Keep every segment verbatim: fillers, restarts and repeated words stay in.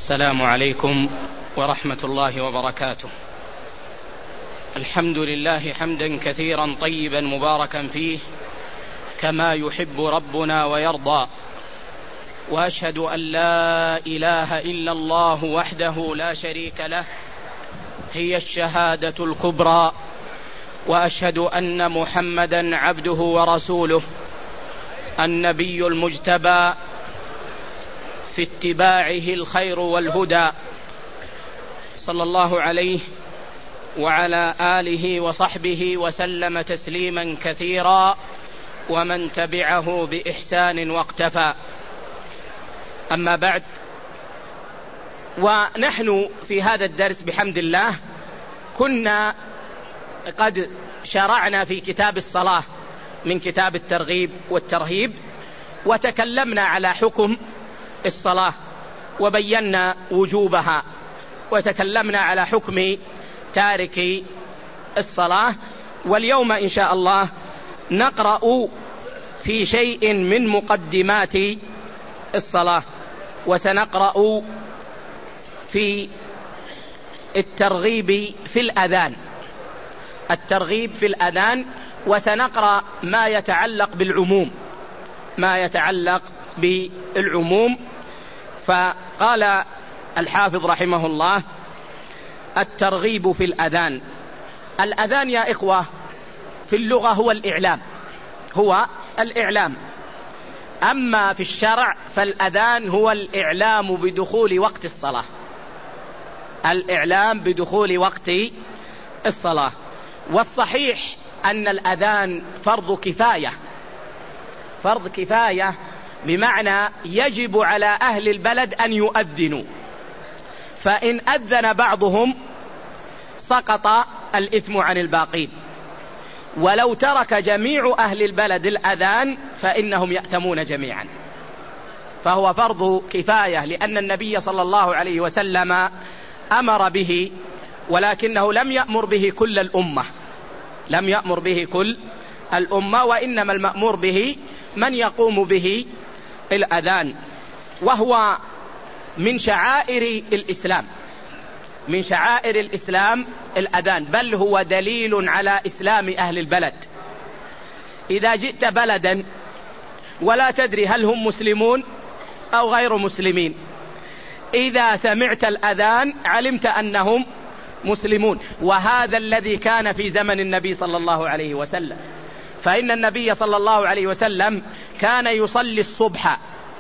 السلام عليكم ورحمة الله وبركاته. الحمد لله حمدا كثيرا طيبا مباركا فيه كما يحب ربنا ويرضى، وأشهد أن لا إله إلا الله وحده لا شريك له هي الشهادة الكبرى، وأشهد أن محمدا عبده ورسوله النبي المجتبى في اتباعه الخير والهدى، صلى الله عليه وعلى آله وصحبه وسلم تسليما كثيرا، ومن تبعه بإحسان واقتفى. أما بعد، ونحن في هذا الدرس بحمد الله كنا قد شرعنا في كتاب الصلاة من كتاب الترغيب والترهيب، وتكلمنا على حكم الصلاة وبينا وجوبها، وتكلمنا على حكم تارك الصلاة. واليوم إن شاء الله نقرأ في شيء من مقدمات الصلاة، وسنقرأ في الترغيب في الأذان الترغيب في الأذان وسنقرأ ما يتعلق بالعموم ما يتعلق بالعموم. فقال الحافظ رحمه الله: الترغيب في الأذان. الأذان يا إخوة في اللغة هو الإعلام هو الإعلام أما في الشرع فالأذان هو الإعلام بدخول وقت الصلاة الإعلام بدخول وقت الصلاة. والصحيح أن الأذان فرض كفاية فرض كفاية بمعنى يجب على أهل البلد أن يؤذنوا، فإن أذن بعضهم سقط الإثم عن الباقين، ولو ترك جميع أهل البلد الأذان فإنهم يأثمون جميعا. فهو فرض كفاية، لأن النبي صلى الله عليه وسلم أمر به، ولكنه لم يأمر به كل الأمة لم يأمر به كل الأمة وإنما المأمور به من يقوم به الأذان، وهو من شعائر الإسلام من شعائر الإسلام الأذان، بل هو دليل على إسلام أهل البلد. إذا جئت بلدا ولا تدري هل هم مسلمون أو غير مسلمين، إذا سمعت الأذان علمت أنهم مسلمون. وهذا الذي كان في زمن النبي صلى الله عليه وسلم، فإن النبي صلى الله عليه وسلم كان يصلي الصبح،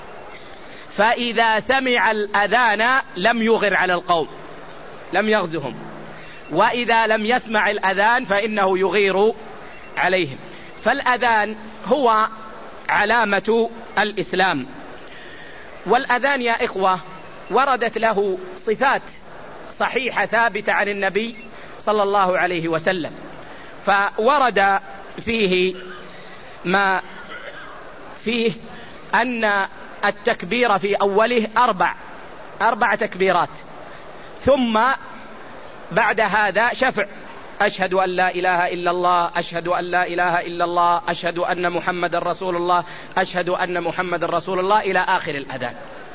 فإذا سمع الأذان لم يغر على القوم لم يغزهم، وإذا لم يسمع الأذان فإنه يغير عليهم. فالأذان هو علامة الإسلام. والأذان يا إخوة وردت له صفات صحيحة ثابتة عن النبي صلى الله عليه وسلم، فورد فيه ما فيه أن التكبير في أوله أربع أربع تكبيرات، ثم بعد هذا شفع: أشهد أن لا إله إلا الله، أشهد أن لا إله إلا الله، أشهد أن محمد رسول الله، أشهد أن محمد رسول الله، إلى آخر الأذان.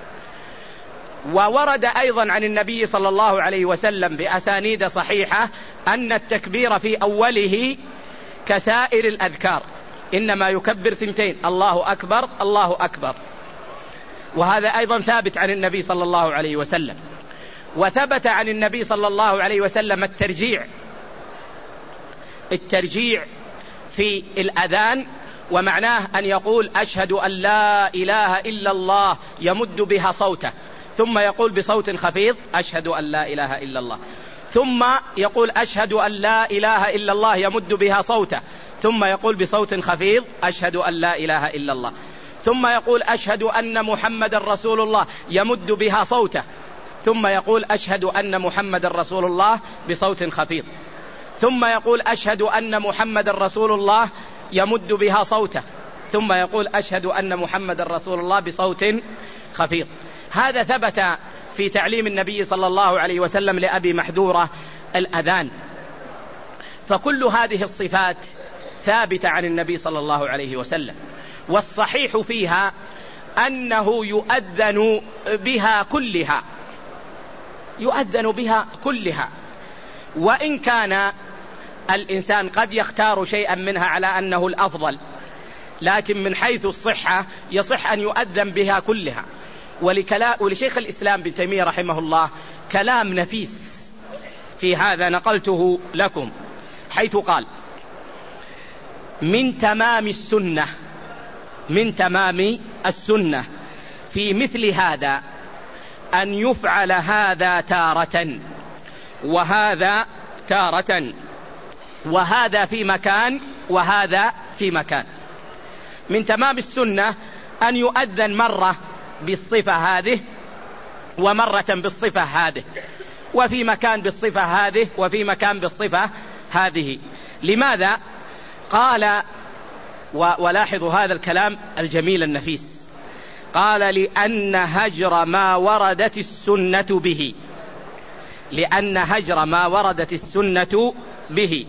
وورد أيضا عن النبي صلى الله عليه وسلم بأسانيد صحيحة أن التكبير في أوله كسائر الأذكار، إنما يكبر ثنتين: الله أكبر الله أكبر. وهذا أيضا ثابت عن النبي صلى الله عليه وسلم. وثبت عن النبي صلى الله عليه وسلم الترجيع الترجيع في الأذان، ومعناه أن يقول: أشهد أن لا إله إلا الله، يمد بها صوته، ثم يقول بصوت خفيض: أشهد أن لا إله إلا الله، ثم يقول: أشهد أن لا إله إلا الله، يمد بها صوته، ثم يقول بصوت خفيض: أشهد أن لا إله إلا الله، ثم يقول: أشهد أن محمد رسول الله، يمد بها صوته، ثم يقول: أشهد أن محمد رسول الله، بصوت خفيض، ثم يقول: أشهد أن محمد رسول الله، يمد بها صوته، ثم يقول: أشهد أن محمد رسول الله، بصوت خفيض. هذا ثبت في تعليم النبي صلى الله عليه وسلم لأبي محذورة الأذان. فكل هذه الصفات ثابتة عن النبي صلى الله عليه وسلم، والصحيح فيها أنه يؤذن بها كلها يؤذن بها كلها، وإن كان الإنسان قد يختار شيئا منها على أنه الأفضل، لكن من حيث الصحة يصح أن يؤذن بها كلها. ولشيخ الإسلام ابن تيمية رحمه الله كلام نفيس في هذا نقلته لكم، حيث قال: من تمام السنة من تمام السنة في مثل هذا أن يفعل هذا تارة وهذا تارة، وهذا في مكان وهذا في مكان. من تمام السنة أن يؤذن مرة بالصفة هذه ومرة بالصفة هذه، وفي مكان بالصفة هذه وفي مكان بالصفة هذه. لماذا؟ قال، ولاحظوا هذا الكلام الجميل النفيس، قال: لأن هجر ما وردت السنة به لأن هجر ما وردت السنة به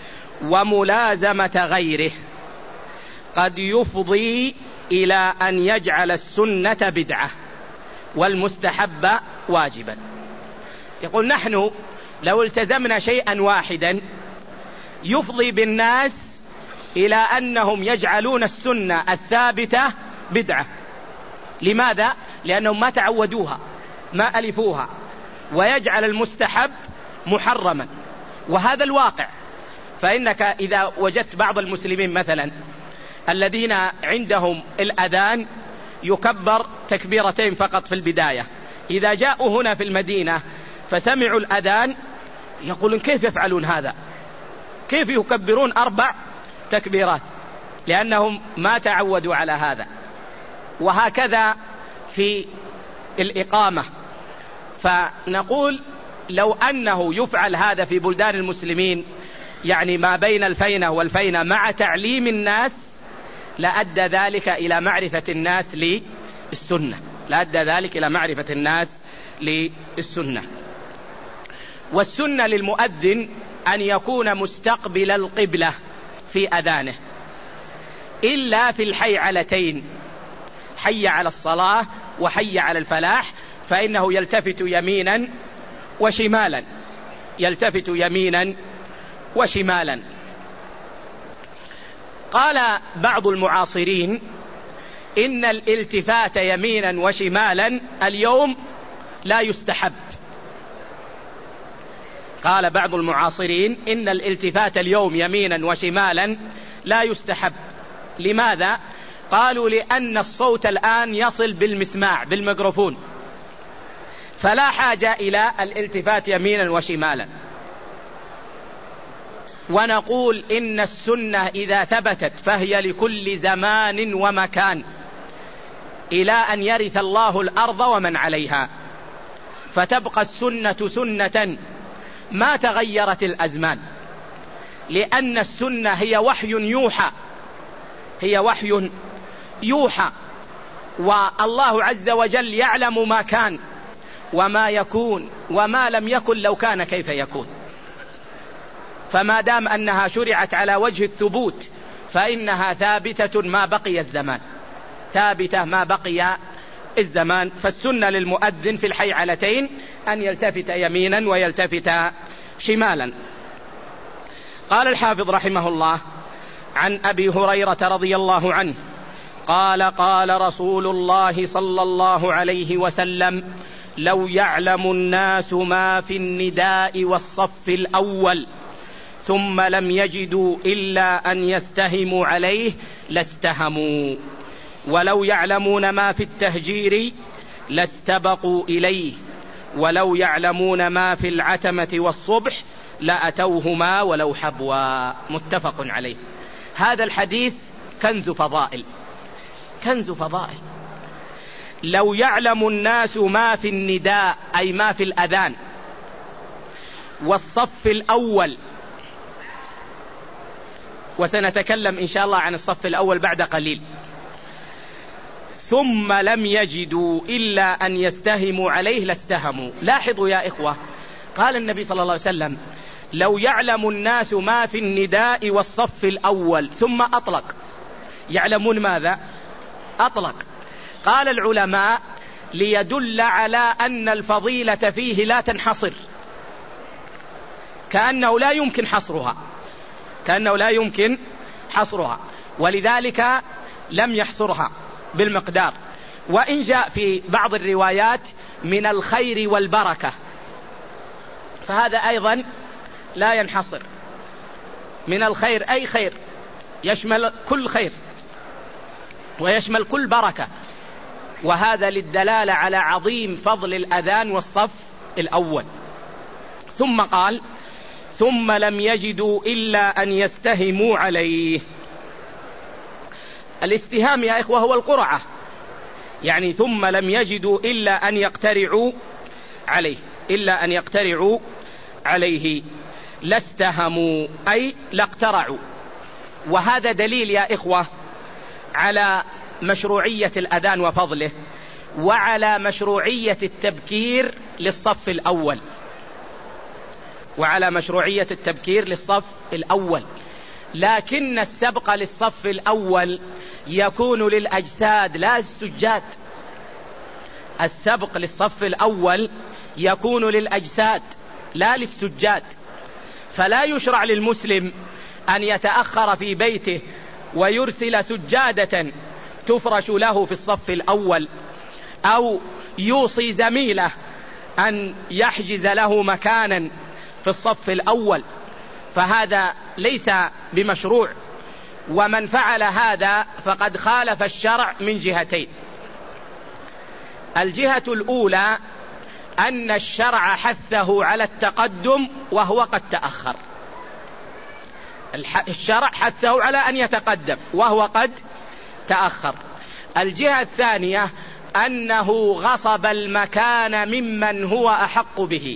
وملازمة غيره قد يفضي إلى أن يجعل السنة بدعة والمستحب واجبا. يقول: نحن لو التزمنا شيئا واحدا يفضي بالناس إلى أنهم يجعلون السنة الثابتة بدعة. لماذا؟ لأنهم ما تعودوها، ما ألفوها، ويجعل المستحب محرما، وهذا الواقع. فإنك إذا وجدت بعض المسلمين مثلا الذين عندهم الأذان يكبر تكبيرتين فقط في البداية، إذا جاءوا هنا في المدينة فسمعوا الأذان يقولون: كيف يفعلون هذا؟ كيف يكبرون أربع تكبيرات؟ لأنهم ما تعودوا على هذا. وهكذا في الإقامة. فنقول لو أنه يفعل هذا في بلدان المسلمين، يعني ما بين الفينة والفينة، مع تعليم الناس، لأدى ذلك إلى معرفة الناس للسنة لأدى ذلك إلى معرفة الناس للسنة. والسنة للمؤذن أن يكون مستقبل القبلة في أذانه، إلا في الحيعلتين، حي على الصلاة وحي على الفلاح، فإنه يلتفت يمينا وشمالا يلتفت يمينا وشمالا. قال بعض المعاصرين: إن الالتفات يمينا وشمالا اليوم لا يستحب. قال بعض المعاصرين: إن الالتفات اليوم يمينا وشمالا لا يستحب. لماذا؟ قالوا: لأن الصوت الآن يصل بالمسماع بالميكروفون، فلا حاجة إلى الالتفات يمينا وشمالا. ونقول: إن السنة إذا ثبتت فهي لكل زمان ومكان إلى أن يرث الله الأرض ومن عليها، فتبقى السنة سنة ما تغيرت الأزمان، لأن السنة هي وحي يوحى هي وحي يوحى والله عز وجل يعلم ما كان وما يكون وما لم يكن لو كان كيف يكون. فما دام أنها شرعت على وجه الثبوت فإنها ثابتة ما بقي الزمان ثابتة ما بقي الزمان. فالسنة للمؤذن في الحيعلتين أن يلتفت يمينا ويلتفت شمالا. قال الحافظ رحمه الله: عن أبي هريرة رضي الله عنه قال: قال رسول الله صلى الله عليه وسلم: لو يعلم الناس ما في النداء والصف الأول ثم لم يجدوا إلا أن يستهموا عليه لاستهموا، ولو يعلمون ما في التهجير لاستبقوا إليه، ولو يعلمون ما في العتمة والصبح لأتوهما ولو حبوا. متفق عليه. هذا الحديث كنز فضائل كنز فضائل. لو يعلم الناس ما في النداء أي ما في الأذان، والصف الأول، وسنتكلم إن شاء الله عن الصف الأول بعد قليل، ثم لم يجدوا إلا أن يستهموا عليه لاستهموا. لاحظوا يا إخوة، قال النبي صلى الله عليه وسلم: لو يعلم الناس ما في النداء والصف الأول، ثم أطلق. يعلمون ماذا؟ أطلق. قال العلماء: ليدل على أن الفضيلة فيه لا تنحصر، كأنه لا يمكن حصرها، كأنه لا يمكن حصرها، ولذلك لم يحصرها بالمقدار. وإن جاء في بعض الروايات من الخير والبركة، فهذا أيضا لا ينحصر. من الخير أي خير، يشمل كل خير ويشمل كل بركة، وهذا للدلالة على عظيم فضل الأذان والصف الأول. ثم قال: ثم لم يجدوا إلا أن يستهموا عليه. الاستهام يا إخوة هو القرعة، يعني ثم لم يجدوا إلا أن يقترعوا عليه، إلا أن يقترعوا عليه لاستهموا أي لاقترعوا. وهذا دليل يا إخوة على مشروعية الأذان وفضله، وعلى مشروعية التبكير للصف الأول، وعلى مشروعية التبكير للصف الأول. لكن السبق للصف الأول يكون للأجساد لا السجاد. السبق للصف الأول يكون للأجساد لا للسجاد، فلا يشرع للمسلم أن يتأخر في بيته ويرسل سجادة تفرش له في الصف الأول، أو يوصي زميله أن يحجز له مكانا في الصف الأول، فهذا ليس بمشروع. ومن فعل هذا فقد خالف الشرع من جهتين. الجهة الأولى أن الشرع حثه على التقدم وهو قد تأخر، الشرع حثه على أن يتقدم وهو قد تأخر. الجهة الثانية أنه غصب المكان ممن هو أحق به،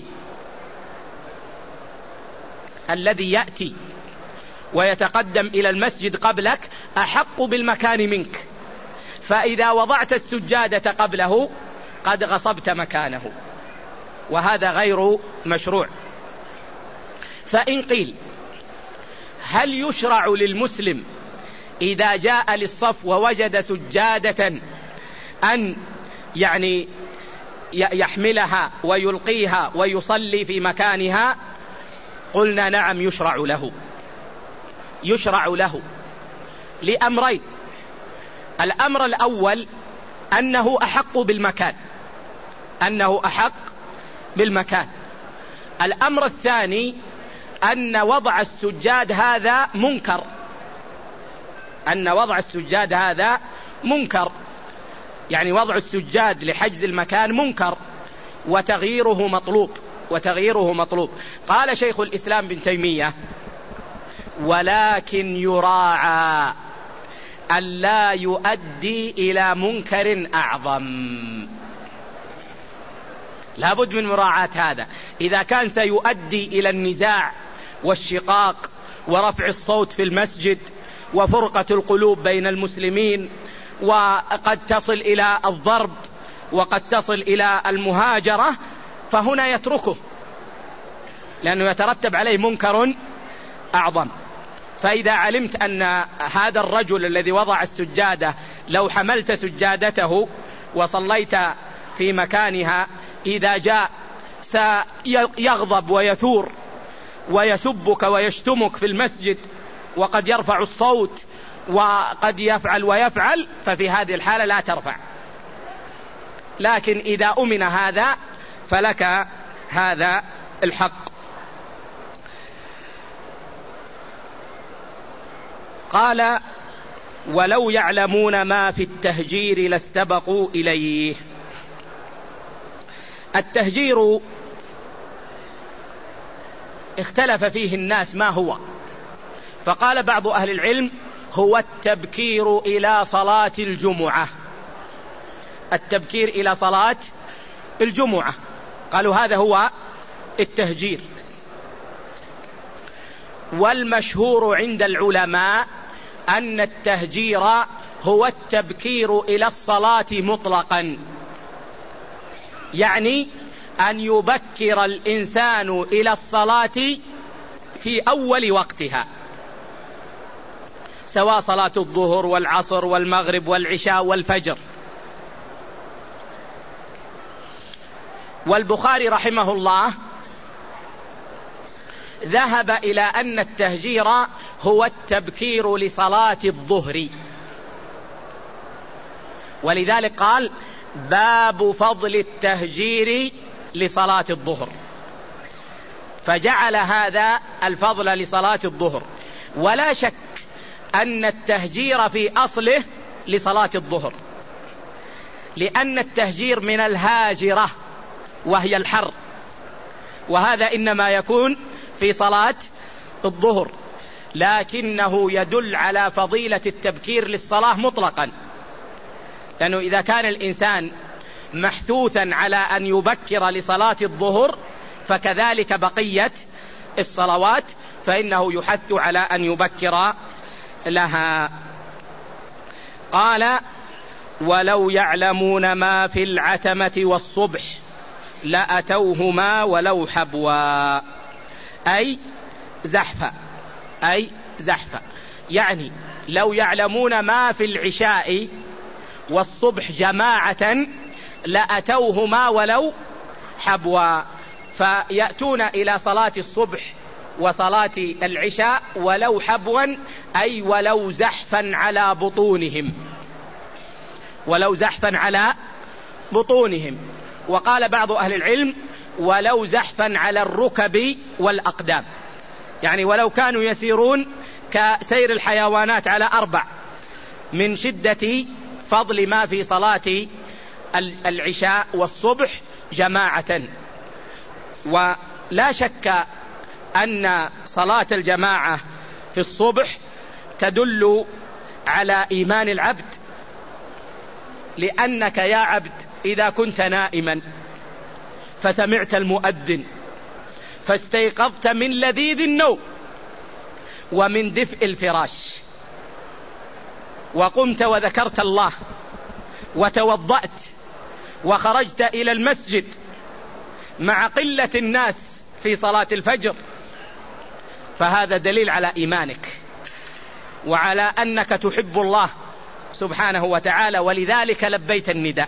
الذي يأتي ويتقدم إلى المسجد قبلك أحق بالمكان منك، فإذا وضعت السجادة قبله قد غصبت مكانه، وهذا غير مشروع. فإن قيل: هل يشرع للمسلم إذا جاء للصف ووجد سجادة أن يعني يحملها ويلقيها ويصلي في مكانها؟ قلنا: نعم، يشرع له، يشرع له لأمرين. الأمر الأول أنه أحق بالمكان، أنه أحق بالمكان. الأمر الثاني أن وضع السجاد هذا منكر، أن وضع السجاد هذا منكر، يعني وضع السجاد لحجز المكان منكر، وتغييره مطلوب، وتغييره مطلوب. قال شيخ الإسلام ابن تيمية: ولكن يراعى ألا يؤدي إلى منكر أعظم. لابد من مراعاة هذا. إذا كان سيؤدي إلى النزاع والشقاق ورفع الصوت في المسجد وفرقة القلوب بين المسلمين، وقد تصل إلى الضرب وقد تصل إلى المهاجرة، فهنا يتركه، لأنه يترتب عليه منكر أعظم. فإذا علمت أن هذا الرجل الذي وضع السجادة لو حملت سجادته وصليت في مكانها، إذا جاء سيغضب ويثور ويسبك ويشتمك في المسجد، وقد يرفع الصوت وقد يفعل ويفعل، ففي هذه الحالة لا ترفع. لكن إذا أمن هذا فلك هذا الحق. قال: ولو يعلمون ما في التهجير لاستبقوا إليه. التهجير اختلف فيه الناس ما هو، فقال بعض أهل العلم: هو التبكير إلى صلاة الجمعة، التبكير إلى صلاة الجمعة، قالوا هذا هو التهجير. والمشهور عند العلماء أن التهجير هو التبكير إلى الصلاة مطلقا، يعني أن يبكر الإنسان إلى الصلاة في أول وقتها، سواء صلاة الظهر والعصر والمغرب والعشاء والفجر. والبخاري رحمه الله ذهب إلى أن التهجير هو التبكير لصلاة الظهر، ولذلك قال باب فضل التهجير لصلاة الظهر، فجعل هذا الفضل لصلاة الظهر. ولا شك أن التهجير في أصله لصلاة الظهر، لأن التهجير من الهاجرة وهي الحر، وهذا إنما يكون في صلاة الظهر، لكنه يدل على فضيلة التبكير للصلاة مطلقا، لأنه إذا كان الإنسان محثوثا على أن يبكر لصلاة الظهر فكذلك بقية الصلوات فإنه يحث على أن يبكر لها. قال ولو يعلمون ما في العتمة والصبح لأتوهما ولو حبوا، أي زحفا، أي زحفا، يعني لو يعلمون ما في العشاء والصبح جماعة لأتوهما ولو حبوا، فيأتون إلى صلاة الصبح وصلاة العشاء ولو حبوا، أي ولو زحفا على بطونهم، ولو زحفا على بطونهم. وقال بعض أهل العلم ولو زحفا على الركب والأقدام، يعني ولو كانوا يسيرون كسير الحيوانات على أربع من شدة فضل ما في صلاة العشاء والصبح جماعة. ولا شك أن صلاة الجماعة في الصبح تدل على إيمان العبد، لأنك يا عبد إذا كنت نائما فسمعت المؤذن فاستيقظت من لذيذ النوم ومن دفء الفراش وقمت وذكرت الله وتوضأت وخرجت إلى المسجد مع قلة الناس في صلاة الفجر، فهذا دليل على إيمانك وعلى أنك تحب الله سبحانه وتعالى، ولذلك لبيت النداء.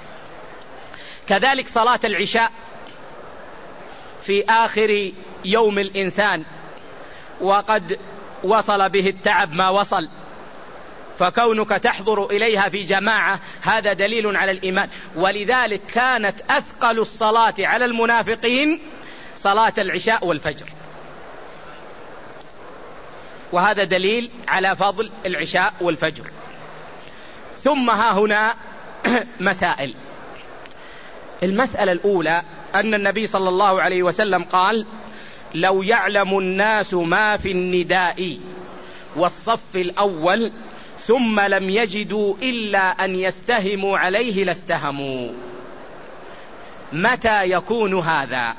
كذلك صلاة العشاء في آخر يوم الإنسان وقد وصل به التعب ما وصل، فكونك تحضر إليها في جماعة هذا دليل على الإيمان. ولذلك كانت أثقل الصلاة على المنافقين صلاة العشاء والفجر، وهذا دليل على فضل العشاء والفجر. ثم ها هنا مسائل. المسألة الأولى أن النبي صلى الله عليه وسلم قال لو يعلم الناس ما في النداء والصف الأول ثم لم يجدوا إلا أن يستهموا عليه لاستهموا. متى يكون هذا؟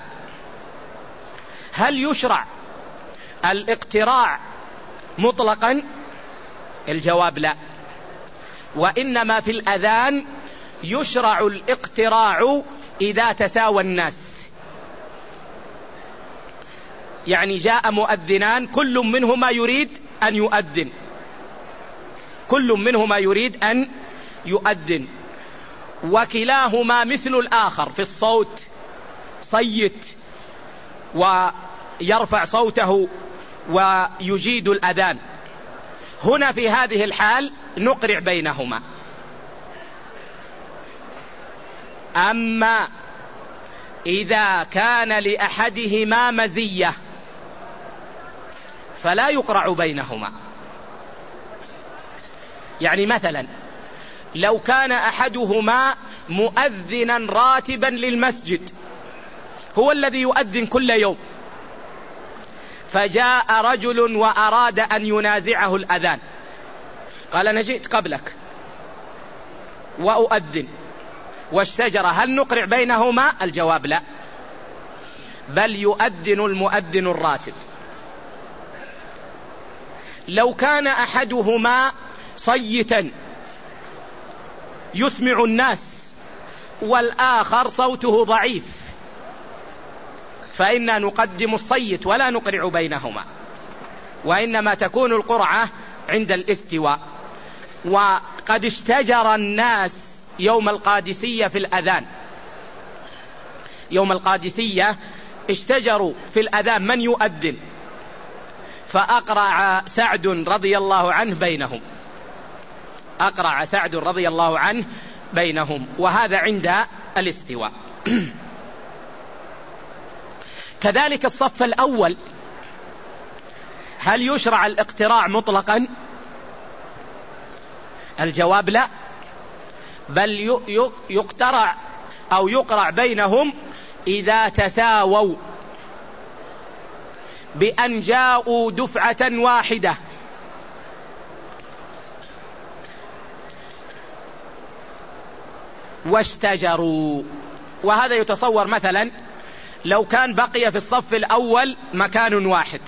هل يشرع الاقتراع مطلقا؟ الجواب لا، وإنما في الأذان يشرع الاقتراع إذا تساوى الناس، يعني جاء مؤذنان كل منهما يريد أن يؤذن، كل منهما يريد أن يؤذن وكلاهما مثل الآخر في الصوت، صيت ويرفع صوته ويجيد الأذان. هنا في هذه الحال نقرع بينهما. أما إذا كان لأحدهما مزية فلا يقرع بينهما. يعني مثلا لو كان أحدهما مؤذنا راتبا للمسجد، هو الذي يؤذن كل يوم، فجاء رجل وأراد أن ينازعه الأذان، قال أنا جئت قبلك وأؤذن واشتجر، هل نقرع بينهما؟ الجواب لا، بل يؤذن المؤذن الراتب. لو كان أحدهما صيتا يسمع الناس والآخر صوته ضعيف، فإنا نقدم الصيت ولا نقرع بينهما، وإنما تكون القرعة عند الاستواء. وقد اشتجر الناس يوم القادسية في الأذان، يوم القادسية اشتجروا في الأذان من يؤذن، فأقرع سعد رضي الله عنه بينهم، أقرع سعد رضي الله عنه بينهم، وهذا عند الاستواء. كذلك الصف الأول، هل يشرع الاقتراع مطلقا؟ الجواب لا، بل يقترع أو يقرع بينهم إذا تساووا بأن جاءوا دفعة واحدة. واشتجروا، وهذا يتصور مثلا لو كان بقي في الصف الأول مكان واحد،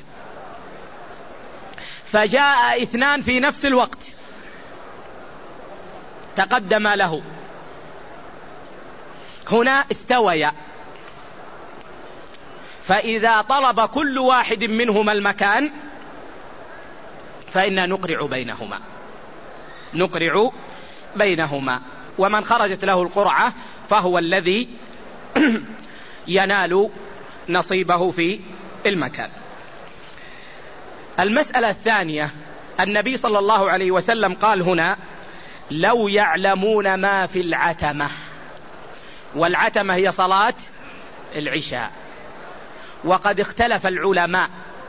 فجاء اثنان في نفس الوقت تقدم له، هنا استويا، فإذا طلب كل واحد منهما المكان فإنا نقرع بينهما، نقرع بينهما، ومن خرجت له القرعة فهو الذي ينال نصيبه في المكان. المسألة الثانية، النبي صلى الله عليه وسلم قال هنا: لو يعلمون ما في العتمة، والعتمة هي صلاة العشاء. وقد اختلف العلماء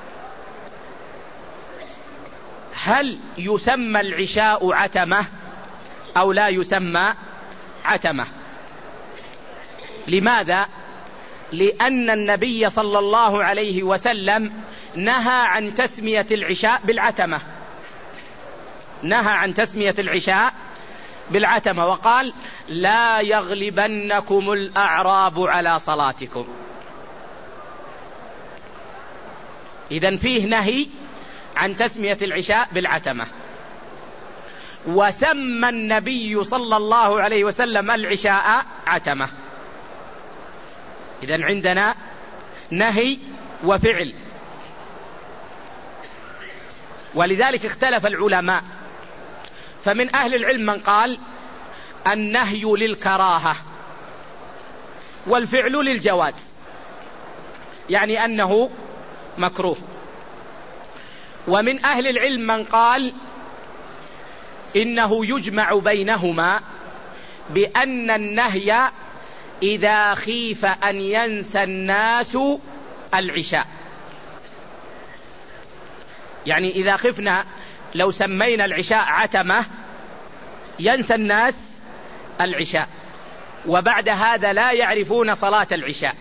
هل يسمى العشاء عتمة أو لا يسمى عتمة. لماذا؟ لأن النبي صلى الله عليه وسلم نهى عن تسمية العشاء بالعتمة، نهى عن تسمية العشاء بالعتمة، وقال: لا يغلبنكم الأعراب على صلاتكم. إذن فيه نهي عن تسمية العشاء بالعتمة. وسمى النبي صلى الله عليه وسلم العشاء عتمة. إذن عندنا نهي وفعل، ولذلك اختلف العلماء، فمن أهل العلم من قال النهي للكراهة والفعل للجواز، يعني أنه مكروه. ومن أهل العلم من قال إنه يجمع بينهما، بأن النهي إذا خيف أن ينسى الناس العشاء، يعني إذا خفنا لو سمينا العشاء عتمة ينسى الناس العشاء، وبعد هذا لا يعرفون صلاة العشاء.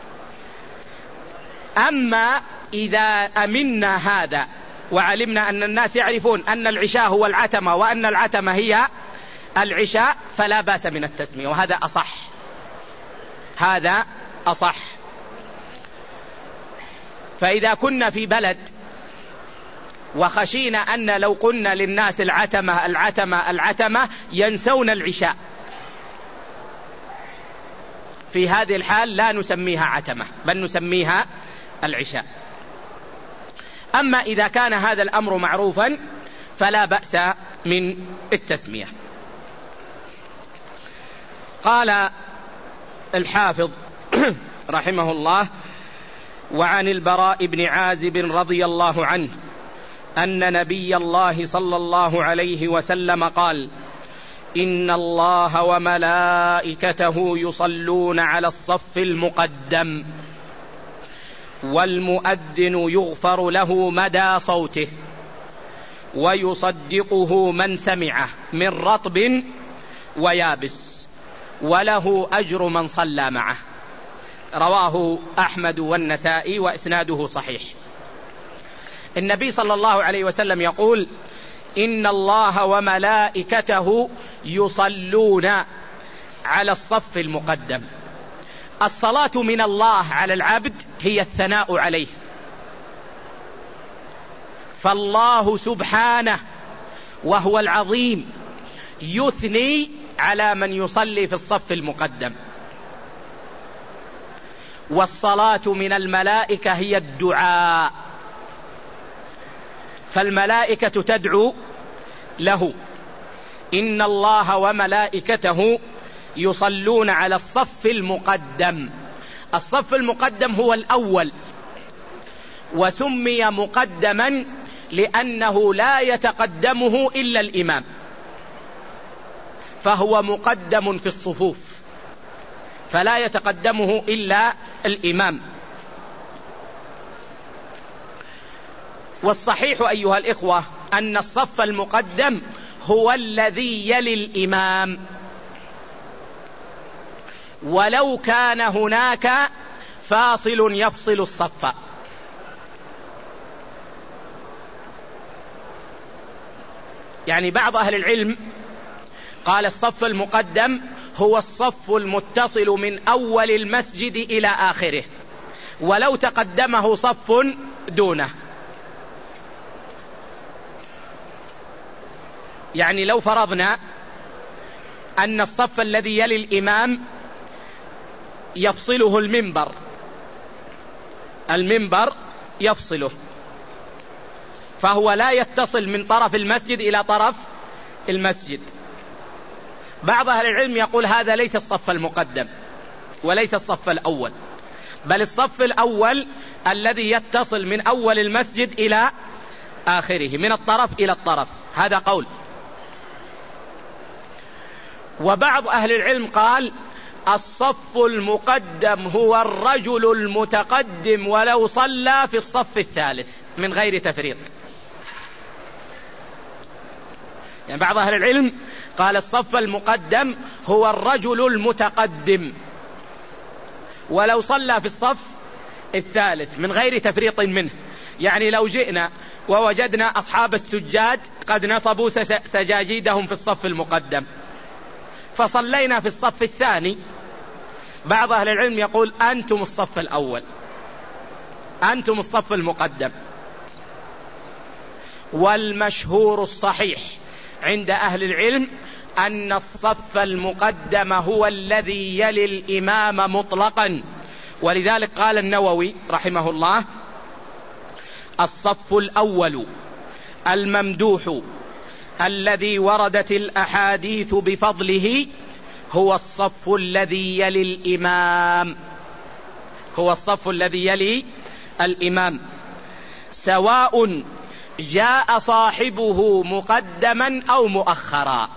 أما إذا أمنا هذا وعلمنا أن الناس يعرفون أن العشاء هو العتمة وأن العتمة هي العشاء، فلا بأس من التسمية، وهذا أصح، هذا أصح. فإذا كنا في بلد وخشينا أن لو قلنا للناس العتمة العتمة العتمة ينسون العشاء، في هذه الحال لا نسميها عتمة بل نسميها العشاء. أما إذا كان هذا الأمر معروفا فلا بأس من التسمية. قال الحافظ رحمه الله: وعن البراء بن عازب رضي الله عنه أن نبي الله صلى الله عليه وسلم قال: إن الله وملائكته يصلون على الصف المقدم، والمؤذن يغفر له مدى صوته، ويصدقه من سمعه من رطب ويابس، وله أجر من صلى معه. رواه أحمد والنسائي وإسناده صحيح. النبي صلى الله عليه وسلم يقول: إن الله وملائكته يصلون على الصف المقدم. الصلاة من الله على العبد هي الثناء عليه، فالله سبحانه وهو العظيم يثني على من يصلي في الصف المقدم. والصلاة من الملائكة هي الدعاء، فالملائكة تدعو له. إن الله وملائكته يصلون على الصف المقدم. الصف المقدم هو الأول، وسمي مقدما لأنه لا يتقدمه إلا الإمام، فهو مقدم في الصفوف فلا يتقدمه إلا الإمام. والصحيح أيها الإخوة أن الصف المقدم هو الذي يلي الإمام، ولو كان هناك فاصل يفصل الصف. يعني بعض أهل العلم قال الصف المقدم هو الصف المتصل من أول المسجد إلى آخره، ولو تقدمه صف دونه. يعني لو فرضنا أن الصف الذي يلي الإمام يفصله المنبر، المنبر يفصله، فهو لا يتصل من طرف المسجد إلى طرف المسجد. بعض أهل العلم يقول هذا ليس الصف المقدم وليس الصف الأول، بل الصف الأول الذي يتصل من أول المسجد إلى آخره، من الطرف إلى الطرف. هذا قول. وبعض أهل العلم قال الصف المقدم هو الرجل المتقدم ولو صلى في الصف الثالث من غير تفريط. يعني بعض أهل العلم قال الصف المقدم هو الرجل المتقدم ولو صلى في الصف الثالث من غير تفريط منه. يعني لو جئنا ووجدنا أصحاب السجاد قد نصبوا سجاجيدهم في الصف المقدم فصلينا في الصف الثاني، بعض أهل العلم يقول أنتم الصف الأول، أنتم الصف المقدم. والمشهور الصحيح عند أهل العلم أن الصف المقدم هو الذي يلي الإمام مطلقا، ولذلك قال النووي رحمه الله الصف الأول الممدوح الذي وردت الأحاديث بفضله هو الصف الذي يلي الإمام، هو الصف الذي يلي الإمام، سواء جاء صاحبه مقدما أو مؤخرا،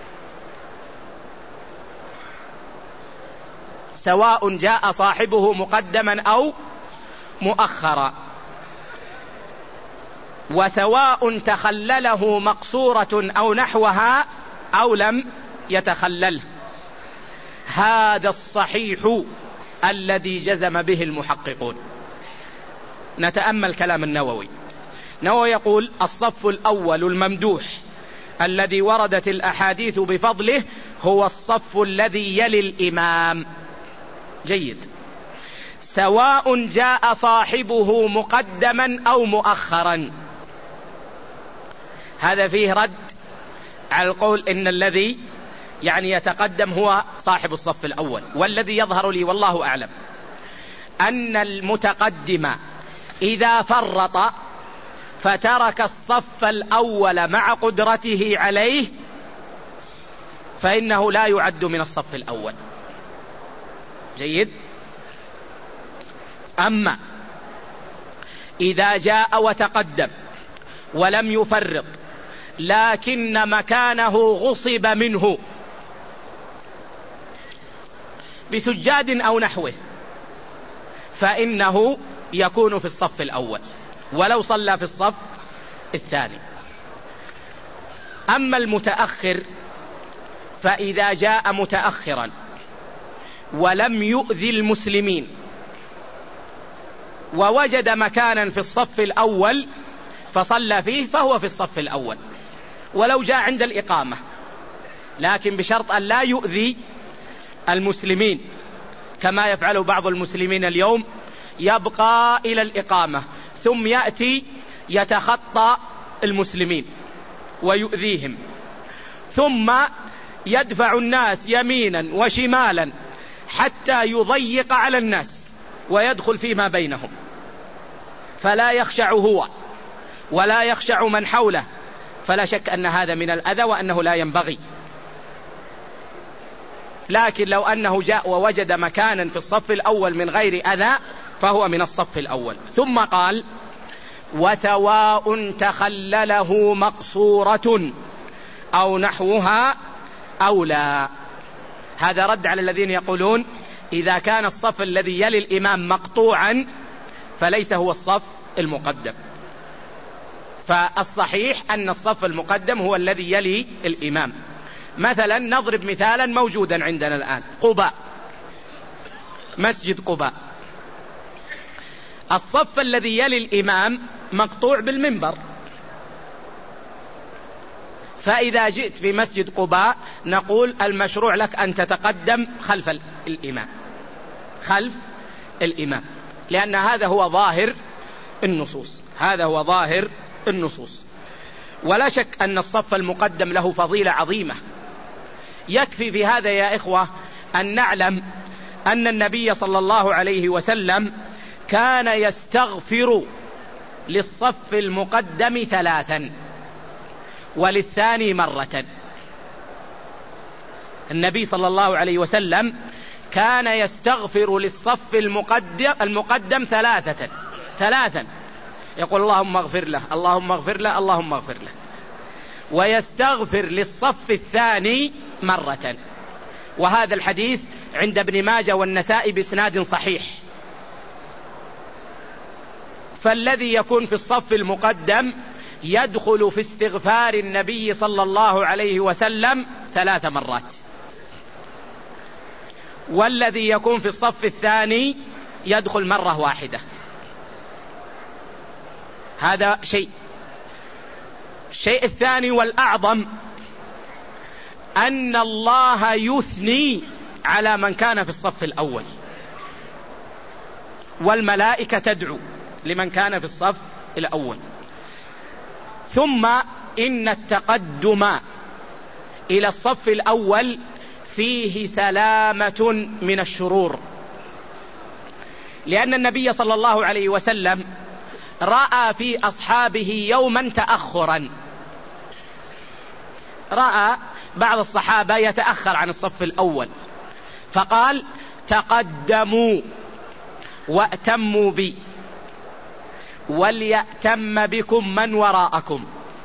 سواء جاء صاحبه مقدما أو مؤخرا، وسواء تخلله مقصورة أو نحوها أو لم يتخلله. هذا الصحيح الذي جزم به المحققون. نتأمل كلام النووي. النووي يقول الصف الأول الممدوح الذي وردت الأحاديث بفضله هو الصف الذي يلي الإمام. جيد. سواء جاء صاحبه مقدما أو مؤخرا. هذا فيه رد على القول إن الذي يعني يتقدم هو صاحب الصف الأول. والذي يظهر لي والله أعلم أن المتقدم إذا فرط فترك الصف الأول مع قدرته عليه فإنه لا يعد من الصف الأول. جيد. أما إذا جاء وتقدم ولم يفرط لكن مكانه غصب منه بسجاد أو نحوه فإنه يكون في الصف الأول ولو صلى في الصف الثاني. أما المتأخر فإذا جاء متأخرا ولم يؤذي المسلمين ووجد مكانا في الصف الأول فصلى فيه فهو في الصف الأول ولو جاء عند الإقامة، لكن بشرط أن لا يؤذي المسلمين كما يفعل بعض المسلمين اليوم، يبقى إلى الإقامة ثم يأتي يتخطى المسلمين ويؤذيهم ثم يدفع الناس يمينا وشمالا حتى يضيق على الناس ويدخل فيما بينهم، فلا يخشع هو ولا يخشع من حوله، فلا شك أن هذا من الأذى وأنه لا ينبغي. لكن لو أنه جاء ووجد مكانا في الصف الأول من غير أذى فهو من الصف الأول. ثم قال وسواء تخلله مقصورة أو نحوها أو لا. هذا رد على الذين يقولون إذا كان الصف الذي يلي الإمام مقطوعا فليس هو الصف المقدم. فالصحيح أن الصف المقدم هو الذي يلي الإمام. مثلا نضرب مثالا موجودا عندنا الآن، قباء، مسجد قباء، الصف الذي يلي الإمام مقطوع بالمنبر، فإذا جئت في مسجد قباء نقول المشروع لك أن تتقدم خلف الإمام، خلف الإمام، لأن هذا هو ظاهر النصوص، هذا هو ظاهر النصوص. ولا شك أن الصف المقدم له فضيلة عظيمة. يكفي في هذا يا إخوة أن نعلم أن النبي صلى الله عليه وسلم كان يستغفر للصف المقدم ثلاثا وللثاني مرة. النبي صلى الله عليه وسلم كان يستغفر للصف المقدم, المقدم ثلاثة ثلاثا يقول اللهم اغفر له اللهم اغفر له اللهم اغفر له، ويستغفر للصف الثاني مرة. وهذا الحديث عند ابن ماجه والنسائي بإسناد صحيح. فالذي يكون في الصف المقدم يدخل في استغفار النبي صلى الله عليه وسلم ثلاث مرات، والذي يكون في الصف الثاني يدخل مرة واحدة. هذا شيء. الشيء الثاني والأعظم أن الله يثني على من كان في الصف الأول، والملائكة تدعو لمن كان في الصف الأول. ثم إن التقدم إلى الصف الأول فيه سلامة من الشرور، لأن النبي صلى الله عليه وسلم رأى في أصحابه يوما تأخرا، رأى بعض الصحابة يتأخر عن الصف الأول فقال تقدموا وأتموا بي وليأتم بكم من وراءكم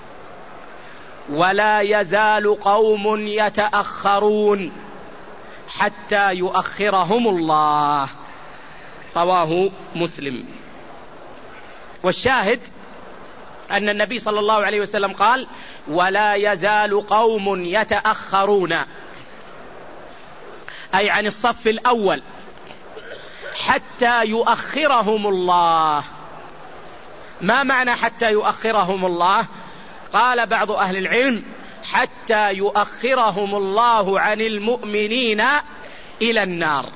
ولا يزال قوم يتأخرون حتى يؤخرهم الله. رواه مسلم. والشاهد أن النبي صلى الله عليه وسلم قال ولا يزال قوم يتأخرون، أي عن الصف الأول، حتى يؤخرهم الله. ما معنى حتى يؤخرهم الله؟ قال بعض أهل العلم حتى يؤخرهم الله عن المؤمنين إلى النار،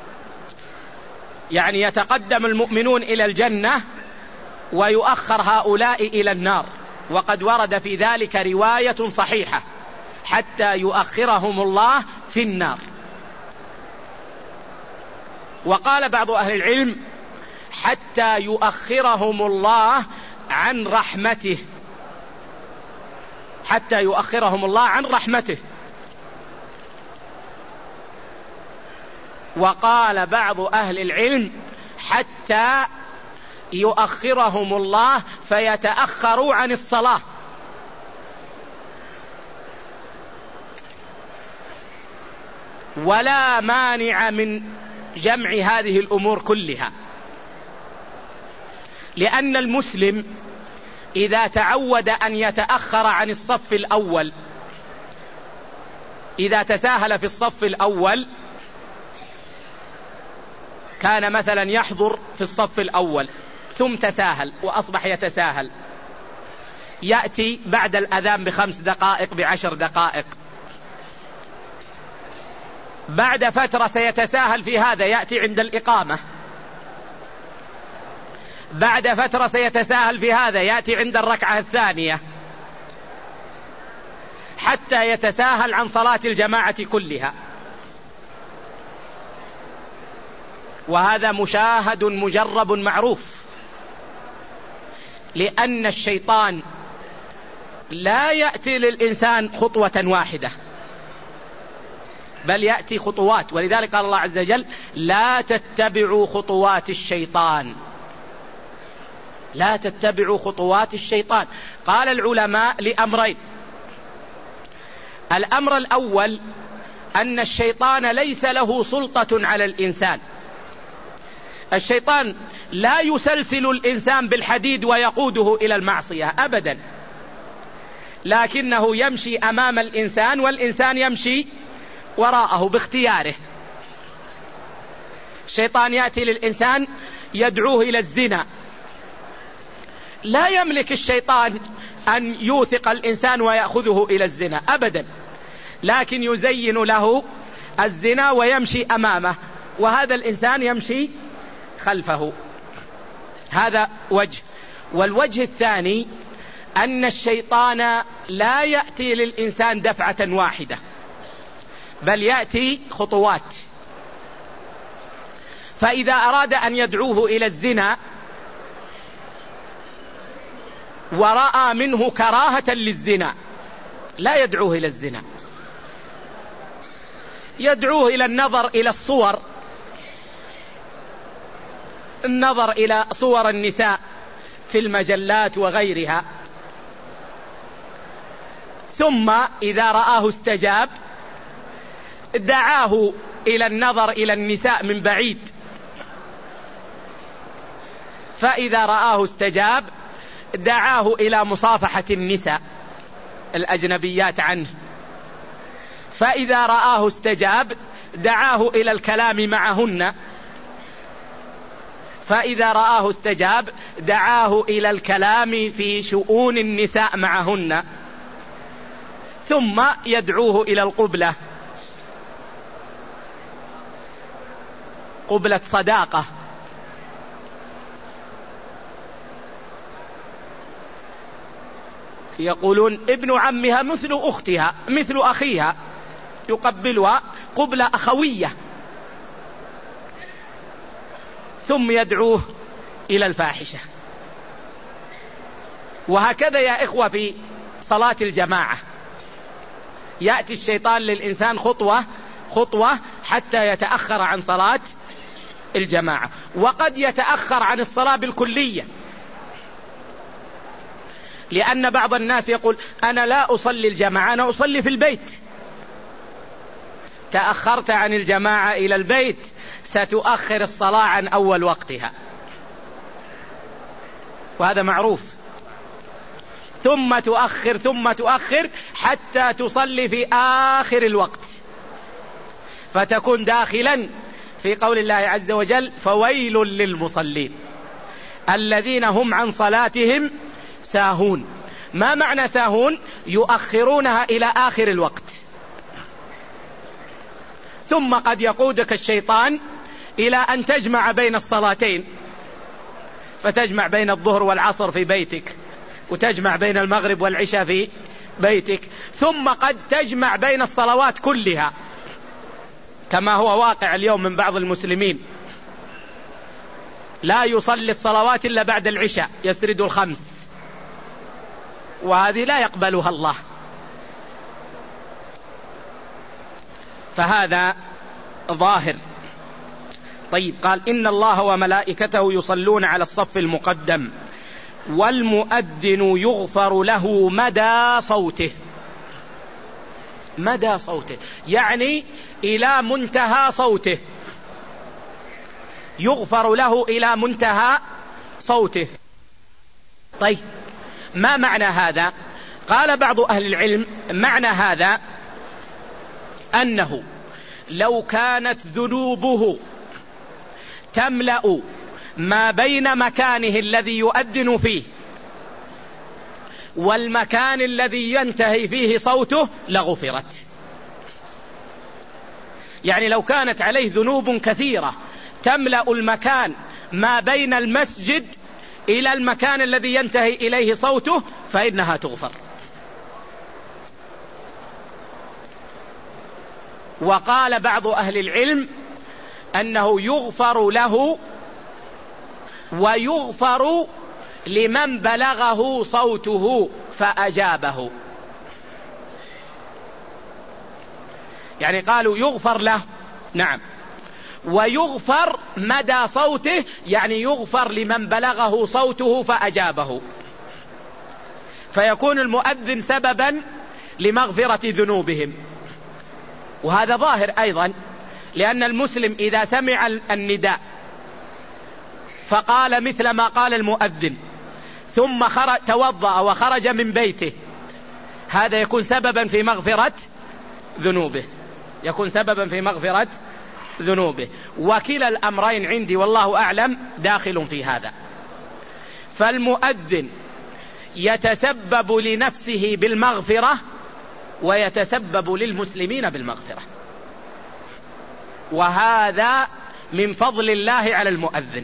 يعني يتقدم المؤمنون إلى الجنة ويؤخر هؤلاء إلى النار. وقد ورد في ذلك رواية صحيحة حتى يؤخرهم الله في النار. وقال بعض أهل العلم حتى يؤخرهم الله عن رحمته، حتى يؤخرهم الله عن رحمته. وقال بعض أهل العلم حتى يؤخرهم الله فيتأخروا عن الصلاة. ولا مانع من جمع هذه الأمور كلها، لأن المسلم إذا تعود أن يتأخر عن الصف الأول، إذا تساهل في الصف الأول، كان مثلا يحضر في الصف الأول ثم تساهل وأصبح يتساهل، يأتي بعد الأذان بخمس دقائق بعشر دقائق، بعد فترة سيتساهل في هذا، يأتي عند الإقامة، بعد فترة سيتساهل في هذا، يأتي عند الركعة الثانية، حتى يتساهل عن صلاة الجماعة كلها. وهذا مشاهد مجرب معروف، لأن الشيطان لا يأتي للإنسان خطوة واحدة، بل يأتي خطوات. ولذلك قال الله عز وجل لا تتبعوا خطوات الشيطان، لا تتبعوا خطوات الشيطان. قال العلماء لأمرين: الأمر الأول أن الشيطان ليس له سلطة على الإنسان، الشيطان لا يسلسل الإنسان بالحديد ويقوده إلى المعصية أبدا، لكنه يمشي أمام الإنسان والإنسان يمشي وراءه باختياره. الشيطان يأتي للإنسان يدعوه إلى الزنا، لا يملك الشيطان أن يوثق الإنسان ويأخذه إلى الزنا أبدا، لكن يزين له الزنا ويمشي أمامه، وهذا الإنسان يمشي خلفه. هذا وجه. والوجه الثاني أن الشيطان لا يأتي للإنسان دفعة واحدة، بل يأتي خطوات. فإذا أراد أن يدعوه إلى الزنا ورأى منه كراهة للزنا لا يدعوه إلى الزنا، يدعوه إلى النظر إلى الصور، النظر إلى صور النساء في المجلات وغيرها. ثم إذا رآه استجاب دعاه إلى النظر إلى النساء من بعيد، فإذا رآه استجاب دعاه إلى مصافحة النساء الأجنبيات عنه، فإذا رآه استجاب دعاه إلى الكلام معهن، فإذا رآه استجاب دعاه إلى الكلام في شؤون النساء معهن، ثم يدعوه إلى القبلة، قبلة صداقة. يقولون ابن عمها مثل أختها مثل أخيها، يقبلها قبلة أخوية، ثم يدعوه إلى الفاحشة. وهكذا يا إخوة في صلاة الجماعة يأتي الشيطان للإنسان خطوة خطوة حتى يتأخر عن صلاة الجماعة، وقد يتأخر عن الصلاة بالكلية، لأن بعض الناس يقول أنا لا أصلي الجماعة، أنا أصلي في البيت. تأخرت عن الجماعة إلى البيت ستؤخر الصلاة عن أول وقتها، وهذا معروف. ثم تؤخر ثم تؤخر حتى تصلي في آخر الوقت، فتكون داخلا في قول الله عز وجل فويل للمصلين الذين هم عن صلاتهم ساهون. ما معنى ساهون؟ يؤخرونها إلى آخر الوقت. ثم قد يقودك الشيطان إلى أن تجمع بين الصلاتين، فتجمع بين الظهر والعصر في بيتك، وتجمع بين المغرب والعشاء في بيتك، ثم قد تجمع بين الصلوات كلها، كما هو واقع اليوم من بعض المسلمين، لا يصلي الصلوات إلا بعد العشاء، يسرد الخمس، وهذه لا يقبلها الله. فهذا ظاهر. طيب، قال إن الله وملائكته يصلون على الصف المقدم والمؤذن يغفر له مدى صوته. مدى صوته يعني إلى منتهى صوته، يغفر له إلى منتهى صوته. طيب، ما معنى هذا؟ قال بعض أهل العلم معنى هذا أنه لو كانت ذنوبه تملأ ما بين مكانه الذي يؤذن فيه والمكان الذي ينتهي فيه صوته لغفرت. يعني لو كانت عليه ذنوب كثيرة تملأ المكان ما بين المسجد إلى المكان الذي ينتهي إليه صوته فإنها تغفر. وقال بعض أهل العلم أنه يغفر له ويغفر لمن بلغه صوته فأجابه. يعني قالوا يغفر له، نعم، ويغفر مدى صوته، يعني يغفر لمن بلغه صوته فأجابه، فيكون المؤذن سببا لمغفرة ذنوبهم. وهذا ظاهر أيضا، لأن المسلم إذا سمع النداء فقال مثل ما قال المؤذن ثم خرج توضأ وخرج من بيته، هذا يكون سببا في مغفرة ذنوبه، يكون سببا في مغفرة ذنوبه. وكلا الأمرين عندي والله أعلم داخل في هذا. فالمؤذن يتسبب لنفسه بالمغفرة ويتسبب للمسلمين بالمغفرة، وهذا من فضل الله على المؤذن،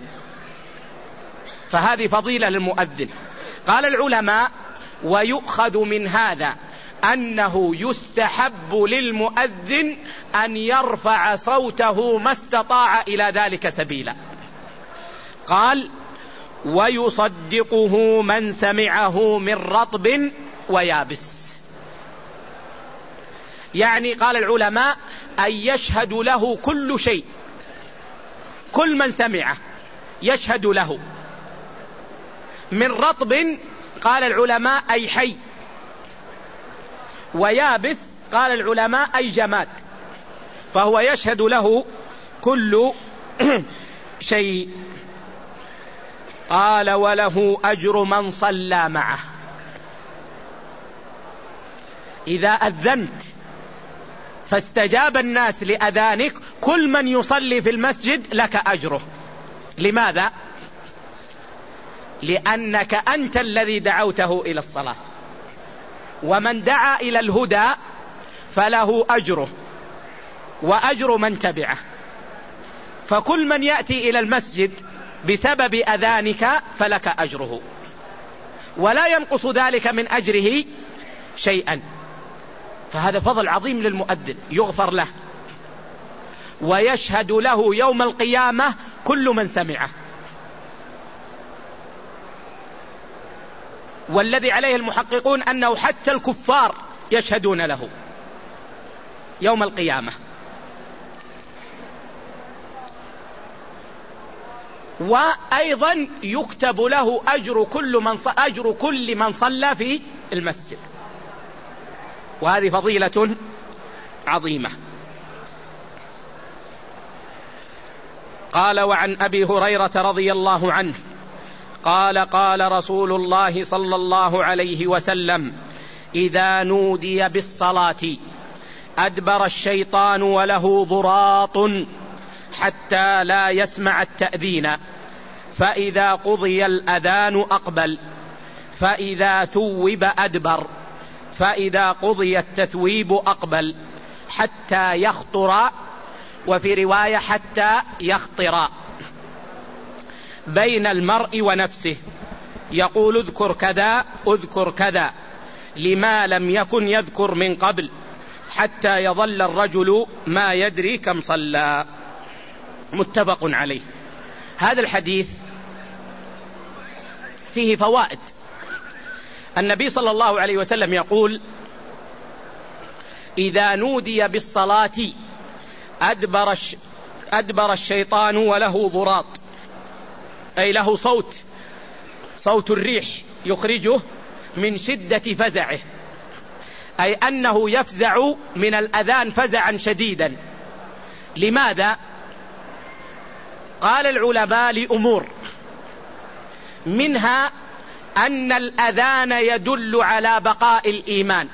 فهذه فضيلة للمؤذن. قال العلماء: ويؤخذ من هذا أنه يستحب للمؤذن أن يرفع صوته ما استطاع إلى ذلك سبيلا. قال: ويصدقه من سمعه من رطب ويابس، يعني قال العلماء أن يشهد له كل شيء، كل من سمعه يشهد له. من رطب قال العلماء أي حي، ويابس قال العلماء أي جماد، فهو يشهد له كل شيء. قال: وله أجر من صلى معه. إذا أذنت فاستجاب الناس لأذانك، كل من يصلي في المسجد لك أجره. لماذا؟ لأنك أنت الذي دعوته إلى الصلاة، ومن دعا إلى الهدى فله أجره وأجر من تبعه. فكل من يأتي إلى المسجد بسبب أذانك فلك أجره، ولا ينقص ذلك من أجره شيئا. فهذا فضل عظيم للمؤذن، يغفر له ويشهد له يوم القيامة كل من سمعه. والذي عليه المحققون أنه حتى الكفار يشهدون له يوم القيامة. وأيضا يكتب له أجر كل من أجر كل من صلى في المسجد، وهذه فضيلة عظيمة. قال: وعن أبي هريرة رضي الله عنه قال: قال رسول الله صلى الله عليه وسلم: إذا نودي بالصلاة أدبر الشيطان وله ضراط حتى لا يسمع التأذين، فإذا قضي الأذان أقبل، فإذا ثوب أدبر، فإذا قضي التثويب أقبل، حتى يخطر، وفي رواية حتى يخطر بين المرء ونفسه، يقول: اذكر كذا اذكر كذا، لما لم يكن يذكر من قبل، حتى يظل الرجل ما يدري كم صلى. متفق عليه. هذا الحديث فيه فوائد. النبي صلى الله عليه وسلم يقول: إذا نودي بالصلاة أدبر, الش... أدبر الشيطان وله ضراط، أي له صوت، صوت الريح يخرجه من شدة فزعه، أي أنه يفزع من الأذان فزعا شديدا. لماذا؟ قال العلماء: لأمور، منها أن الأذان يدل على بقاء الإيمان،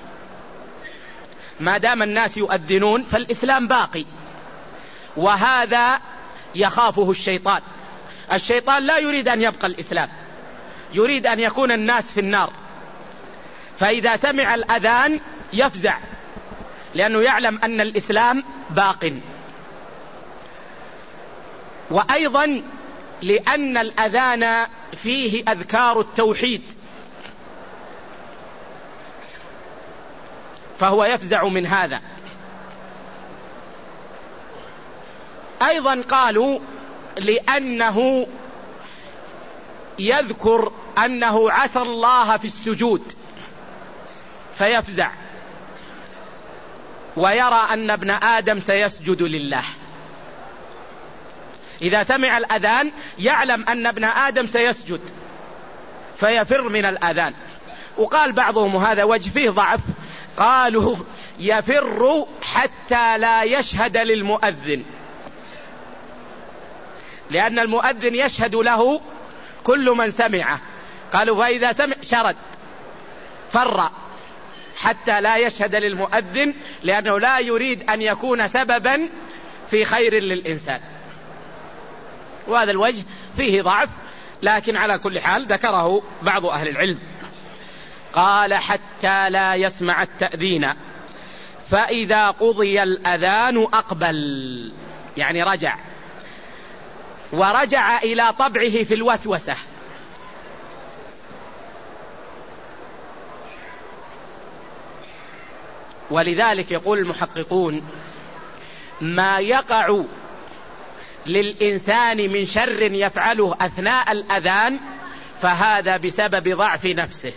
ما دام الناس يؤذنون فالإسلام باقي، وهذا يخافه الشيطان. الشيطان لا يريد أن يبقى الإسلام، يريد أن يكون الناس في النار، فإذا سمع الأذان يفزع، لأنه يعلم أن الإسلام باق. وأيضا لأن الأذان فيه أذكار التوحيد، فهو يفزع من هذا. أيضا قالوا لأنه يذكر أنه عصى الله في السجود فيفزع. ويرى أن ابن آدم سيسجد لله. إذا سمع الأذان يعلم أن ابن آدم سيسجد فيفر من الأذان. وقال بعضهم هذا وجه فيه ضعف، قالوا يفر حتى لا يشهد للمؤذن، لأن المؤذن يشهد له كل من سمعه. قالوا فإذا سمع شرد فر حتى لا يشهد للمؤذن، لأنه لا يريد أن يكون سببا في خير للإنسان. وهذا الوجه فيه ضعف، لكن على كل حال ذكره بعض أهل العلم. قال حتى لا يسمع التأذين، فإذا قضي الأذان أقبل، يعني رجع، ورجع إلى طبعه في الوسوسة. ولذلك يقول المحققون ما يقع للإنسان من شر يفعله أثناء الأذان فهذا بسبب ضعف نفسه.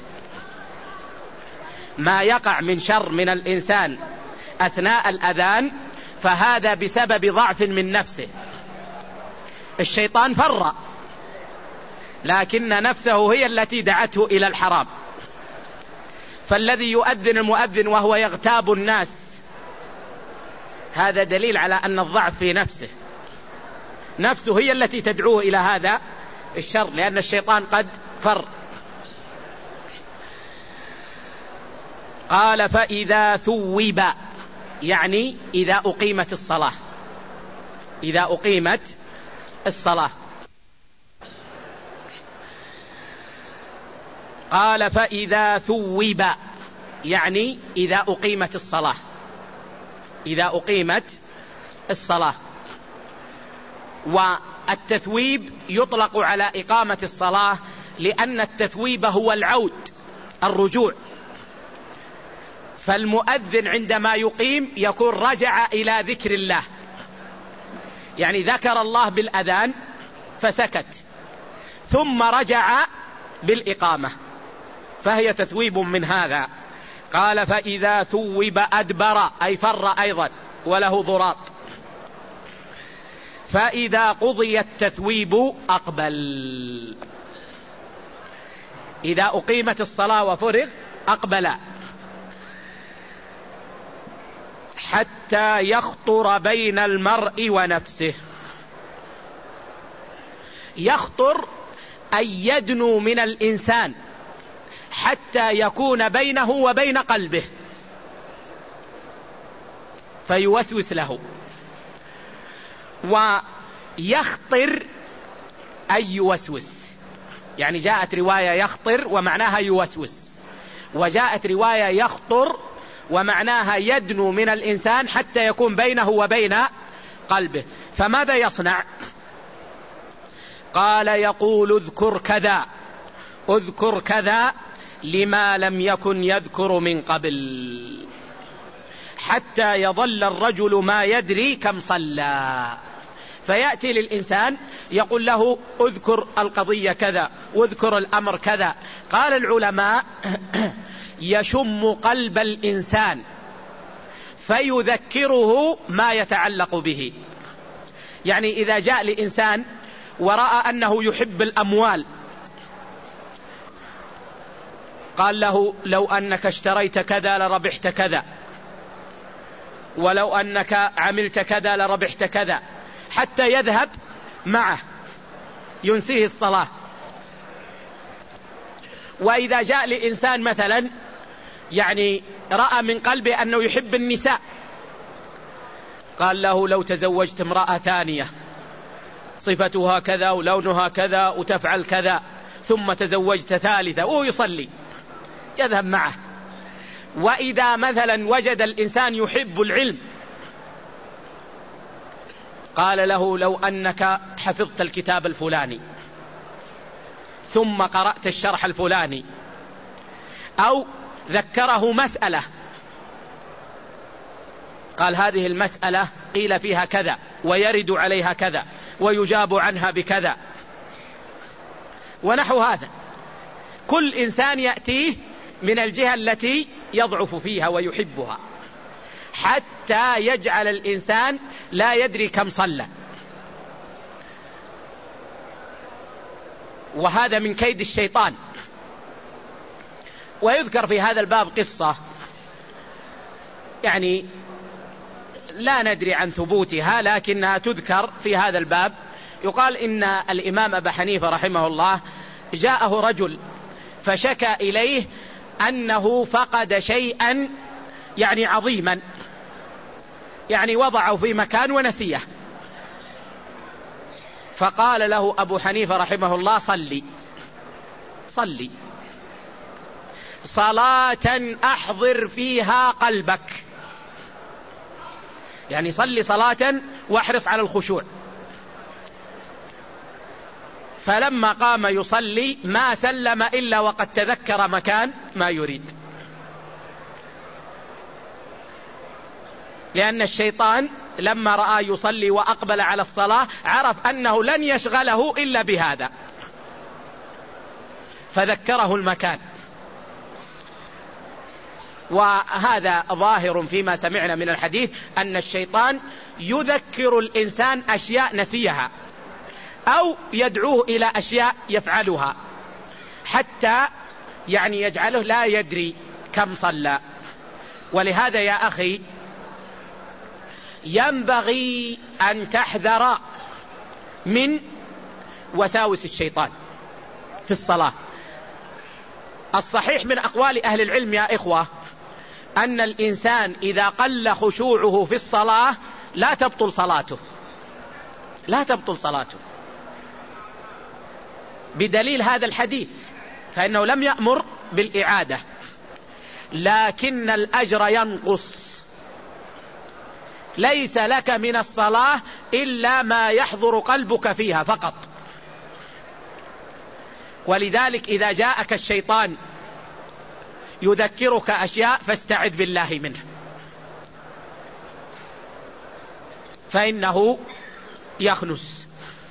ما يقع من شر من الإنسان أثناء الأذان فهذا بسبب ضعف من نفسه. الشيطان فر، لكن نفسه هي التي دعته إلى الحرام. فالذي يؤذن المؤذن وهو يغتاب الناس هذا دليل على أن الضعف في نفسه، نفسه هي التي تدعوه إلى هذا الشر، لأن الشيطان قد فر. قال فإذا ثوب، يعني إذا أقيمت الصلاة، إذا أقيمت الصلاة. قال فإذا ثوب، يعني إذا أقيمت الصلاة، إذا أقيمت الصلاة. والتثويب يطلق على إقامة الصلاة، لأن التثويب هو العود، الرجوع. فالمؤذن عندما يقيم يكون رجع إلى ذكر الله، يعني ذكر الله بالأذان فسكت ثم رجع بالإقامة، فهي تثويب من هذا. قال فإذا ثوب أدبر، أي فر أيضا وله ضراط. فإذا قضي التثويب أقبل، إذا أقيمت الصلاة وفرغ أقبل حتى يخطر بين المرء ونفسه. يخطر أي يدنو من الإنسان حتى يكون بينه وبين قلبه فيوسوس له. ويخطر أي يوسوس، يعني جاءت رواية يخطر ومعناها يوسوس، وجاءت رواية يخطر ومعناها يدنو من الإنسان حتى يكون بينه وبين قلبه. فماذا يصنع؟ قال يقول اذكر كذا، اذكر كذا لما لم يكن يذكر من قبل، حتى يظل الرجل ما يدري كم صلى. فيأتي للإنسان يقول له اذكر القضية كذا واذكر الأمر كذا. قال العلماء يشم قلب الإنسان فيذكره ما يتعلق به. يعني إذا جاء لإنسان ورأى أنه يحب الأموال قال له لو أنك اشتريت كذا لربحت كذا، ولو أنك عملت كذا لربحت كذا، حتى يذهب معه ينسيه الصلاة. وإذا جاء لإنسان مثلا يعني رأى من قلبه أنه يحب النساء قال له لو تزوجت امرأة ثانية صفتها كذا ولونها كذا وتفعل كذا ثم تزوجت ثالثة، وهو يصلي يذهب معه. وإذا مثلا وجد الإنسان يحب العلم قال له لو أنك حفظت الكتاب الفلاني ثم قرأت الشرح الفلاني، أو ذكره مسألة قال هذه المسألة قيل فيها كذا ويرد عليها كذا ويجاب عنها بكذا ونحو هذا. كل إنسان يأتيه من الجهة التي يضعف فيها ويحبها، حتى يجعل الإنسان لا يدري كم صلى. وهذا من كيد الشيطان. ويذكر في هذا الباب قصة يعني لا ندري عن ثبوتها لكنها تذكر في هذا الباب. يقال إن الإمام أبا حنيفة رحمه الله جاءه رجل فشكى إليه أنه فقد شيئا يعني عظيما، يعني وضعه في مكان ونسيه، فقال له أبو حنيفة رحمه الله صلي صلي صلاة أحضر فيها قلبك، يعني صلي صلاة واحرص على الخشوع. فلما قام يصلي ما سلم إلا وقد تذكر مكان ما يريد، لأن الشيطان لما رأى يصلي وأقبل على الصلاة عرف أنه لن يشغله إلا بهذا فذكره المكان. وهذا ظاهر فيما سمعنا من الحديث أن الشيطان يذكر الإنسان أشياء نسيها أو يدعوه إلى أشياء يفعلها حتى يعني يجعله لا يدري كم صلى. ولهذا يا أخي ينبغي أن تحذر من وساوس الشيطان في الصلاة. الصحيح من أقوال أهل العلم يا إخوة أن الإنسان إذا قل خشوعه في الصلاة لا تبطل صلاته، لا تبطل صلاته بدليل هذا الحديث، فإنه لم يأمر بالإعادة، لكن الأجر ينقص. ليس لك من الصلاة إلا ما يحضر قلبك فيها فقط. ولذلك إذا جاءك الشيطان يذكرك أشياء فاستعذ بالله منه، فإنه يخنس.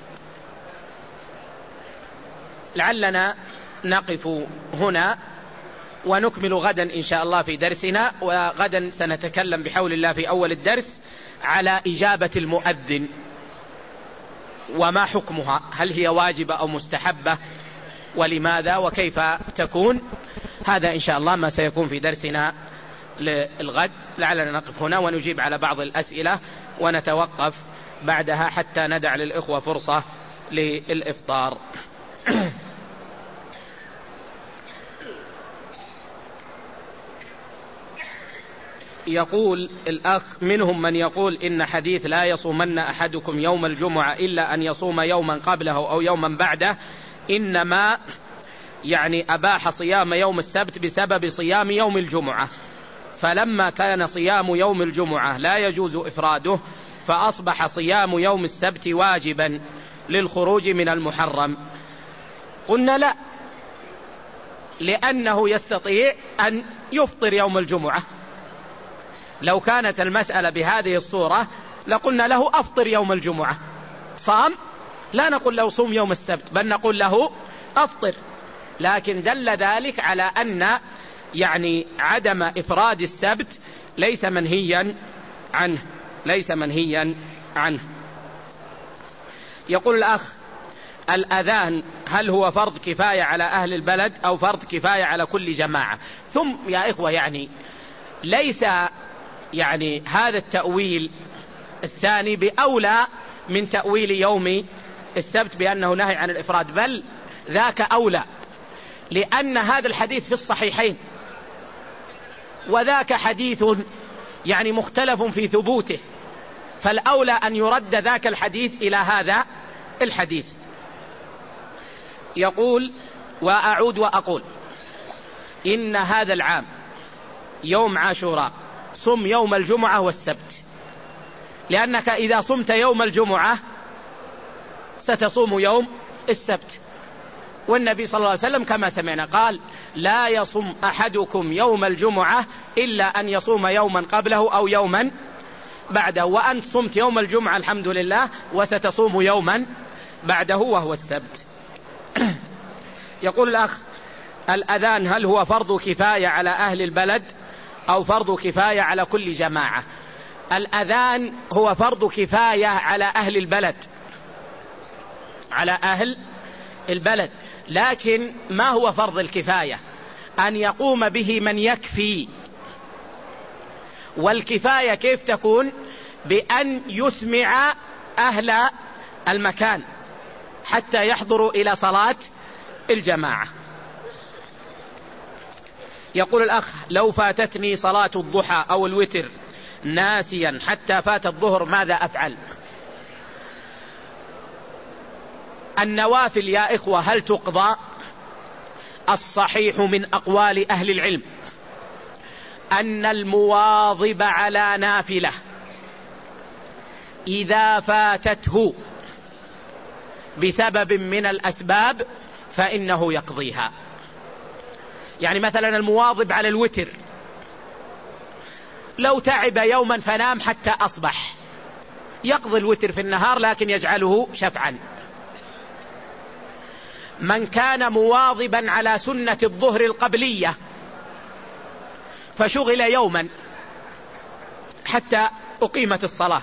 لعلنا نقف هنا ونكمل غدا إن شاء الله في درسنا. وغدا سنتكلم بحول الله في أول الدرس على إجابة المؤذن وما حكمها، هل هي واجبة أو مستحبة، ولماذا وكيف تكون. هذا إن شاء الله ما سيكون في درسنا للغد. لعلنا نقف هنا ونجيب على بعض الأسئلة ونتوقف بعدها حتى ندع للإخوة فرصة للإفطار. يقول الأخ منهم من يقول إن حديث لا يصومن أحدكم يوم الجمعة إلا أن يصوم يوما قبله أو يوما بعده إنما يعني أباح صيام يوم السبت بسبب صيام يوم الجمعة، فلما كان صيام يوم الجمعة لا يجوز إفراده فأصبح صيام يوم السبت واجبا للخروج من المحرم. قلنا لا، لأنه يستطيع أن يفطر يوم الجمعة. لو كانت المسألة بهذه الصورة لقلنا له أفطر يوم الجمعة، صام، لا نقول له صوم يوم السبت بل نقول له أفطر. لكن دل ذلك على أن يعني عدم إفراد السبت ليس منهيا عنه، ليس منهيا عنه. يقول الأخ الأذان هل هو فرض كفاية على أهل البلد أو فرض كفاية على كل جماعة؟ ثم يا إخوة يعني ليس يعني هذا التأويل الثاني بأولى من تأويل يوم السبت بأنه نهي عن الإفراد، بل ذاك أولى، لأن هذا الحديث في الصحيحين وذاك حديث يعني مختلف في ثبوته، فالأولى أن يرد ذاك الحديث إلى هذا الحديث. يقول وأعود وأقول إن هذا العام يوم عاشوراء صم يوم الجمعة والسبت، لأنك إذا صمت يوم الجمعة ستصوم يوم السبت، والنبي صلى الله عليه وسلم كما سمعنا قال لا يصم أحدكم يوم الجمعة إلا أن يصوم يوما قبله أو يوما بعده، وأنت صمت يوم الجمعة الحمد لله وستصوم يوما بعده وهو السبت. يقول الأخ الأذان هل هو فرض كفاية على أهل البلد أو فرض كفاية على كل جماعة؟ الأذان هو فرض كفاية على أهل البلد، على أهل البلد، لكن ما هو فرض الكفاية؟ أن يقوم به من يكفي. والكفاية كيف تكون؟ بأن يسمع أهل المكان حتى يحضروا إلى صلاة الجماعة. يقول الأخ: لو فاتتني صلاة الضحى أو الوتر ناسيا حتى فات الظهر ماذا أفعل؟ النوافل يا إخوة هل تقضى؟ الصحيح من أقوال أهل العلم أن المواظب على نافلة إذا فاتته بسبب من الأسباب فإنه يقضيها. يعني مثلا المواظب على الوتر لو تعب يوما فنام حتى أصبح يقضي الوتر في النهار لكن يجعله شفعا. من كان مواظبا على سنة الظهر القبلية فشغل يوما حتى أقيمت الصلاة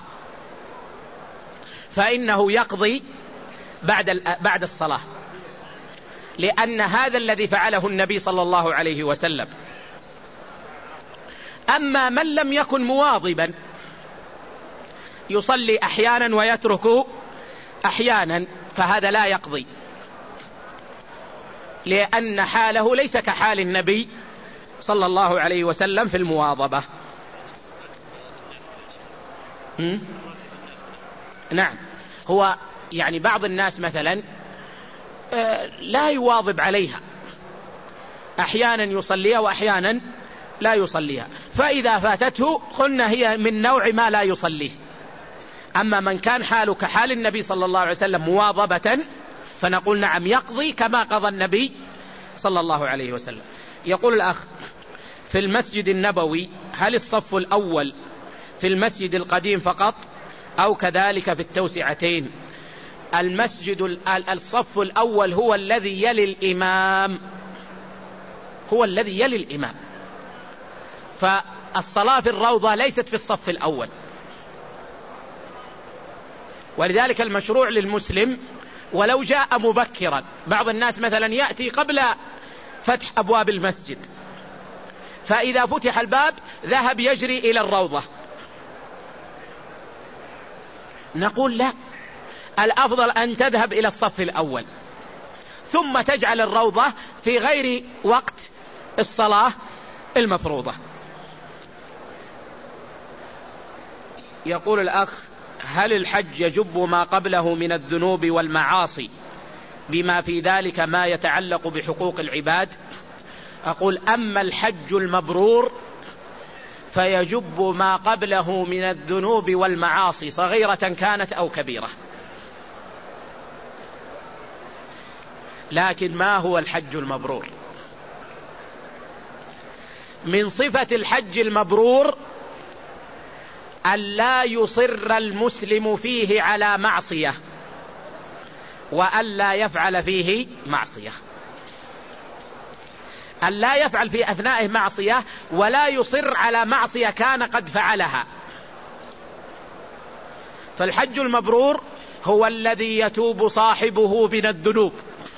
فإنه يقضي بعد بعد الصلاة، لأن هذا الذي فعله النبي صلى الله عليه وسلم. أما من لم يكن مواظبا يصلي أحيانا ويترك أحيانا فهذا لا يقضي، لأن حاله ليس كحال النبي صلى الله عليه وسلم في المواظبة. نعم، هو يعني بعض الناس مثلا لا يواظب عليها، أحيانا يصليها وأحيانا لا يصليها، فإذا فاتته قلنا هي من نوع ما لا يصليه. أما من كان حاله كحال النبي صلى الله عليه وسلم مواظبة فنقول نعم يقضي كما قضى النبي صلى الله عليه وسلم. يقول الأخ: في المسجد النبوي هل الصف الأول في المسجد القديم فقط أو كذلك في التوسعتين؟ المسجد الصف الأول هو الذي يلي الإمام، هو الذي يلي الإمام، فالصلاة في الروضة ليست في الصف الأول. ولذلك المشروع للمسلم ولو جاء مبكرا، بعض الناس مثلا يأتي قبل فتح أبواب المسجد فإذا فتح الباب ذهب يجري إلى الروضة، نقول لا، الأفضل أن تذهب إلى الصف الأول ثم تجعل الروضة في غير وقت الصلاة المفروضة. يقول الأخ: هل الحج يجب ما قبله من الذنوب والمعاصي بما في ذلك ما يتعلق بحقوق العباد؟ أقول: أما الحج المبرور فيجب ما قبله من الذنوب والمعاصي صغيرة كانت أو كبيرة. لكن ما هو الحج المبرور؟ من صفة الحج المبرور ألا يصر المسلم فيه على معصية وألا يفعل فيه معصية، ألا يفعل في أثناء معصية ولا يصر على معصية كان قد فعلها. فالحج المبرور هو الذي يتوب صاحبه من الذنوب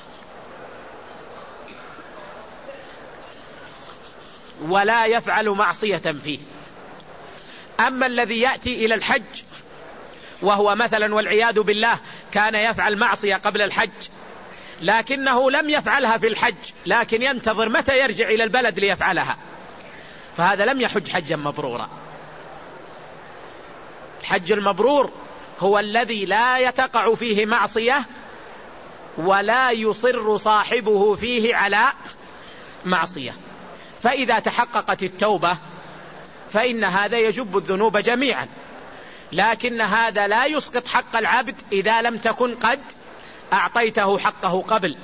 ولا يفعل معصية فيه. أما الذي يأتي إلى الحج وهو مثلا والعياذ بالله كان يفعل معصية قبل الحج لكنه لم يفعلها في الحج لكن ينتظر متى يرجع إلى البلد ليفعلها، فهذا لم يحج حجا مبرورا. الحج المبرور هو الذي لا يتقع فيه معصية ولا يصر صاحبه فيه على معصية، فإذا تحققت التوبة فإن هذا يجب الذنوب جميعا، لكن هذا لا يسقط حق العبد إذا لم تكن قد أعطيته حقه قبل.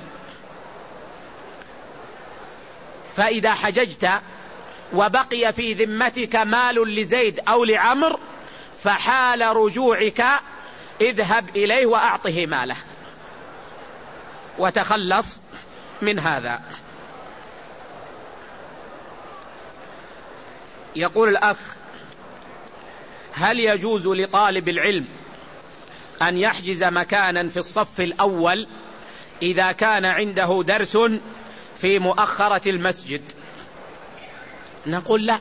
فإذا حججت وبقي في ذمتك مال لزيد أو لعمر فحال رجوعك اذهب إليه وأعطه ماله وتخلص من هذا. يقول الأخ: هل يجوز لطالب العلم أن يحجز مكانا في الصف الأول إذا كان عنده درس في مؤخرة المسجد؟ نقول لا،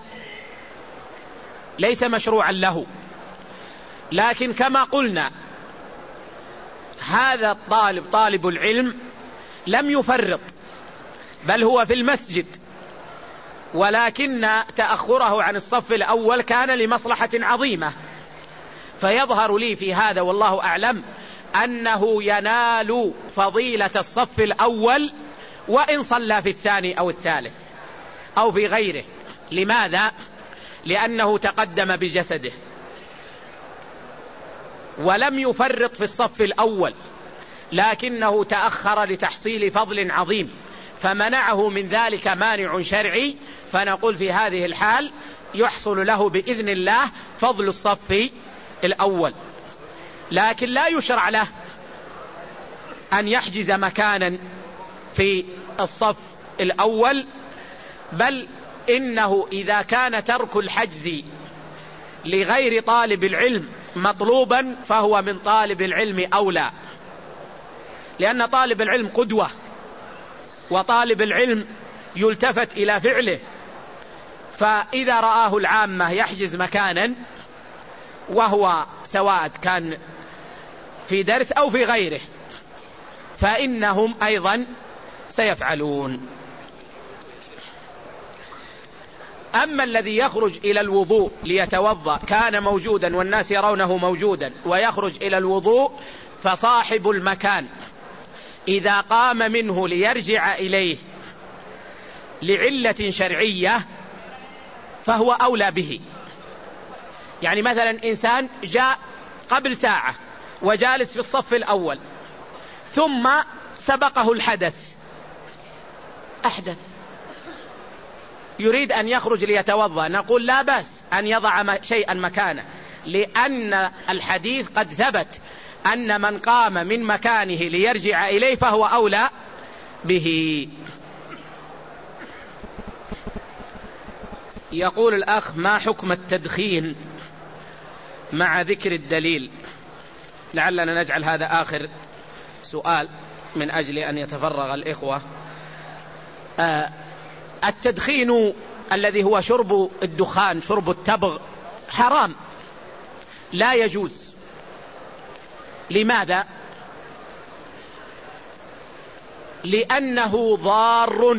ليس مشروعا له، لكن كما قلنا هذا الطالب طالب العلم لم يفرط، بل هو في المسجد، ولكن تأخره عن الصف الأول كان لمصلحة عظيمة. فيظهر لي في هذا والله أعلم أنه ينال فضيلة الصف الأول وإن صلى في الثاني أو الثالث أو في غيره. لماذا؟ لأنه تقدم بجسده ولم يفرط في الصف الأول، لكنه تأخر لتحصيل فضل عظيم فمنعه من ذلك مانع شرعي، فنقول في هذه الحال يحصل له بإذن الله فضل الصف الأول، لكن لا يشرع له أن يحجز مكانا في الصف الأول، بل إنه إذا كان ترك الحجز لغير طالب العلم مطلوبا فهو من طالب العلم أولى، لأن طالب العلم قدوة، وطالب العلم يلتفت إلى فعله، فإذا رآه العامة يحجز مكانا وهو سواء كان في درس أو في غيره فإنهم أيضا سيفعلون. أما الذي يخرج إلى الوضوء ليتوضأ كان موجودا والناس يرونه موجودا ويخرج إلى الوضوء، فصاحب المكان إذا قام منه ليرجع إليه لعلة شرعية فهو أولى به. يعني مثلا إنسان جاء قبل ساعة وجالس في الصف الأول ثم سبقه الحدث، أحدث يريد أن يخرج ليتوضأ، نقول لا بأس أن يضع شيئا مكانه، لأن الحديث قد ثبت أن من قام من مكانه ليرجع إليه فهو أولى به. يقول الأخ: ما حكم التدخين مع ذكر الدليل؟ لعلنا نجعل هذا آخر سؤال من أجل أن يتفرغ الإخوة. آه التدخين الذي هو شرب الدخان، شرب التبغ، حرام لا يجوز. لماذا؟ لأنه ضار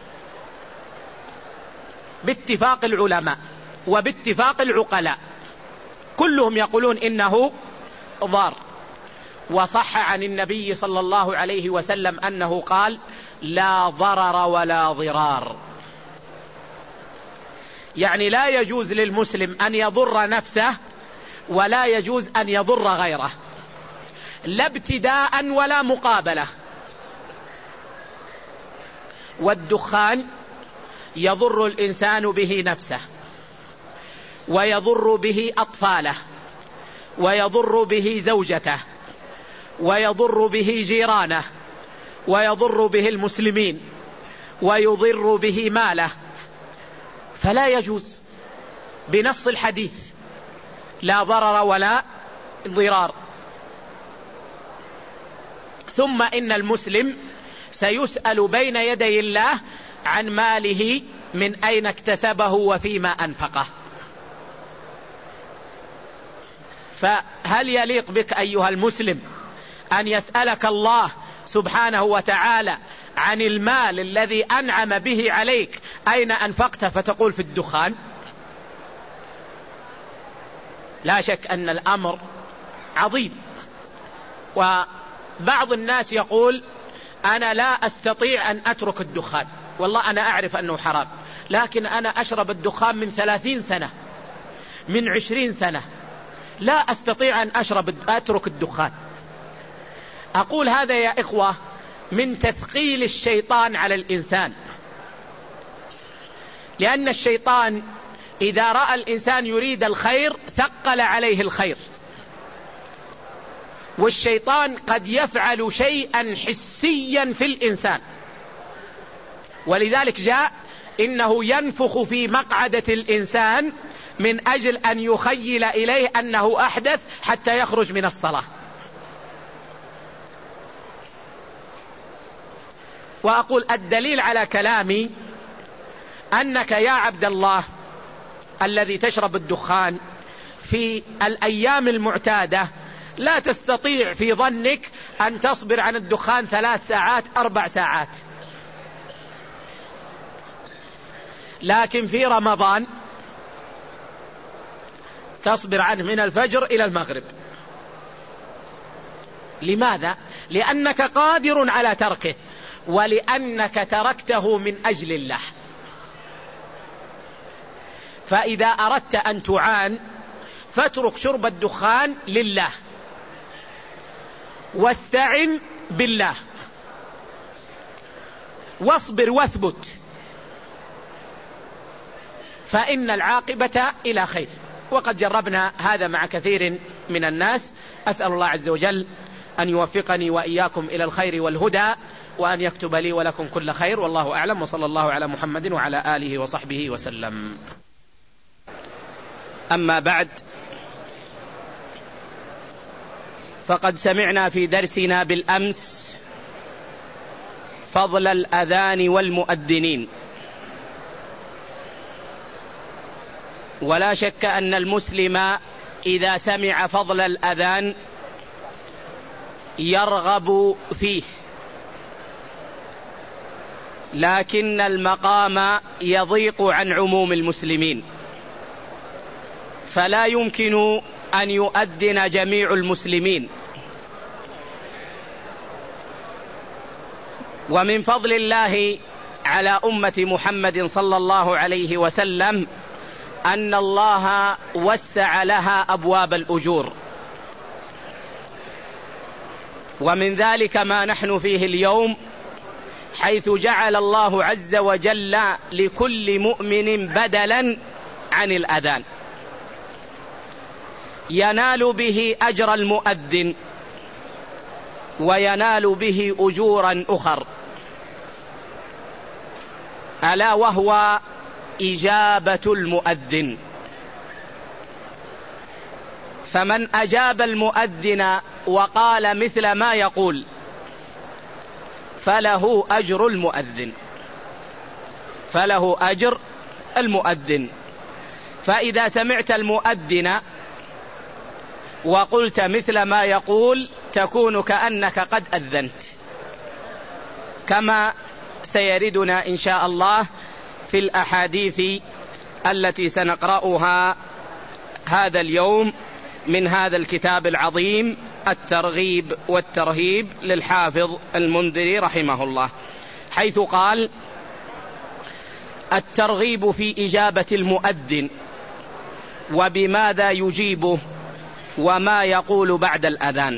باتفاق العلماء وباتفاق العقلاء، كلهم يقولون إنه ضار. وصح عن النبي صلى الله عليه وسلم أنه قال: لا ضرر ولا ضرار. يعني لا يجوز للمسلم أن يضر نفسه ولا يجوز أن يضر غيره، لا ابتداء ولا مقابلة. والدخان يضر الإنسان به نفسه، ويضر به أطفاله، ويضر به زوجته، ويضر به جيرانه، ويضر به المسلمين، ويضر به ماله، فلا يجوز بنص الحديث: لا ضرر ولا ضرار. ثم إن المسلم سيسأل بين يدي الله عن ماله من أين اكتسبه وفيما أنفقه. فهل يليق بك أيها المسلم أن يسألك الله سبحانه وتعالى عن المال الذي أنعم به عليك أين أنفقته فتقول في الدخان؟ لا شك أن الأمر عظيم. وبعض الناس يقول: أنا لا أستطيع أن أترك الدخان، والله أنا أعرف أنه حرام، لكن أنا أشرب الدخان من ثلاثين سنة، من عشرين سنة، لا أستطيع أن أشرب أترك الدخان. أقول هذا يا إخوة من تثقيل الشيطان على الإنسان، لأن الشيطان إذا رأى الإنسان يريد الخير ثقل عليه الخير، والشيطان قد يفعل شيئا حسيا في الإنسان، ولذلك جاء إنه ينفخ في مقعدة الإنسان من أجل أن يخيل إليه أنه أحدث حتى يخرج من الصلاة. وأقول الدليل على كلامي أنك يا عبد الله الذي تشرب الدخان في الأيام المعتادة لا تستطيع في ظنك أن تصبر عن الدخان ثلاث ساعات أربع ساعات، لكن في رمضان تصبر عنه من الفجر إلى المغرب. لماذا؟ لأنك قادر على تركه، ولأنك تركته من أجل الله. فإذا أردت أن تعان فاترك شرب الدخان لله، واستعن بالله، واصبر واثبت، فإن العاقبة إلى خير. وقد جربنا هذا مع كثير من الناس. أسأل الله عز وجل أن يوفقني وإياكم إلى الخير والهدى، وأن يكتب لي ولكم كل خير، والله أعلم، وصلى الله على محمد وعلى آله وصحبه وسلم. أما بعد، فقد سمعنا في درسنا بالأمس فضل الأذان والمؤذنين، ولا شك أن المسلم إذا سمع فضل الأذان يرغب فيه، لكن المقام يضيق عن عموم المسلمين، فلا يمكن أن يؤذن جميع المسلمين. ومن فضل الله على أمة محمد صلى الله عليه وسلم أن الله وسع لها أبواب الأجور، ومن ذلك ما نحن فيه اليوم، حيث جعل الله عز وجل لكل مؤمن بدلا عن الأذان ينال به أجر المؤذن، وينال به أجورا أخر، ألا وهو إجابة المؤذن. فمن أجاب المؤذن وقال مثل ما يقول فله أجر المؤذن، فله أجر المؤذن. فإذا سمعت المؤذن وقلت مثل ما يقول تكون كأنك قد أذنت، كما سيردنا إن شاء الله في الأحاديث التي سنقرأها هذا اليوم من هذا الكتاب العظيم الترغيب والترهيب للحافظ المنذري رحمه الله، حيث قال: الترغيب في إجابة المؤذن وبماذا يجيبه وما يقول بعد الأذان.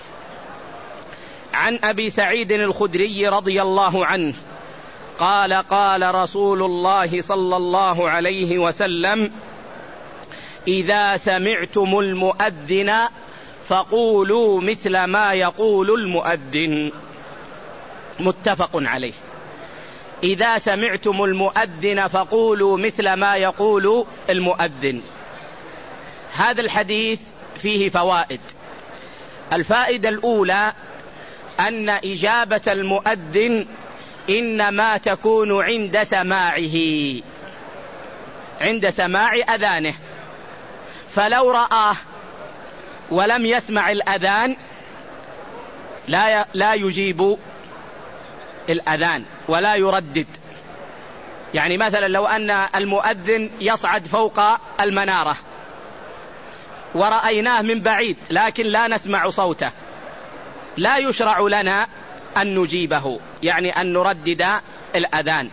عن أبي سعيد الخدري رضي الله عنه قال: قال رسول الله صلى الله عليه وسلم: إذا سمعتم المؤذن فقولوا مثل ما يقول المؤذن. متفق عليه. إذا سمعتم المؤذن فقولوا مثل ما يقول المؤذن. هذا الحديث فيه فوائد. الفائدة الأولى أن إجابة المؤذن إنما تكون عند سماعه، عند سماع أذانه، فلو رآه ولم يسمع الأذان لا لا يجيب الأذان ولا يردد. يعني مثلا لو أن المؤذن يصعد فوق المنارة ورأيناه من بعيد لكن لا نسمع صوته، لا يشرع لنا أن نجيبه، يعني أن نردد الأذان.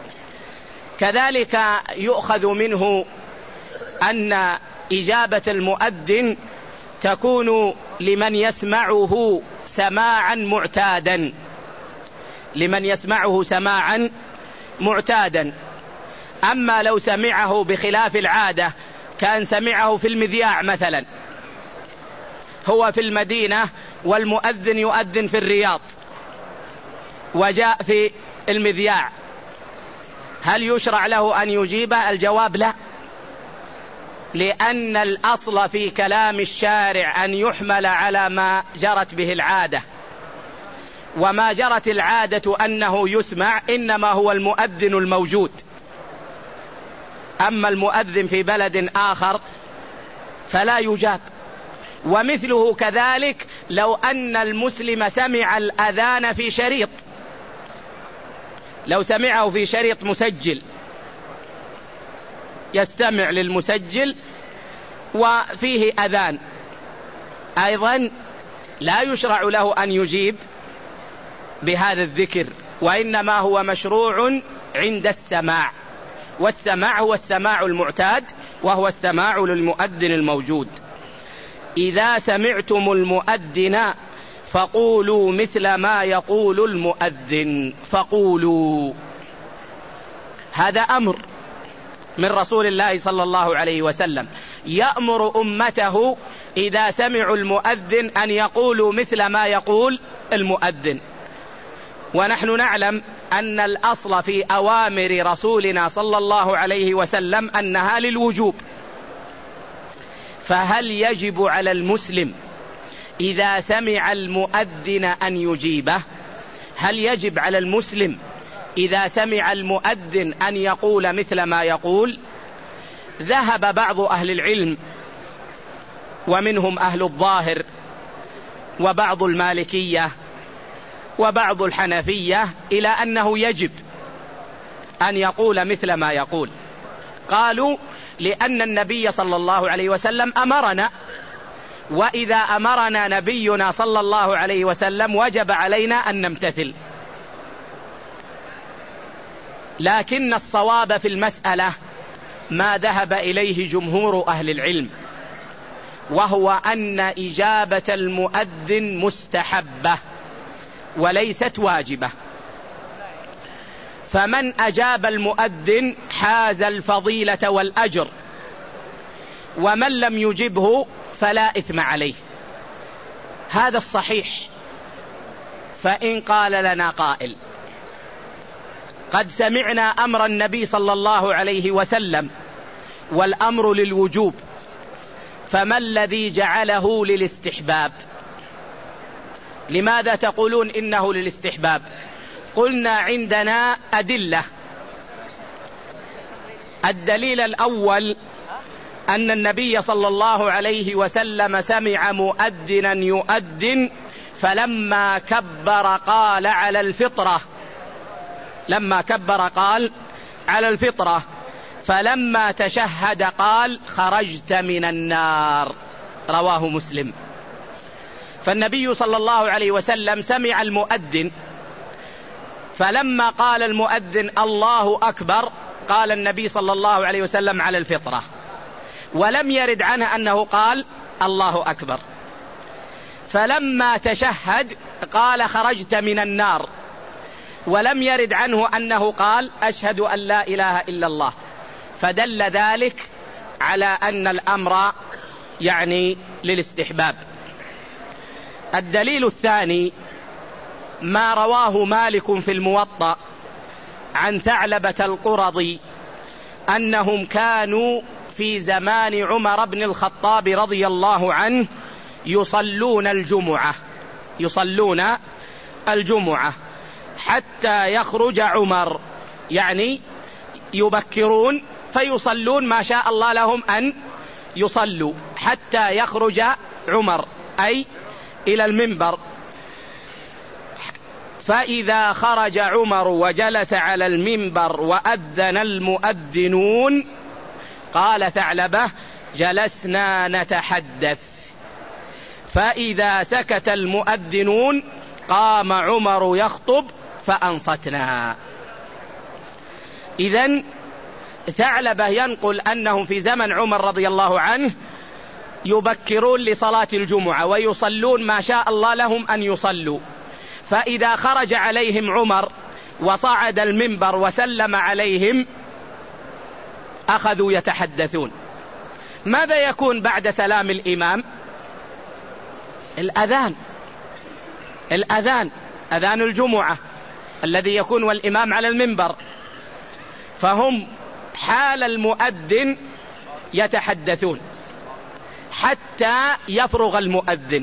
كذلك يؤخذ منه أن إجابة المؤذن تكون لمن يسمعه سماعا معتادا، لمن يسمعه سماعا معتادا. أما لو سمعه بخلاف العادة، كان سمعه في المذياع مثلا، هو في المدينة والمؤذن يؤذن في الرياض وجاء في المذياع، هل يشرع له أن يجيب؟ الجواب لا، لأن الأصل في كلام الشارع أن يحمل على ما جرت به العادة، وما جرت العادة أنه يسمع إنما هو المؤذن الموجود. أما المؤذن في بلد آخر فلا يجاب. ومثله كذلك لو أن المسلم سمع الأذان في شريط، لو سمعه في شريط مسجل، يستمع للمسجل وفيه أذان، أيضا لا يشرع له أن يجيب بهذا الذكر، وإنما هو مشروع عند السماع، والسماع هو السماع المعتاد، وهو السماع للمؤذن الموجود. إذا سمعتم المؤذن فقولوا مثل ما يقول المؤذن، فقولوا، هذا أمر من رسول الله صلى الله عليه وسلم، يأمر أمته إذا سمعوا المؤذن أن يقولوا مثل ما يقول المؤذن. ونحن نعلم أن الأصل في أوامر رسولنا صلى الله عليه وسلم أنها للوجوب، فهل يجب على المسلم إذا سمع المؤذن أن يجيبه؟ هل يجب على المسلم إذا سمع المؤذن أن يقول مثل ما يقول؟ ذهب بعض أهل العلم ومنهم أهل الظاهر وبعض المالكية وبعض الحنفية إلى أنه يجب أن يقول مثل ما يقول. قالوا لأن النبي صلى الله عليه وسلم أمرنا، وإذا أمرنا نبينا صلى الله عليه وسلم وجب علينا أن نمتثل. لكن الصواب في المسألة ما ذهب إليه جمهور أهل العلم، وهو أن إجابة المؤذن مستحبة وليست واجبة، فمن أجاب المؤذن حاز الفضيلة والأجر، ومن لم يجبه فلا إثم عليه. هذا الصحيح. فإن قال لنا قائل قد سمعنا أمر النبي صلى الله عليه وسلم والأمر للوجوب، فما الذي جعله للاستحباب؟ لماذا تقولون إنه للاستحباب؟ قلنا عندنا أدلة. الدليل الأول أن النبي صلى الله عليه وسلم سمع مؤذنا يؤذن فلما كبر قال على الفطرة، لما كبر قال على الفطرة، فلما تشهد قال خرجت من النار، رواه مسلم. فالنبي صلى الله عليه وسلم سمع المؤذن، فلما قال المؤذن الله أكبر قال النبي صلى الله عليه وسلم على الفطرة، ولم يرد عنه أنه قال الله أكبر. فلما تشهد قال خرجت من النار، ولم يرد عنه أنه قال أشهد أن لا إله إلا الله. فدل ذلك على أن الأمر يعني للاستحباب. الدليل الثاني ما رواه مالك في الموطأ عن ثعلبة القرظي أنهم كانوا في زمان عمر بن الخطاب رضي الله عنه يصلون الجمعة يصلون الجمعة حتى يخرج عمر، يعني يبكرون فيصلون ما شاء الله لهم أن يصلوا حتى يخرج عمر، أي إلى المنبر. فإذا خرج عمر وجلس على المنبر وأذن المؤذنون قال ثعلبة جلسنا نتحدث، فإذا سكت المؤذنون قام عمر يخطب فأنصتنا. إذن ثعلبة ينقل أنهم في زمن عمر رضي الله عنه يبكرون لصلاة الجمعة ويصلون ما شاء الله لهم أن يصلوا، فإذا خرج عليهم عمر وصعد المنبر وسلم عليهم أخذوا يتحدثون. ماذا يكون بعد سلام الإمام؟ الأذان الأذان أذان الجمعة الذي يكون والإمام على المنبر. فهم حال المؤذن يتحدثون حتى يفرغ المؤذن،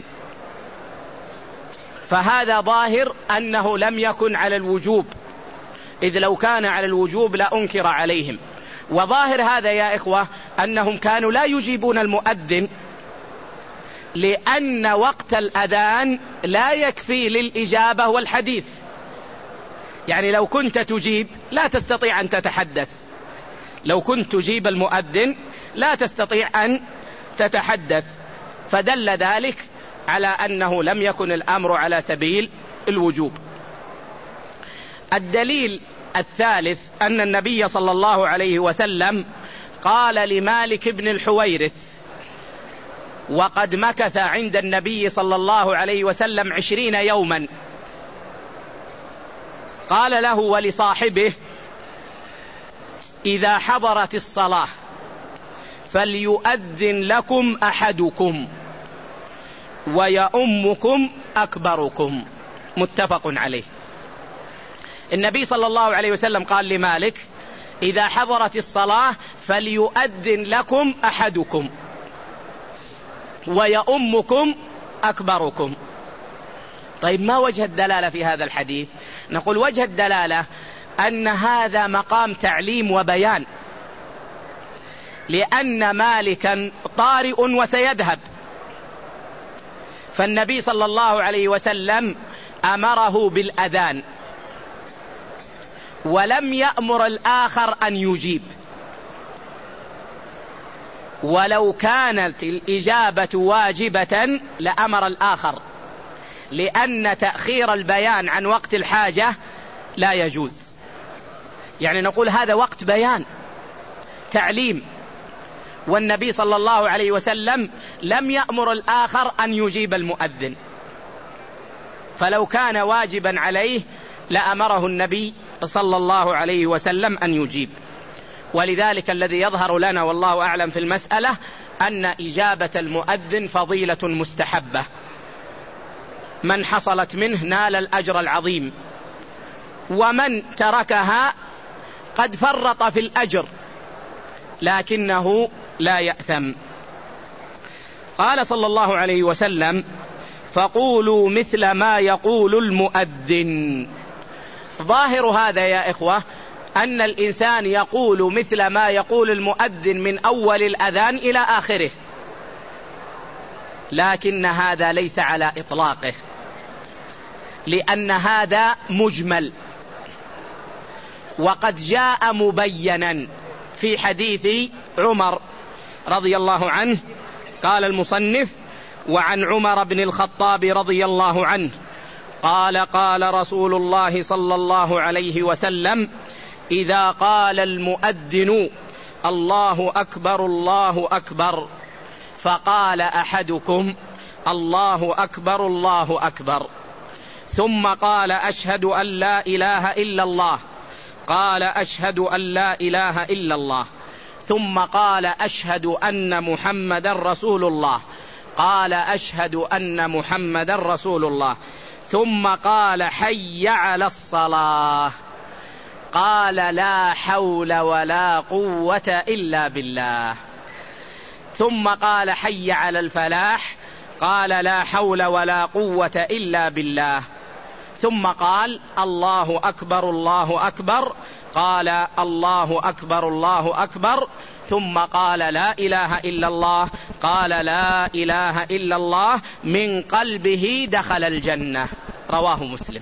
فهذا ظاهر أنه لم يكن على الوجوب، إذ لو كان على الوجوب لأنكر عليهم. وظاهر هذا يا إخوة أنهم كانوا لا يجيبون المؤذن، لأن وقت الأذان لا يكفي للإجابة والحديث. يعني لو كنت تجيب لا تستطيع أن تتحدث، لو كنت تجيب المؤذن لا تستطيع أن تتحدث، فدل ذلك على أنه لم يكن الأمر على سبيل الوجوب. الدليل الثالث أن النبي صلى الله عليه وسلم قال لمالك بن الحويرث، وقد مكث عند النبي صلى الله عليه وسلم عشرين يوما، قال له ولصاحبه: إذا حضرت الصلاة فليؤذن لكم أحدكم ويؤمكم أكبركم. متفق عليه. النبي صلى الله عليه وسلم قال لمالك: إذا حضرت الصلاة فليؤذن لكم أحدكم ويؤمكم أكبركم. طيب، ما وجه الدلالة في هذا الحديث؟ نقول وجه الدلالة أن هذا مقام تعليم وبيان، لأن مالكا طارئ وسيذهب، فالنبي صلى الله عليه وسلم أمره بالأذان ولم يأمر الآخر أن يجيب. ولو كانت الإجابة واجبة لأمر الآخر، لأن تأخير البيان عن وقت الحاجة لا يجوز. يعني نقول هذا وقت بيان تعليم، والنبي صلى الله عليه وسلم لم يأمر الآخر أن يجيب المؤذن، فلو كان واجبا عليه لأمره النبي صلى الله عليه وسلم أن يجيب. ولذلك الذي يظهر لنا والله أعلم في المسألة أن إجابة المؤذن فضيلة مستحبة، من حصلت منه نال الأجر العظيم، ومن تركها قد فرط في الأجر لكنه لا يأثم. قال صلى الله عليه وسلم: فقولوا مثل ما يقول المؤذن. ظاهر هذا يا إخوة أن الإنسان يقول مثل ما يقول المؤذن من أول الأذان إلى آخره، لكن هذا ليس على إطلاقه، لأن هذا مجمل، وقد جاء مبينا في حديث عمر رضي الله عنه. قال المصنف: وعن عمر بن الخطاب رضي الله عنه قال: قال رسول الله صلى الله عليه وسلم: إذا قال المؤذن الله أكبر الله أكبر، فقال أحدكم الله أكبر الله أكبر، ثم قال أشهد أن لا إله إلا الله، قال أشهد أن لا إله إلا الله، ثم قال أشهد أن محمدا رسول الله، قال أشهد أن محمدا رسول الله، ثم قال حي على الصلاة، قال لا حول ولا قوة إلا بالله، ثم قال حي على الفلاح، قال لا حول ولا قوة إلا بالله، ثم قال الله أكبر الله أكبر، قال الله أكبر الله أكبر، ثم قال لا إله إلا الله، قال لا إله إلا الله، من قلبه دخل الجنة. رواه مسلم.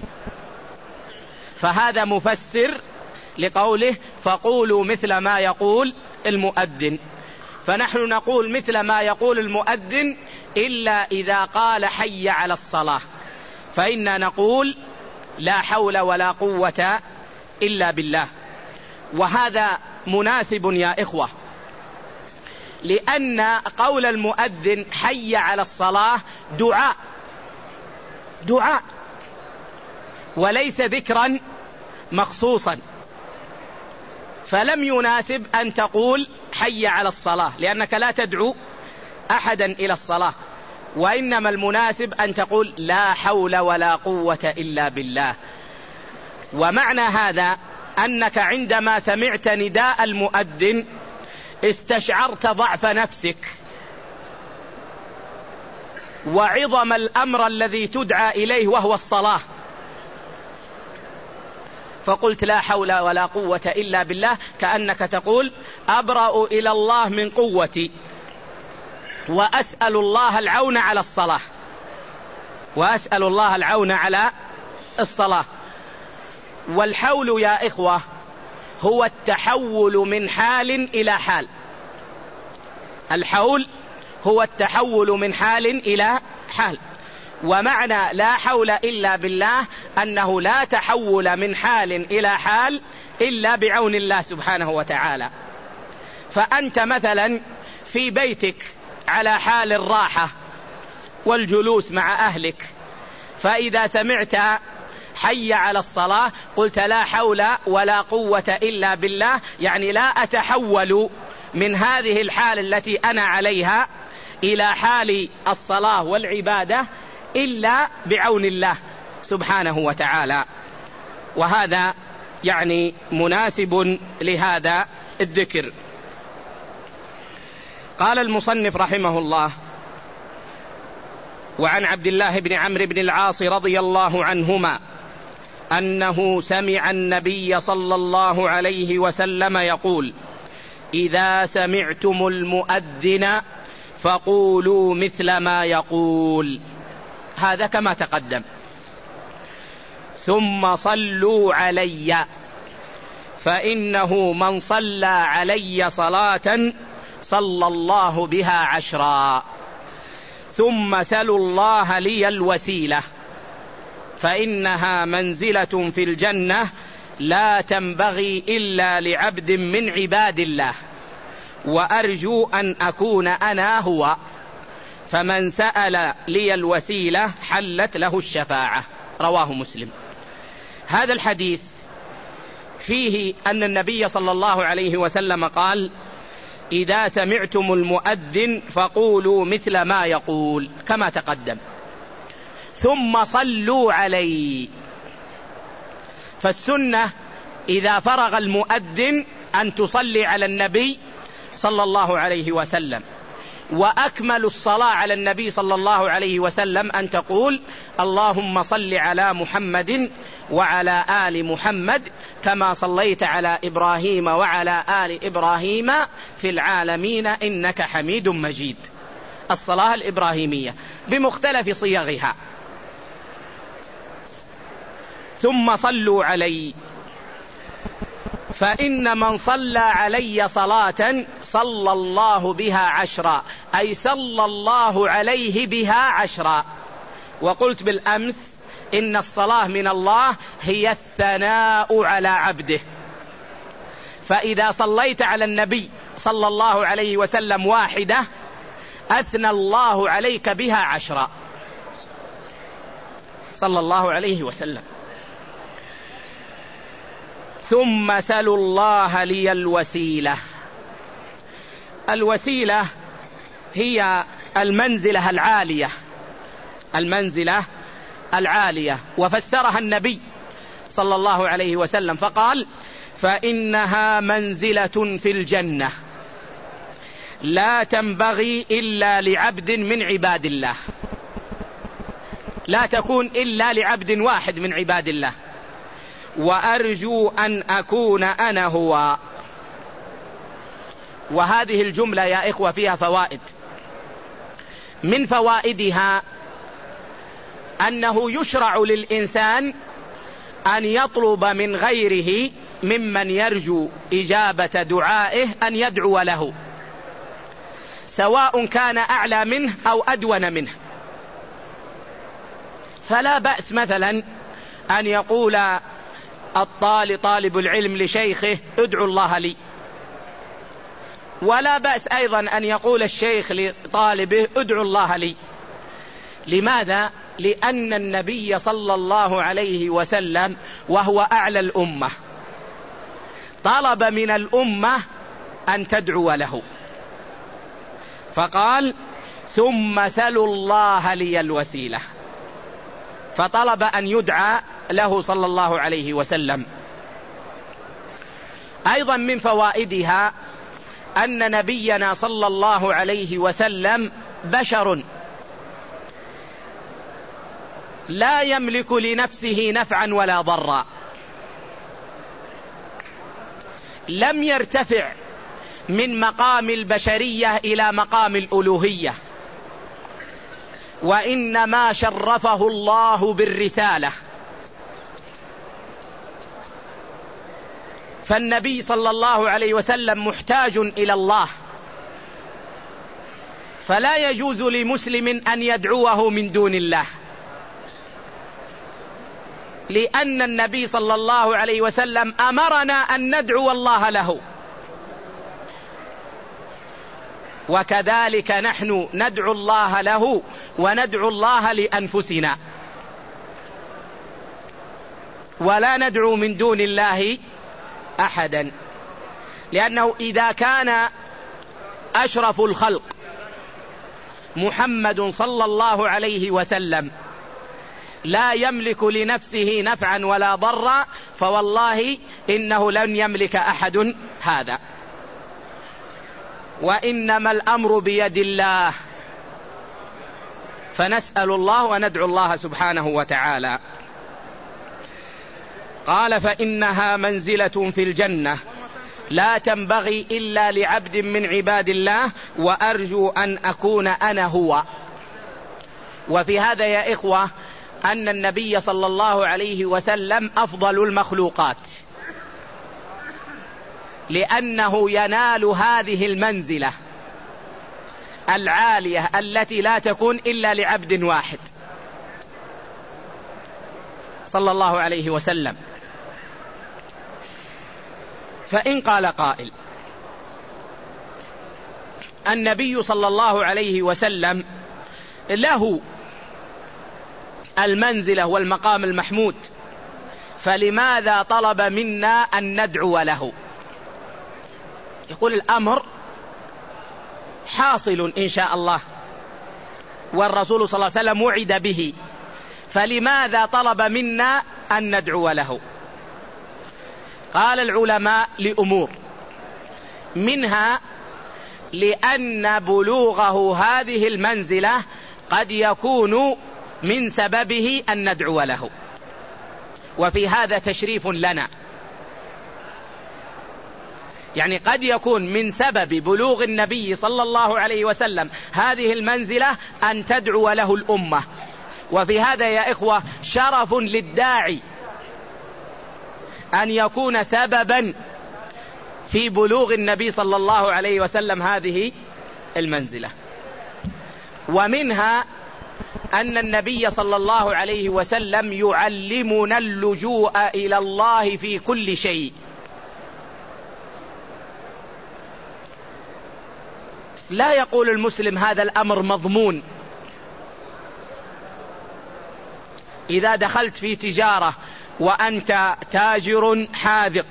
فهذا مفسر لقوله فقولوا مثل ما يقول المؤذن. فنحن نقول مثل ما يقول المؤذن إلا إذا قال حي على الصلاة، فإننا نقول لا حول ولا قوة إلا بالله. وهذا مناسب يا إخوة، لأن قول المؤذن حي على الصلاة دعاء دعاء وليس ذكرا مخصوصا، فلم يناسب أن تقول حي على الصلاة، لأنك لا تدعو أحدا إلى الصلاة، وإنما المناسب أن تقول لا حول ولا قوة إلا بالله. ومعنى هذا أنك عندما سمعت نداء المؤذن استشعرت ضعف نفسك وعظم الأمر الذي تدعى إليه وهو الصلاة، فقلت لا حول ولا قوة إلا بالله، كأنك تقول أبرأ إلى الله من قوتي وأسأل الله العون على الصلاة، وأسأل الله العون على الصلاة. والحول يا إخوة هو التحول من حال إلى حال. الحول هو التحول من حال إلى حال، ومعنى لا حول إلا بالله أنه لا تحول من حال إلى حال إلا بعون الله سبحانه وتعالى. فأنت مثلا في بيتك على حال الراحة والجلوس مع أهلك، فإذا سمعت حي على الصلاة قلت لا حول ولا قوة إلا بالله، يعني لا أتحول من هذه الحال التي أنا عليها إلى حال الصلاة والعبادة إلا بعون الله سبحانه وتعالى. وهذا يعني مناسب لهذا الذكر. قال المصنف رحمه الله: وعن عبد الله بن عمرو بن العاص رضي الله عنهما أنه سمع النبي صلى الله عليه وسلم يقول: إذا سمعتم المؤذن فقولوا مثل ما يقول. هذا كما تقدم. ثم صلوا علي فإنه من صلى علي صلاة صلى الله بها عشرا. ثم سلوا الله لي الوسيلة فإنها منزلة في الجنة لا تنبغي إلا لعبد من عباد الله، وأرجو أن أكون أنا هو، فمن سأل لي الوسيلة حلت له الشفاعة. رواه مسلم. هذا الحديث فيه أن النبي صلى الله عليه وسلم قال: إذا سمعتم المؤذن فقولوا مثل ما يقول، كما تقدم. ثم صلوا علي. فالسنة إذا فرغ المؤذن أن تصلي على النبي صلى الله عليه وسلم، وأكمل الصلاة على النبي صلى الله عليه وسلم أن تقول: اللهم صل على محمد وعلى آل محمد كما صليت على إبراهيم وعلى آل إبراهيم في العالمين إنك حميد مجيد. الصلاة الإبراهيمية بمختلف صيغها. ثم صلوا علي فإن من صلى علي صلاة صلى الله بها عشرا، أي صلى الله عليه بها عشرا. وقلت بالأمس إن الصلاة من الله هي الثناء على عبده، فإذا صليت على النبي صلى الله عليه وسلم واحدة أثنى الله عليك بها عشرا صلى الله عليه وسلم. ثم سلوا الله لي الوسيلة. الوسيلة هي المنزلة العالية، المنزلة العالية، وفسرها النبي صلى الله عليه وسلم فقال: فإنها منزلة في الجنة لا تنبغي إلا لعبد من عباد الله، لا تكون إلا لعبد واحد من عباد الله، وأرجو أن أكون أنا هو. وهذه الجملة يا إخوة فيها فوائد. من فوائدها أنه يشرع للإنسان أن يطلب من غيره ممن يرجو إجابة دعائه أن يدعو له، سواء كان أعلى منه أو أدون منه. فلا بأس مثلا أن يقول الطالب طالب العلم لشيخه: ادعو الله لي. ولا بأس أيضا أن يقول الشيخ لطالبه: ادعو الله لي. لماذا؟ لأن النبي صلى الله عليه وسلم وهو أعلى الأمة طلب من الأمة أن تدعو له، فقال: ثم سلوا الله لي الوسيلة، فطلب أن يدعى له صلى الله عليه وسلم. أيضا من فوائدها أن نبينا صلى الله عليه وسلم بشر لا يملك لنفسه نفعا ولا ضرا، لم يرتفع من مقام البشرية إلى مقام الألوهية، وإنما شرفه الله بالرسالة. فالنبي صلى الله عليه وسلم محتاج إلى الله، فلا يجوز لمسلم أن يدعوه من دون الله، لأن النبي صلى الله عليه وسلم أمرنا أن ندعو الله له، وكذلك نحن ندعو الله له وندعو الله لأنفسنا، ولا ندعو من دون الله أحدا. لأنه إذا كان أشرف الخلق محمد صلى الله عليه وسلم لا يملك لنفسه نفعا ولا ضرا، فوالله إنه لن يملك أحد هذا، وإنما الأمر بيد الله. فنسأل الله وندعو الله سبحانه وتعالى. قال: فإنها منزلة في الجنة لا تنبغي إلا لعبد من عباد الله، وأرجو أن أكون أنا هو. وفي هذا يا إخوة أن النبي صلى الله عليه وسلم أفضل المخلوقات، لأنه ينال هذه المنزلة العالية التي لا تكون إلا لعبد واحد صلى الله عليه وسلم. فإن قال قائل: النبي صلى الله عليه وسلم له المنزلة والمقام المحمود، فلماذا طلب منا أن ندعو له؟ يقول: الأمر حاصل إن شاء الله، والرسول صلى الله عليه وسلم وعد به، فلماذا طلب منا أن ندعو له؟ قال العلماء: لأمور، منها لأن بلوغه هذه المنزلة قد يكون من سببه أن ندعو له، وفي هذا تشريف لنا. يعني قد يكون من سبب بلوغ النبي صلى الله عليه وسلم هذه المنزلة أن تدعو له الأمة، وفي هذا يا إخوة شرف للداعي أن يكون سببا في بلوغ النبي صلى الله عليه وسلم هذه المنزلة. ومنها أن النبي صلى الله عليه وسلم يعلمنا اللجوء إلى الله في كل شيء. لا يقول المسلم هذا الأمر مضمون. إذا دخلت في تجارة وأنت تاجر حاذق،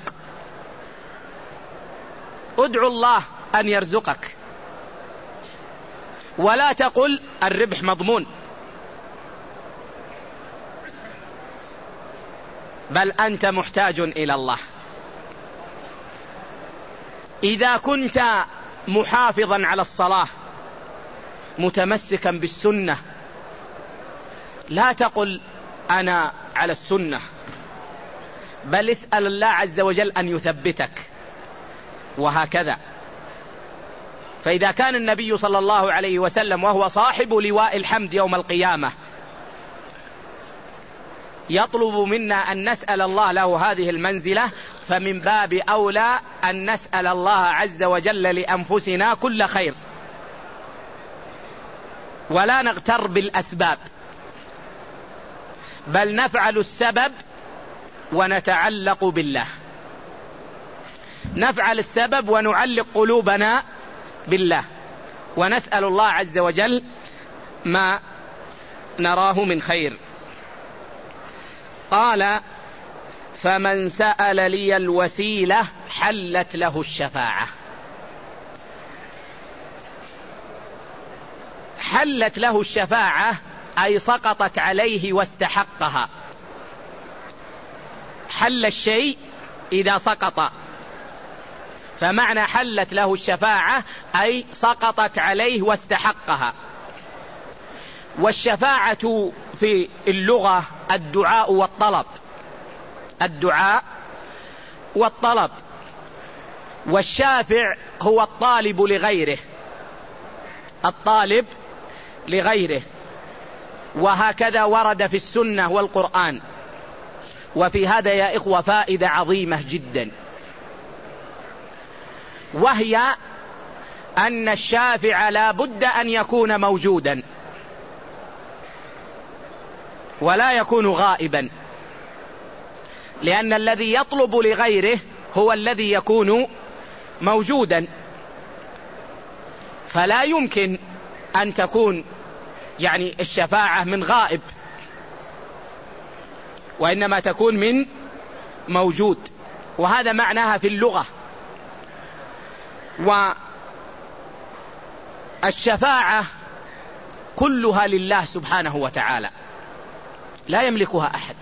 ادعو الله أن يرزقك، ولا تقل الربح مضمون، بل أنت محتاج إلى الله. إذا كنت محافظا على الصلاة متمسكا بالسنة، لا تقل أنا على السنة، بل اسأل الله عز وجل أن يثبتك، وهكذا. فإذا كان النبي صلى الله عليه وسلم وهو صاحب لواء الحمد يوم القيامة يطلب منا أن نسأل الله له هذه المنزلة، فمن باب أولى أن نسأل الله عز وجل لأنفسنا كل خير، ولا نغتر بالأسباب، بل نفعل السبب ونتعلق بالله. نفعل السبب ونعلق قلوبنا بالله، ونسأل الله عز وجل ما نراه من خير. قال: فمن سأل لي الوسيلة حلت له الشفاعة. حلت له الشفاعة أي سقطت عليه واستحقها. حل الشيء إذا سقط، فمعنى حلت له الشفاعة أي سقطت عليه واستحقها. والشفاعة في اللغة الدعاء والطلب، الدعاء والطلب، والشافع هو الطالب لغيره، الطالب لغيره. وهكذا ورد في السنة والقرآن. وفي هذا يا إخوة فائدة عظيمة جدا، وهي أن الشافع لا بد أن يكون موجودا ولا يكون غائبا، لأن الذي يطلب لغيره هو الذي يكون موجودا، فلا يمكن أن تكون يعني الشفاعة من غائب، وإنما تكون من موجود. وهذا معناها في اللغة. والشفاعة كلها لله سبحانه وتعالى، لا يملكها أحد،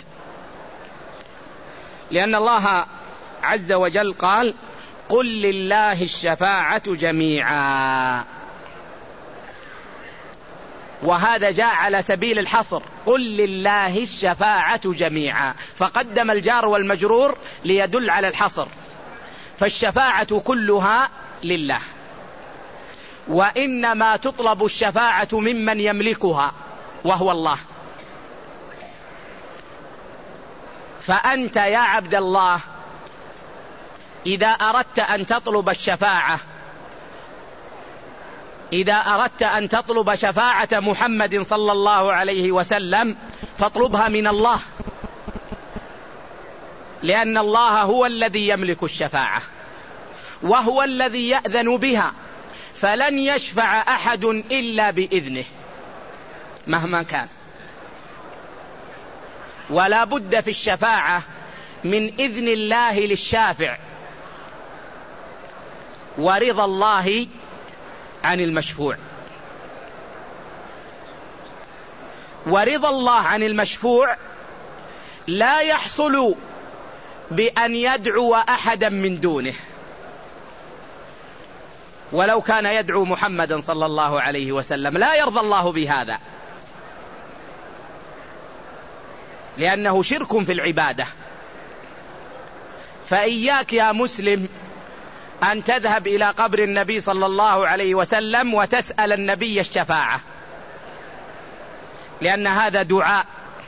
لأن الله عز وجل قال: قل لله الشفاعة جميعا. وهذا جاء على سبيل الحصر، قل لله الشفاعة جميعا، فقدم الجار والمجرور ليدل على الحصر. فالشفاعة كلها لله، وإنما تطلب الشفاعة ممن يملكها وهو الله. فأنت يا عبد الله إذا أردت أن تطلب الشفاعة، إذا أردت أن تطلب شفاعة محمد صلى الله عليه وسلم فاطلبها من الله، لأن الله هو الذي يملك الشفاعة وهو الذي يأذن بها، فلن يشفع أحد إلا بإذنه مهما كان. ولا بد في الشفاعة من إذن الله للشافع ورضا الله عن المشفوع. ورضا الله عن المشفوع لا يحصل بأن يدعو أحدا من دونه، ولو كان يدعو محمدا صلى الله عليه وسلم لا يرضى الله بهذا، لأنه شرك في العبادة. فإياك يا مسلم أن تذهب إلى قبر النبي صلى الله عليه وسلم وتسأل النبي الشفاعة، لأن هذا دعاء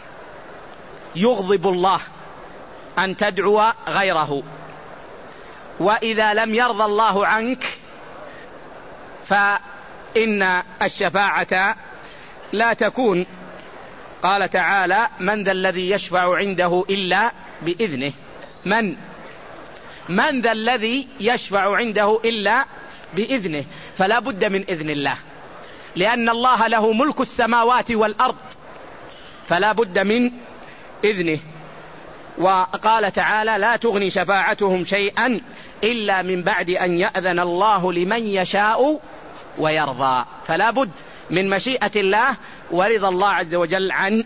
يغضب الله أن تدعو غيره. وإذا لم يرضى الله عنك فإن الشفاعة لا تكون. قال تعالى: من ذا الذي يشفع عنده إلا بإذنه. من من ذا الذي يشفع عنده إلا بإذنه؟ فلا بد من إذن الله، لأن الله له ملك السماوات والأرض، فلا بد من إذنه. وقال تعالى: لا تغني شفاعتهم شيئا إلا من بعد أن يأذن الله لمن يشاء ويرضى. فلا بد من مشيئة الله ورضا الله عز وجل عن.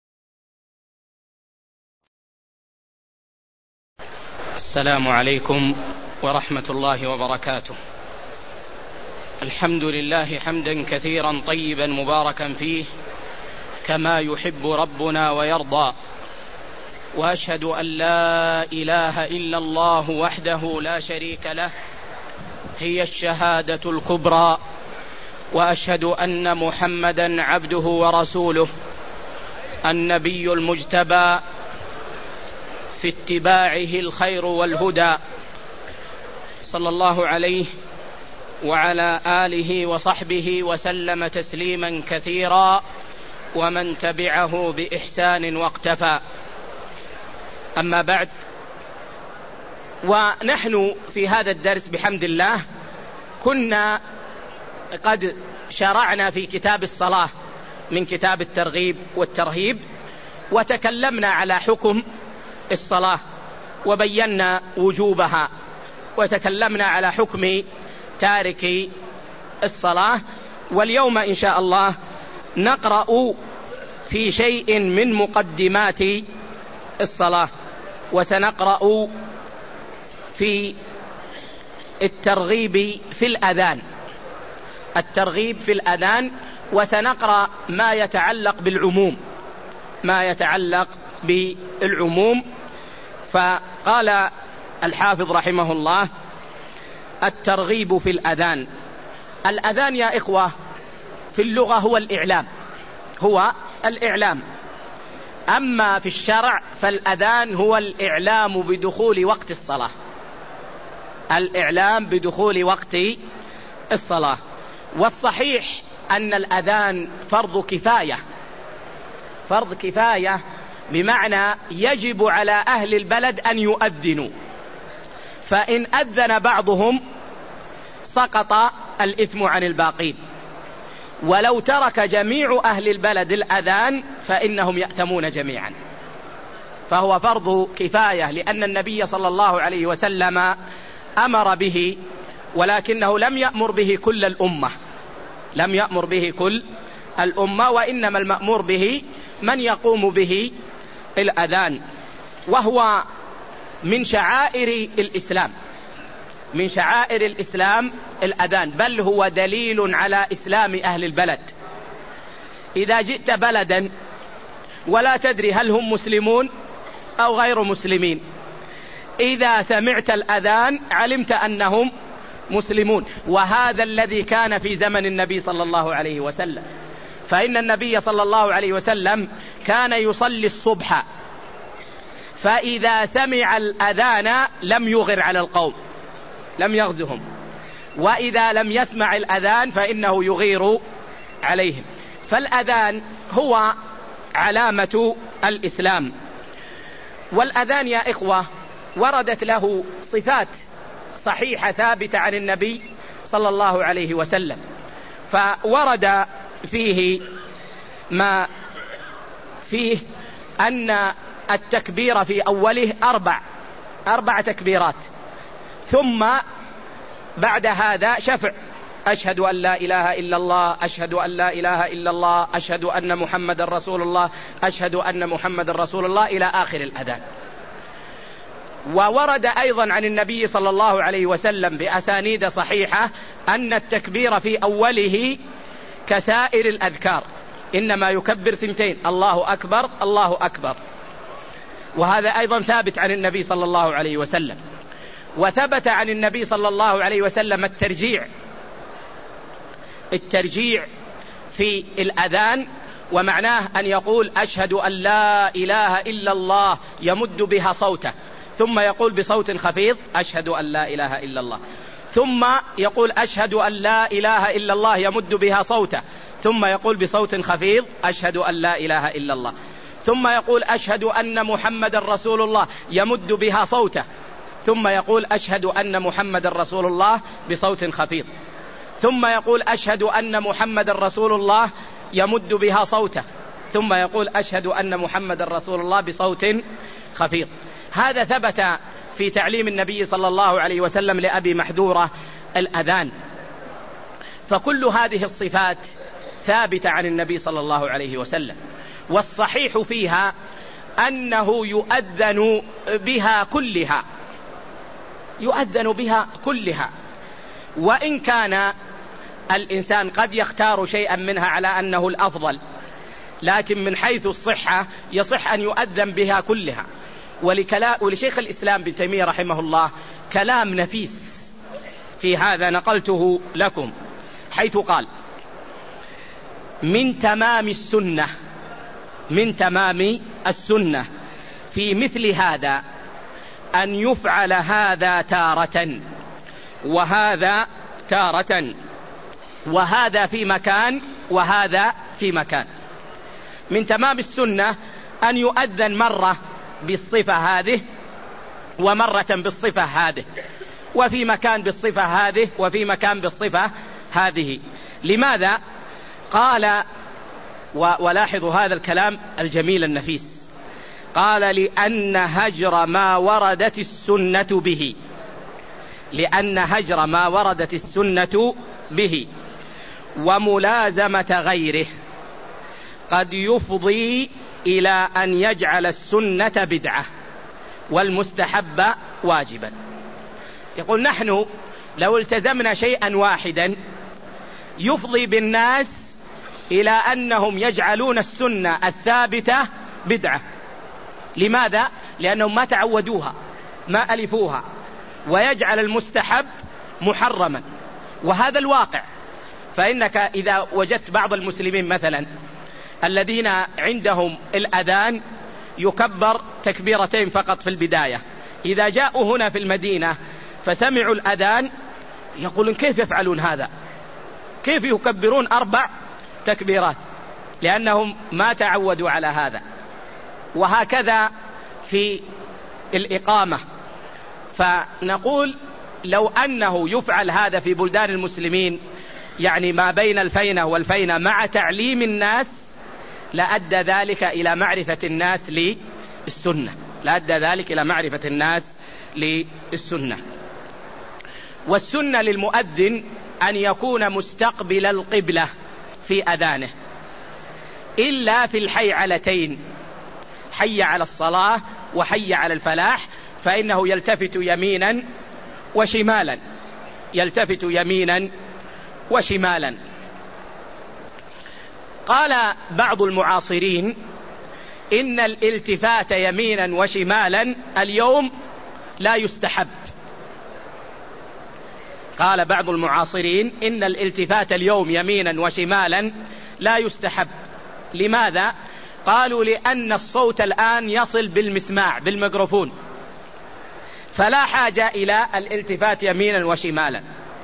السلام عليكم ورحمة الله وبركاته. الحمد لله حمدا كثيرا طيبا مباركا فيه كما يحب ربنا ويرضى. وأشهد أن لا إله إلا الله وحده لا شريك له، هي الشهادة الكبرى. وأشهد أن محمدا عبده ورسوله، النبي المجتبى في اتباعه الخير والهدى، صلى الله عليه وعلى آله وصحبه وسلم تسليما كثيرا، ومن تبعه بإحسان واقتفى. أما بعد، ونحن في هذا الدرس بحمد الله كنا قد شرعنا في كتاب الصلاة من كتاب الترغيب والترهيب، وتكلمنا على حكم الصلاة وبينا وجوبها، وتكلمنا على حكم تارك الصلاة. واليوم إن شاء الله نقرأ في شيء من مقدمات الصلاة، وسنقرأ في الترغيب في الأذان، الترغيب في الأذان، وسنقرأ ما يتعلق بالعموم، ما يتعلق بالعموم. فقال الحافظ رحمه الله: الترغيب في الأذان. الأذان يا إخوة في اللغة هو الإعلام، هو الإعلام. أما في الشرع فالأذان هو الإعلام بدخول وقت الصلاة، الإعلام بدخول وقت الصلاة. والصحيح أن الأذان فرض كفاية، فرض كفاية بمعنى يجب على أهل البلد أن يؤذنوا، فإن أذن بعضهم سقط الإثم عن الباقين، ولو ترك جميع أهل البلد الأذان فإنهم يأثمون جميعا. فهو فرض كفاية، لأن النبي صلى الله عليه وسلم أمر به، ولكنه لم يأمر به كل الأمة، لم يأمر به كل الأمة، وإنما المأمور به من يقوم به الأذان. وهو من شعائر الإسلام، من شعائر الإسلام الأذان، بل هو دليل على إسلام أهل البلد. إذا جئت بلدا ولا تدري هل هم مسلمون أو غير مسلمين، إذا سمعت الأذان علمت أنهم مسلمون. وهذا الذي كان في زمن النبي صلى الله عليه وسلم، فإن النبي صلى الله عليه وسلم كان يصلي الصبح، فإذا سمع الأذان لم يغر على القوم، لم يغزهم، وإذا لم يسمع الأذان فإنه يغير عليهم. فالأذان هو علامة الإسلام. والأذان يا إخوة وردت له صفات صحيحة ثابتة عن النبي صلى الله عليه وسلم، فورد فيه ما فيه أن التكبير في أوله أربع أربع تكبيرات، ثم بعد هذا شفع: أشهد أن لا إله إلا الله، أشهد أن لا إله إلا الله، أشهد أن محمد رسول الله، أشهد أن محمد رسول الله، إلى آخر الأذان. وورد أيضا عن النبي صلى الله عليه وسلم بأسانيد صحيحة أن التكبير في أوله كسائر الأذكار، إنما يكبر ثنتين: الله أكبر الله أكبر. وهذا أيضا ثابت عن النبي صلى الله عليه وسلم. وثبت عن النبي صلى الله عليه وسلم الترجيع، الترجيع في الأذان، ومعناه أن يقول: أشهد أن لا إله إلا الله، يمد بها صوته، ثم يقول بصوت خفيض: أشهد أن لا إله إلا الله، ثم يقول: أشهد أن لا إله إلا الله، يمد بها صوته، ثم يقول بصوت خفيض: أشهد أن لا إله إلا الله، ثم يقول: أشهد أن محمد رسول الله، يمد بها صوته، ثم يقول: أشهد أن محمد رسول الله، بصوت خفيض، ثم يقول: أشهد أن محمد رسول الله، يمد بها صوته، ثم يقول: أشهد أن محمد رسول الله، بصوت خفيض. هذا ثبت في تعليم النبي صلى الله عليه وسلم لأبي محذورة الأذان. فكل هذه الصفات ثابتة عن النبي صلى الله عليه وسلم، والصحيح فيها أنه يؤذن بها كلها، يؤذن بها كلها، وإن كان الإنسان قد يختار شيئا منها على أنه الأفضل، لكن من حيث الصحة يصح أن يؤذن بها كلها. ولشيخ الإسلام ابن تيمية رحمه الله كلام نفيس في هذا نقلته لكم، حيث قال: من تمام السنة، من تمام السنة في مثل هذا أن يفعل هذا تارة وهذا تارة، وهذا في مكان وهذا في مكان. من تمام السنة أن يؤذن مرة بالصفة هذه ومرة بالصفة هذه، وفي مكان بالصفة هذه وفي مكان بالصفة هذه. لماذا؟ قال، ولاحظوا هذا الكلام الجميل النفيس، قال: لأن هجر ما وردت السنة به، لأن هجر ما وردت السنة به وملازمة غيره قد يفضي إلى أن يجعل السنة بدعة والمستحب واجبا. يقول: نحن لو التزمنا شيئا واحدا يفضي بالناس إلى أنهم يجعلون السنة الثابتة بدعة. لماذا؟ لأنهم ما تعودوها، ما ألفوها، ويجعل المستحب محرما، وهذا الواقع. فإنك إذا وجدت بعض المسلمين مثلا الذين عندهم الأذان يكبر تكبيرتين فقط في البداية، إذا جاءوا هنا في المدينة فسمعوا الأذان يقولون كيف يفعلون هذا؟ كيف يكبرون أربع تكبيرات؟ لأنهم ما تعودوا على هذا. وهكذا في الإقامة، فنقول لو أنه يفعل هذا في بلدان المسلمين، يعني ما بين الفينة والفينة مع تعليم الناس، لأدى ذلك إلى معرفة الناس للسنة، لأدى ذلك إلى معرفة الناس للسنة. والسنة للمؤذن أن يكون مستقبل القبلة في أذانه، إلا في الحيعلتين، حي على الصلاة وحي على الفلاح، فإنه يلتفت يمينا وشمالا، يلتفت يمينا وشمالا. قال بعض المعاصرين إن الالتفات يمينا وشمالا اليوم لا يستحب. قال بعض المعاصرين إن الالتفات اليوم يمينا وشمالا لا يستحب. لماذا؟ قالوا لأن الصوت الآن يصل بالمسماع بالميكروفون، فلا حاجة إلى الالتفات يمينا وشمالا.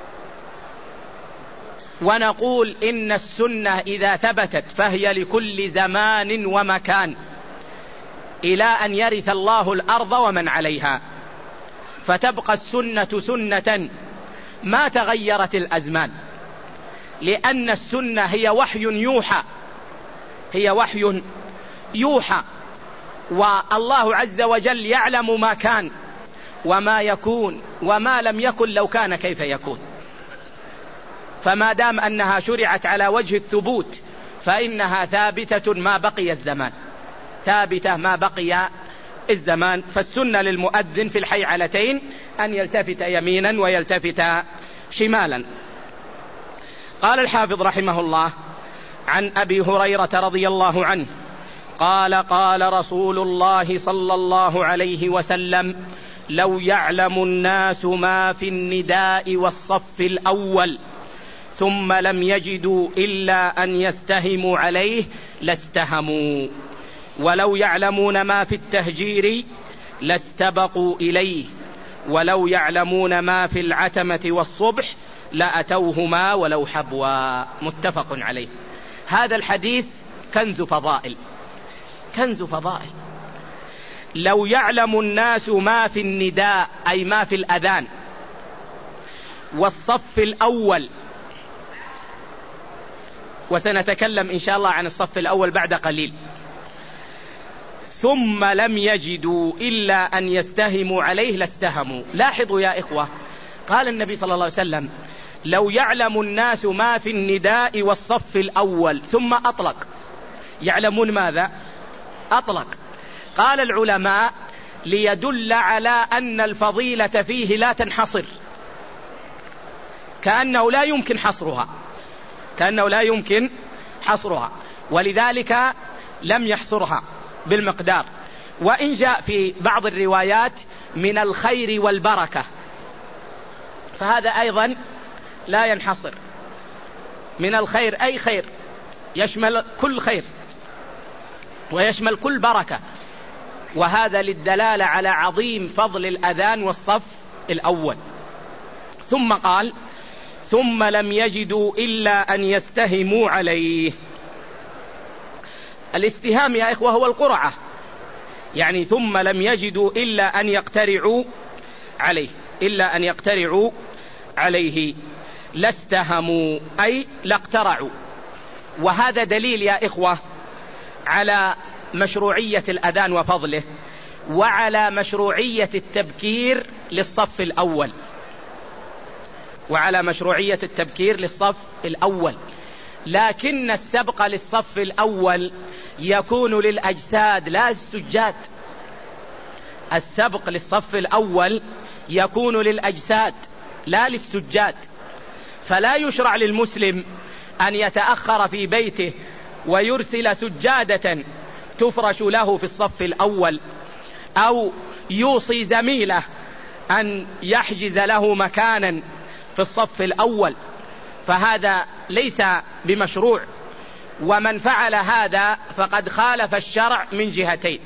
ونقول إن السنة إذا ثبتت فهي لكل زمان ومكان إلى أن يرث الله الأرض ومن عليها، فتبقى السنة سنة ما تغيرت الأزمان، لأن السنة هي وحي يوحى، هي وحي يوحى، والله عز وجل يعلم ما كان وما يكون وما لم يكن لو كان كيف يكون. فما دام أنها شرعت على وجه الثبوت فإنها ثابتة ما بقي الزمان، ثابتة ما بقي الزمان. فالسنة للمؤذن في الحيعلتين أن يلتفت يمينا ويلتفت شمالا. قال الحافظ رحمه الله عن أبي هريرة رضي الله عنه قال قال رسول الله صلى الله عليه وسلم: لو يعلم الناس ما في النداء والصف الأول ثم لم يجدوا إلا أن يستهموا عليه لاستهموا، ولو يعلمون ما في التهجير لاستبقوا إليه، ولو يعلمون ما في العتمة والصبح لأتوهما ولو حبوا. متفق عليه. هذا الحديث كنز فضائل، كنز فضائل. لو يعلم الناس ما في النداء أي ما في الأذان، والصف الأول، وسنتكلم إن شاء الله عن الصف الأول بعد قليل، ثم لم يجدوا إلا أن يستهموا عليه لاستهموا. لاحظوا يا إخوة، قال النبي صلى الله عليه وسلم: لو يعلم الناس ما في النداء والصف الأول، ثم أطلق. يعلمون ماذا؟ أطلق. قال العلماء: ليدل على أن الفضيلة فيه لا تنحصر، كأنه لا يمكن حصرها، كأنه لا يمكن حصرها، ولذلك لم يحصرها بالمقدار. وإن جاء في بعض الروايات من الخير والبركة، فهذا أيضا لا ينحصر. من الخير أي خير، يشمل كل خير ويشمل كل بركة، وهذا للدلالة على عظيم فضل الأذان والصف الأول. ثم قال: ثم لم يجدوا إلا أن يستهموا عليه. الاستهام يا إخوة هو القرعة، يعني ثم لم يجدوا إلا أن يقترعوا عليه، إلا أن يقترعوا عليه لاستهموا أي لاقترعوا. وهذا دليل يا إخوة على مشروعية الأذان وفضله، وعلى مشروعية التبكير للصف الأول، وعلى مشروعية التبكير للصف الأول. لكن السبق للصف الأول يكون للأجساد لا السجاد. السبق للصف الأول يكون للأجساد لا للسجاد. فلا يشرع للمسلم أن يتأخر في بيته ويرسل سجادة تفرش له في الصف الأول، أو يوصي زميله أن يحجز له مكانا في الصف الأول، فهذا ليس بمشروع. ومن فعل هذا فقد خالف الشرع من جهتين.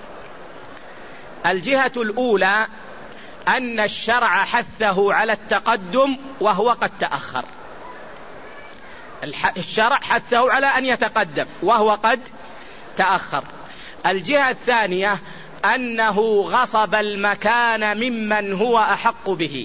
الجهة الأولى أن الشرع حثه على التقدم وهو قد تأخر. الشرع حثه على أن يتقدم وهو قد تأخر. الجهة الثانية أنه غصب المكان ممن هو أحق به.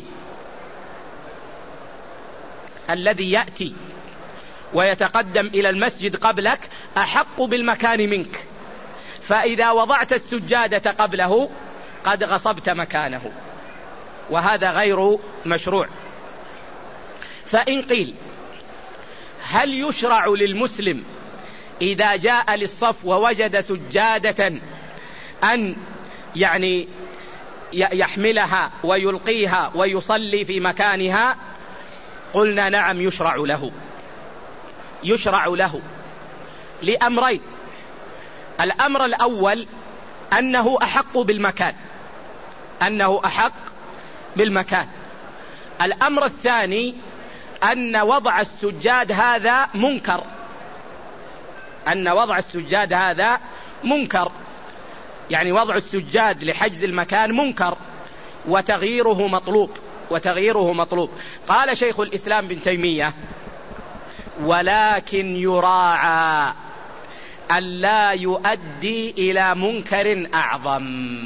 الذي يأتي ويتقدم إلى المسجد قبلك أحق بالمكان منك، فإذا وضعت السجادة قبله قد غصبت مكانه، وهذا غير مشروع. فإن قيل هل يشرع للمسلم إذا جاء للصف ووجد سجادة أن يعني يحملها ويلقيها ويصلي في مكانها؟ قلنا نعم، يشرع له يشرع له لأمرين. الأمر الأول أنه أحق بالمكان أنه أحق بالمكان الأمر الثاني أن وضع السجاد هذا منكر أن وضع السجاد هذا منكر يعني وضع السجاد لحجز المكان منكر، وتغييره مطلوب وتغييره مطلوب. قال شيخ الإسلام بن تيمية: ولكن يراعى ألا يؤدي إلى منكر أعظم.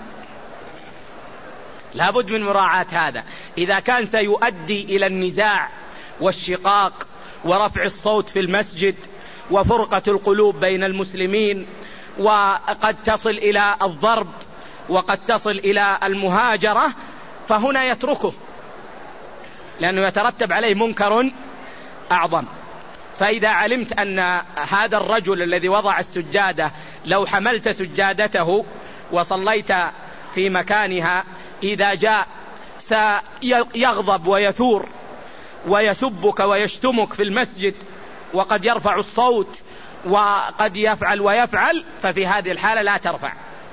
لابد من مراعاة هذا. إذا كان سيؤدي إلى النزاع والشقاق ورفع الصوت في المسجد وفرقة القلوب بين المسلمين، وقد تصل إلى الضرب وقد تصل إلى المهاجرة، فهنا يتركه، لأنه يترتب عليه منكر أعظم. فإذا علمت أن هذا الرجل الذي وضع السجادة لو حملت سجادته وصليت في مكانها، إذا جاء سيغضب ويثور ويسبك ويشتمك في المسجد، وقد يرفع الصوت وقد يفعل ويفعل، ففي هذه الحالة لا ترفع.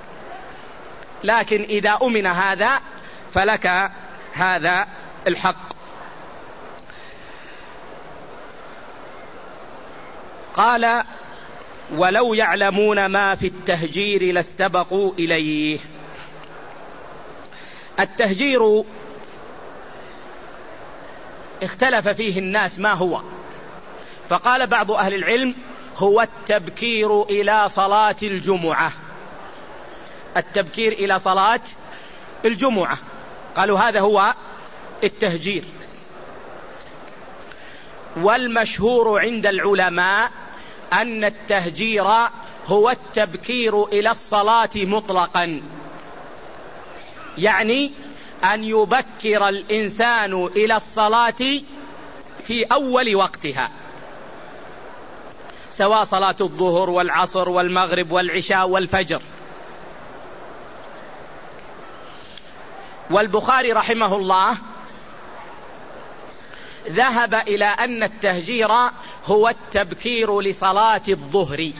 لكن إذا أمن هذا فلك هذا الحق. قال: ولو يعلمون ما في التهجير لاستبقوا إليه. التهجير اختلف فيه الناس ما هو، فقال بعض أهل العلم: هو التبكير إلى صلاة الجمعة التبكير إلى صلاة الجمعة قالوا هذا هو التهجير. والمشهور عند العلماء أن التهجير هو التبكير إلى الصلاة مطلقا، يعني أن يبكر الإنسان إلى الصلاة في أول وقتها، سواء صلاة الظهر والعصر والمغرب والعشاء والفجر. والبخاري رحمه الله ذهب إلى أن التهجير هو التبكير لصلاة الظهر،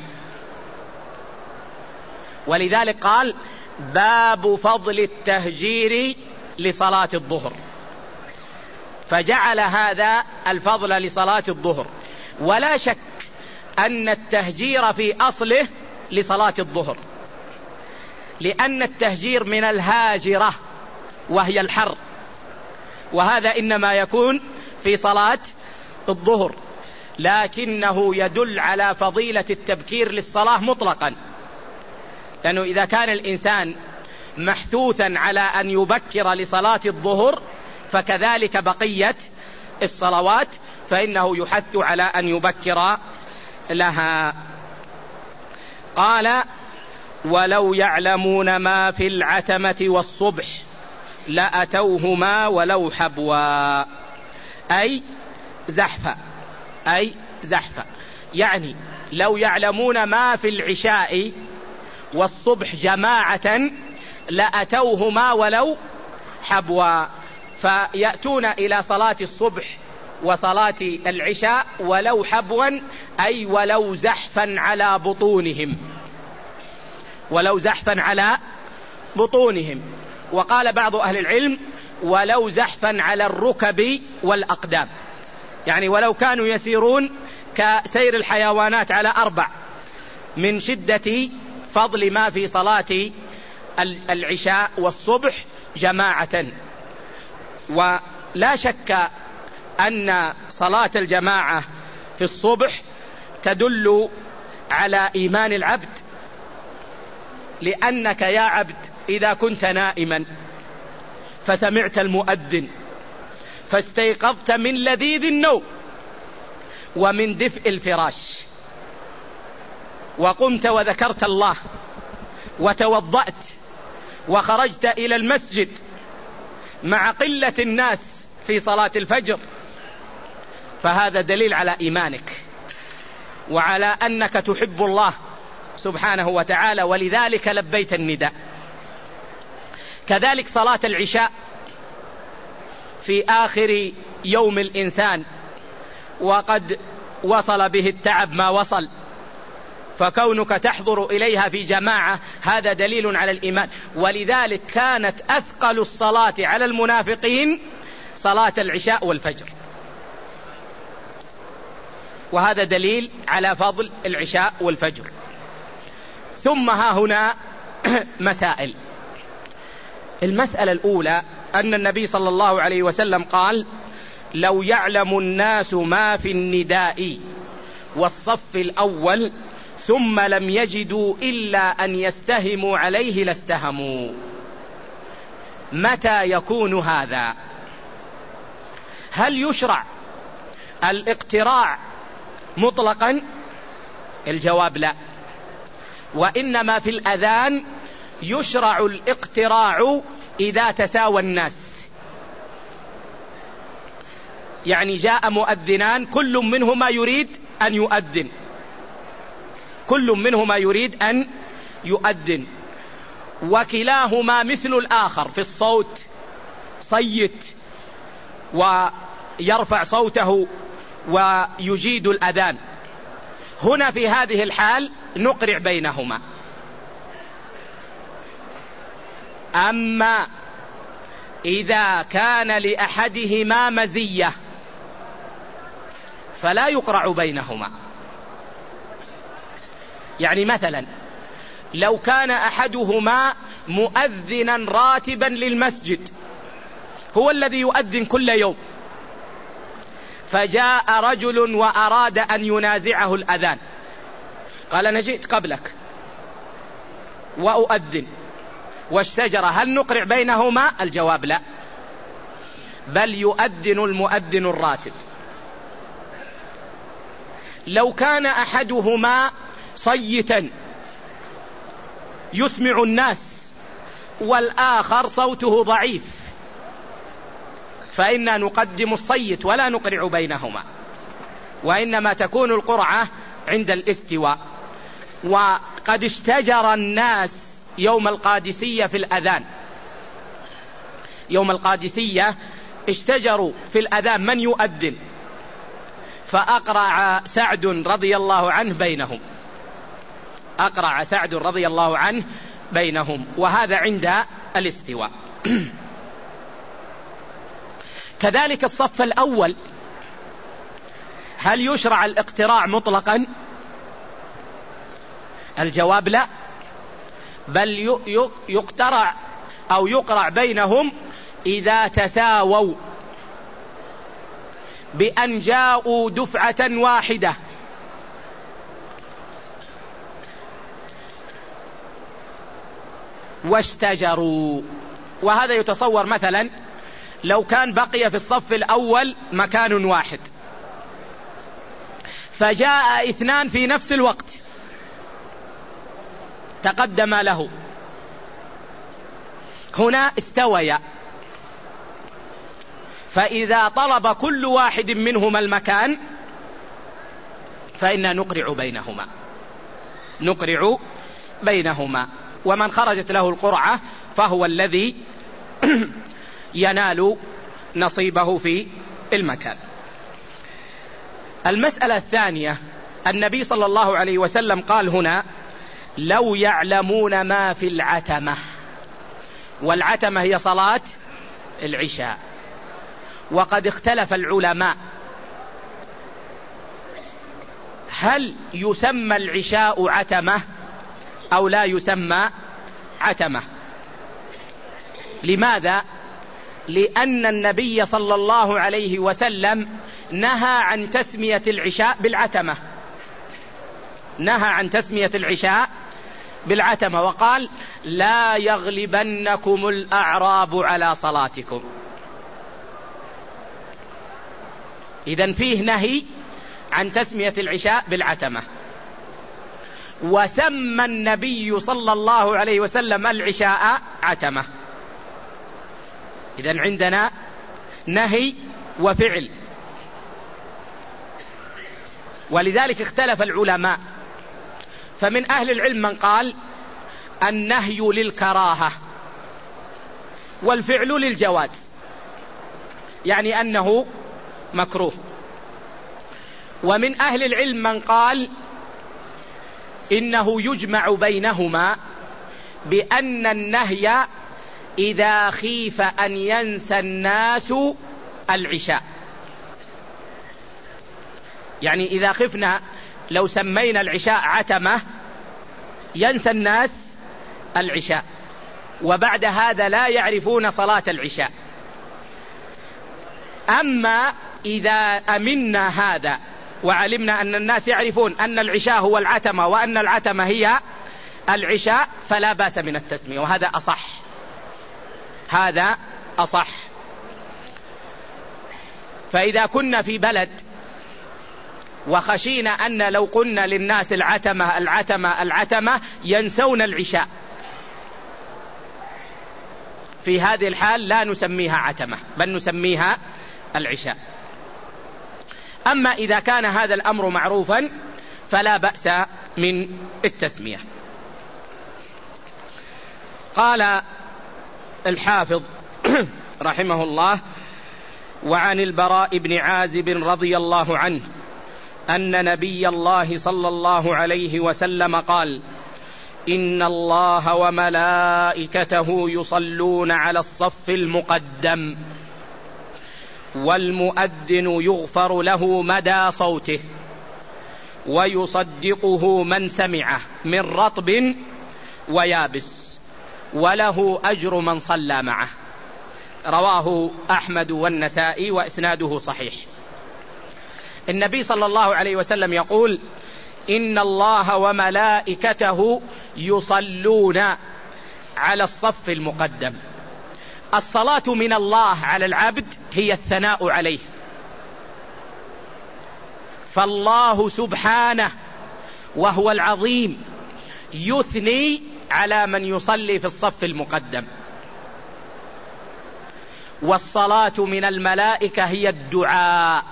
ولذلك قال: باب فضل التهجير لصلاة الظهر، فجعل هذا الفضل لصلاة الظهر. ولا شك أن التهجير في أصله لصلاة الظهر، لأن التهجير من الهاجرة وهي الحر، وهذا إنما يكون في صلاة الظهر، لكنه يدل على فضيلة التبكير للصلاة مطلقا، لأنه إذا كان الإنسان محثوثا على أن يبكر لصلاة الظهر فكذلك بقية الصلوات، فإنه يحث على أن يبكر لها. قال: ولو يعلمون ما في العتمة والصبح لأتوهما ولو حبوا، أي زحفا أي زحفا يعني لو يعلمون ما في العشاء والصبح جماعة لأتوهما ولو حبوا. فيأتون إلى صلاة الصبح وصلاة العشاء ولو حبوا، أي ولو زحفا على بطونهم، ولو زحفا على بطونهم. وقال بعض أهل العلم ولو زحفا على الركب والأقدام، يعني ولو كانوا يسيرون كسير الحيوانات على أربع، من شدة فضل ما في صلاة العشاء والصبح جماعة. ولا شك أن صلاة الجماعة في الصبح تدل على إيمان العبد، لأنك يا عبد إذا كنت نائما فسمعت المؤذن فاستيقظت من لذيذ النوم ومن دفء الفراش، وقمت وذكرت الله وتوضأت وخرجت إلى المسجد مع قلة الناس في صلاة الفجر، فهذا دليل على إيمانك وعلى أنك تحب الله سبحانه وتعالى، ولذلك لبيت النداء. كذلك صلاة العشاء في آخر يوم الإنسان وقد وصل به التعب ما وصل، فكونك تحضر إليها في جماعة هذا دليل على الإيمان. ولذلك كانت أثقل الصلاة على المنافقين صلاة العشاء والفجر، وهذا دليل على فضل العشاء والفجر. ثم ها هنا مسائل. المسألة الأولى أن النبي صلى الله عليه وسلم قال: لو يعلم الناس ما في النداء والصف الأول ثم لم يجدوا إلا أن يستهموا عليه لاستهموا. متى يكون هذا؟ هل يشرع الاقتراع مطلقا؟ الجواب لا، وإنما في الأذان يشرع الاقتراع إذا تساوى الناس، يعني جاء مؤذنان كل منهما يريد أن يؤذن، كل منهما يريد أن يؤذن، وكلاهما مثل الآخر في الصوت، صيت ويرفع صوته ويجيد الأذان. هنا في هذه الحال نقرع بينهما. أما إذا كان لأحدهما مزية فلا يقرع بينهما. يعني مثلا لو كان أحدهما مؤذنا راتبا للمسجد، هو الذي يؤذن كل يوم، فجاء رجل وأراد أن ينازعه الأذان، قال: أنا جئت قبلك وأؤذن، واشتجر، هل نقرع بينهما؟ الجواب لا، بل يؤذن المؤذن الراتب. لو كان أحدهما صيتا يسمع الناس والآخر صوته ضعيف، فإنا نقدم الصيت ولا نقرع بينهما، وإنما تكون القرعة عند الاستواء. وقد اشتجر الناس يوم القادسية في الأذان، يوم القادسية اشتجروا في الأذان من يؤذن، فأقرع سعد رضي الله عنه بينهم، أقرع سعد رضي الله عنه بينهم، وهذا عند الاستواء. كذلك الصف الأول، هل يشرع الاقتراع مطلقا؟ الجواب لا، بل يقترع أو يقرع بينهم إذا تساووا بأن جاءوا دفعة واحدة، واشتجروا. وهذا يتصور مثلا لو كان بقي في الصف الأول مكان واحد، فجاء اثنان في نفس الوقت تقدم له، هنا استويا، فإذا طلب كل واحد منهما المكان فإنا نقرع بينهما، نقرع بينهما، ومن خرجت له القرعة فهو الذي ينال نصيبه في المكان. المسألة الثانية، النبي صلى الله عليه وسلم قال هنا: لو يعلمون ما في العتمة. والعتمة هي صلاة العشاء. وقد اختلف العلماء هل يسمى العشاء عتمة أو لا يسمى عتمة. لماذا؟ لأن النبي صلى الله عليه وسلم نهى عن تسمية العشاء بالعتمة، نهى عن تسمية العشاء بالعتمة، وقال: لا يغلبنكم الأعراب على صلاتكم. إذن فيه نهي عن تسمية العشاء بالعتمة. وسمى النبي صلى الله عليه وسلم العشاء عتمة. إذن عندنا نهي وفعل. ولذلك اختلف العلماء، فمن أهل العلم من قال النهي للكراهة والفعل للجواز، يعني أنه مكروه. ومن أهل العلم من قال إنه يجمع بينهما، بأن النهي إذا خيف أن ينسى الناس العشاء، يعني إذا خفنا لو سمينا العشاء عتمة ينسى الناس العشاء، وبعد هذا لا يعرفون صلاة العشاء. أما إذا أمنا هذا وعلمنا أن الناس يعرفون أن العشاء هو العتمة وأن العتمة هي العشاء، فلا بأس من التسمية، وهذا أصح، هذا أصح. فإذا كنا في بلد وخشينا أن لو قلنا للناس العتمة العتمة العتمة ينسون العشاء، في هذه الحال لا نسميها عتمة بل نسميها العشاء. أما إذا كان هذا الأمر معروفا فلا بأس من التسمية. قال الحافظ رحمه الله: وعن البراء بن عازب رضي الله عنه أن نبي الله صلى الله عليه وسلم قال: إن الله وملائكته يصلون على الصف المقدم، والمؤذن يغفر له مدى صوته، ويصدقه من سمعه من رطب ويابس، وله أجر من صلى معه. رواه أحمد والنسائي وإسناده صحيح. النبي صلى الله عليه وسلم يقول: إن الله وملائكته يصلون على الصف المقدم. الصلاة من الله على العبد هي الثناء عليه، فالله سبحانه وهو العظيم يثني على من يصلي في الصف المقدم. والصلاة من الملائكة هي الدعاء،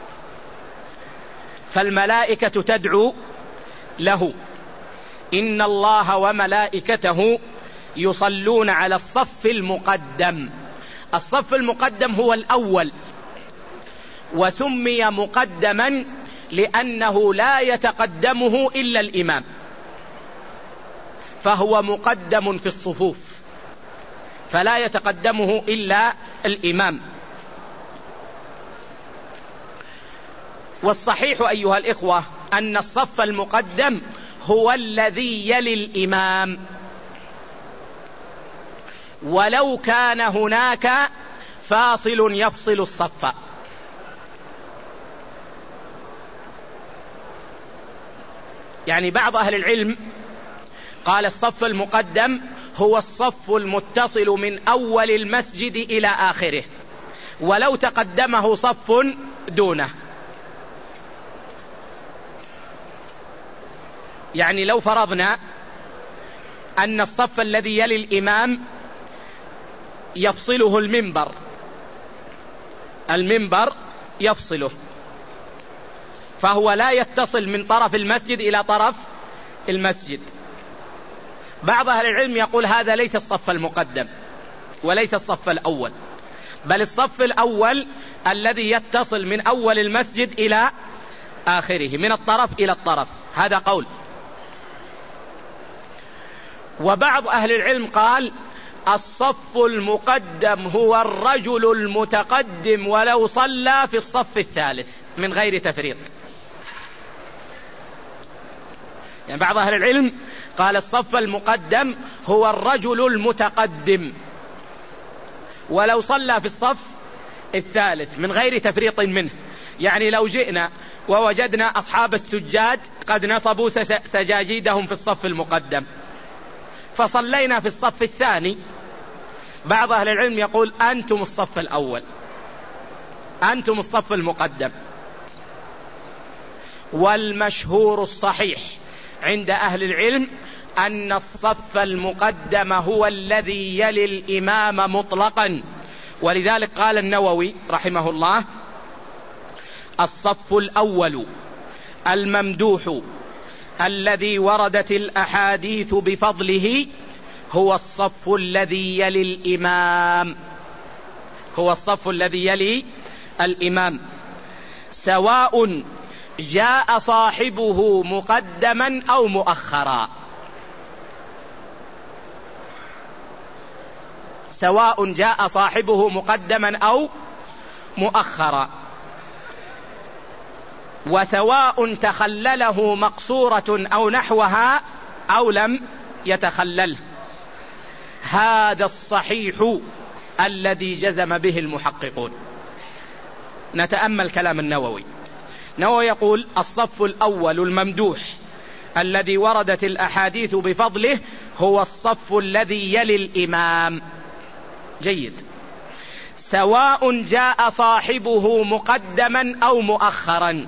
فالملائكة تدعو له. إن الله وملائكته يصلون على الصف المقدم. الصف المقدم هو الأول، وسمي مقدما لأنه لا يتقدمه إلا الإمام، فهو مقدم في الصفوف، فلا يتقدمه إلا الإمام. والصحيح أيها الإخوة أن الصف المقدم هو الذي يلي الإمام، ولو كان هناك فاصل يفصل الصف. يعني بعض أهل العلم قال الصف المقدم هو الصف المتصل من أول المسجد إلى آخره، ولو تقدمه صف دونه. يعني لو فرضنا أن الصف الذي يلي الإمام يفصله المنبر، المنبر يفصله، فهو لا يتصل من طرف المسجد إلى طرف المسجد. بعض أهل العلم يقول هذا ليس الصف المقدم وليس الصف الأول، بل الصف الأول الذي يتصل من أول المسجد إلى آخره، من الطرف إلى الطرف، هذا قول. وبعض أهل العلم قال الصف المقدم هو الرجل المتقدم ولو صلى في الصف الثالث من غير تفريط. يعني بعض أهل العلم قال الصف المقدم هو الرجل المتقدم ولو صلى في الصف الثالث من غير تفريط منه. يعني لو جئنا ووجدنا أصحاب السجاد قد نصبوا سجاجيدهم في الصف المقدم فصلينا في الصف الثاني، بعض أهل العلم يقول أنتم الصف الأول، أنتم الصف المقدم. والمشهور الصحيح عند أهل العلم أن الصف المقدم هو الذي يلي الإمام مطلقا، ولذلك قال النووي رحمه الله الصف الأول الممدوح الذي وردت الأحاديث بفضله هو الصف الذي يلي الإمام، هو الصف الذي يلي الإمام، سواء جاء صاحبه مقدما أو مؤخرا، سواء جاء صاحبه مقدما أو مؤخرا، وسواء تخلله مقصورة أو نحوها أو لم يتخلله. هذا الصحيح الذي جزم به المحققون. نتأمل كلام النووي. النووي يقول الصف الأول الممدوح الذي وردت الأحاديث بفضله هو الصف الذي يلي الإمام. جيد. سواء جاء صاحبه مقدما أو مؤخرا.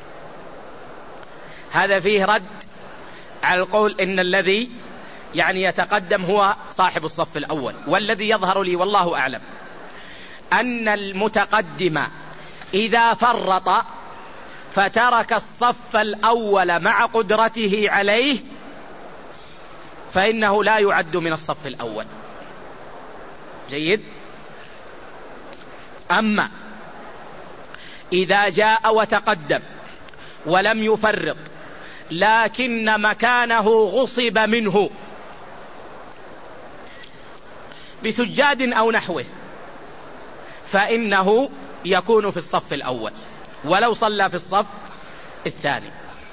هذا فيه رد على القول إن الذي يعني يتقدم هو صاحب الصف الأول، والذي يظهر لي والله أعلم أن المتقدم إذا فرط فترك الصف الأول مع قدرته عليه فإنه لا يعد من الصف الأول. جيد. أما إذا جاء وتقدم ولم يفرط لكن مكانه غصب منه بسجاد أو نحوه فإنه يكون في الصف الأول ولو صلى في الصف الثاني.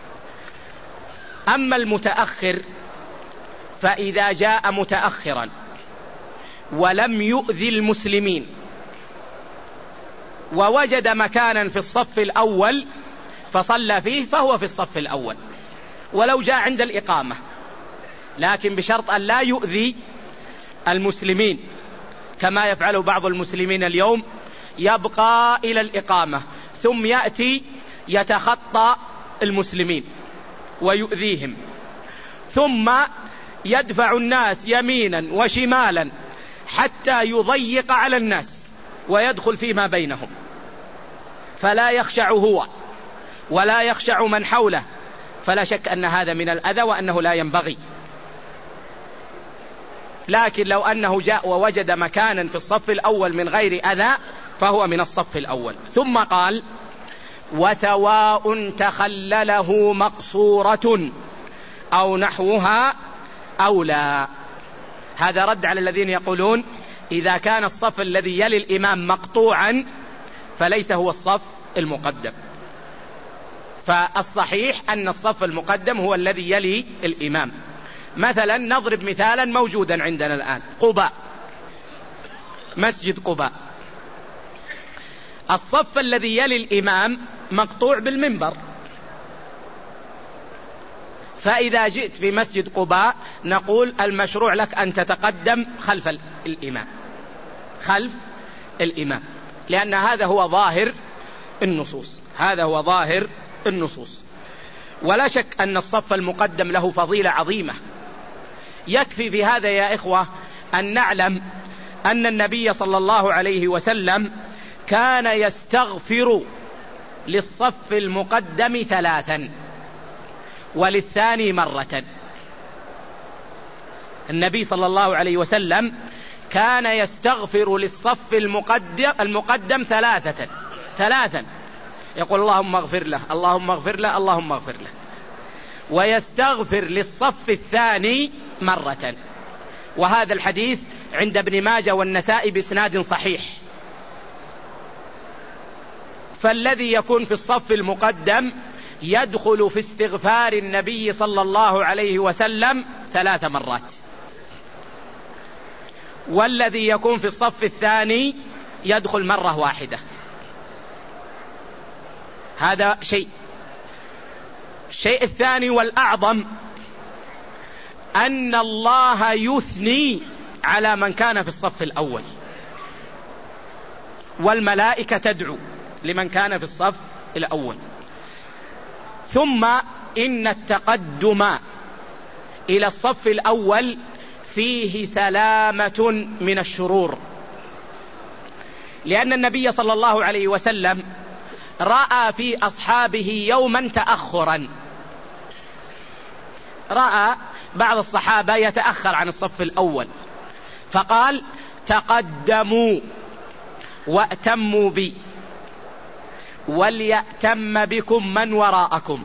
أما المتأخر فإذا جاء متأخرا ولم يؤذي المسلمين ووجد مكانا في الصف الأول فصلى فيه فهو في الصف الأول ولو جاء عند الإقامة، لكن بشرط أن لا يؤذي المسلمين كما يفعل بعض المسلمين اليوم، يبقى إلى الإقامة ثم يأتي يتخطى المسلمين ويؤذيهم ثم يدفع الناس يمينا وشمالا حتى يضيق على الناس ويدخل فيما بينهم، فلا يخشع هو ولا يخشع من حوله، فلا شك أن هذا من الأذى وأنه لا ينبغي. لكن لو أنه جاء ووجد مكانا في الصف الأول من غير أذى فهو من الصف الأول. ثم قال وسواء تخلله مقصورة أو نحوها أو لا. هذا رد على الذين يقولون إذا كان الصف الذي يلي الإمام مقطوعا فليس هو الصف المقدم. فالصحيح أن الصف المقدم هو الذي يلي الإمام. مثلا نضرب مثالا موجودا عندنا الآن، قباء، مسجد قباء، الصف الذي يلي الإمام مقطوع بالمنبر، فإذا جئت في مسجد قباء نقول المشروع لك أن تتقدم خلف الإمام، خلف الإمام، لأن هذا هو ظاهر النصوص، هذا هو ظاهر النصوص. ولا شك أن الصف المقدم له فضيلة عظيمة. يكفي في هذا يا إخوة أن نعلم أن النبي صلى الله عليه وسلم كان يستغفر للصف المقدم ثلاثا وللثاني مرة. النبي صلى الله عليه وسلم كان يستغفر للصف المقدم, المقدم ثلاثة ثلاثا يقول اللهم اغفر له اللهم اغفر له اللهم اغفر له، ويستغفر للصف الثاني مرة. وهذا الحديث عند ابن ماجه والنسائي بإسناد صحيح. فالذي يكون في الصف المقدم يدخل في استغفار النبي صلى الله عليه وسلم ثلاث مرات، والذي يكون في الصف الثاني يدخل مرة واحدة. هذا شيء. الشيء الثاني والأعظم أن الله يثني على من كان في الصف الأول، والملائكة تدعو لمن كان في الصف الأول. ثم إن التقدم إلى الصف الأول فيه سلامة من الشرور، لأن النبي صلى الله عليه وسلم رأى في أصحابه يوما تأخرا، رأى بعض الصحابة يتأخر عن الصف الأول، فقال تقدموا وأتموا بي وليأتم بكم من وراءكم،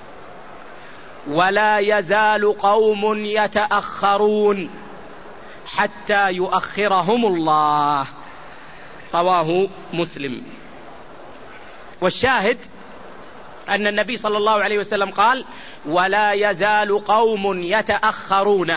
ولا يزال قوم يتأخرون حتى يؤخرهم الله. رواه مسلم. والشاهد أن النبي صلى الله عليه وسلم قال ولا يزال قوم يتأخرون،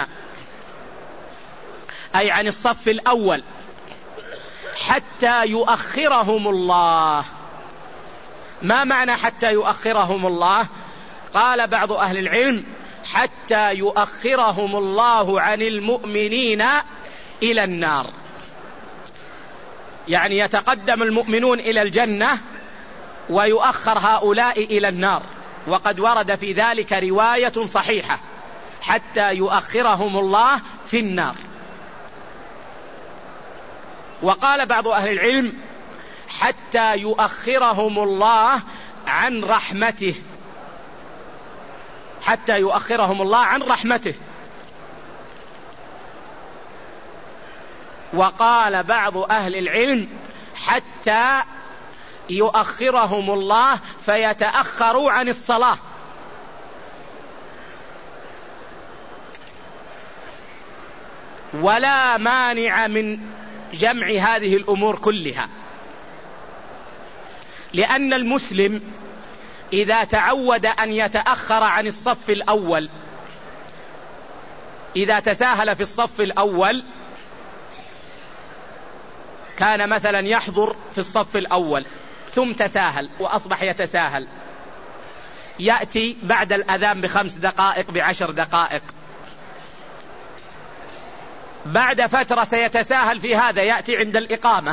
أي عن الصف الأول، حتى يؤخرهم الله. ما معنى حتى يؤخرهم الله؟ قال بعض أهل العلم حتى يؤخرهم الله عن المؤمنين إلى النار، يعني يتقدم المؤمنون إلى الجنة ويؤخر هؤلاء إلى النار. وقد ورد في ذلك رواية صحيحة حتى يؤخرهم الله في النار. وقال بعض أهل العلم حتى يؤخرهم الله عن رحمته، حتى يؤخرهم الله عن رحمته. وقال بعض أهل العلم حتى يؤخرهم الله فيتأخروا عن الصلاة. ولا مانع من جمع هذه الأمور كلها، لأن المسلم إذا تعود أن يتأخر عن الصف الأول، إذا تساهل في الصف الأول، كان مثلا يحضر في الصف الأول ثم تساهل وأصبح يتساهل، يأتي بعد الأذان بخمس دقائق بعشر دقائق، بعد فترة سيتساهل في هذا، يأتي عند الإقامة،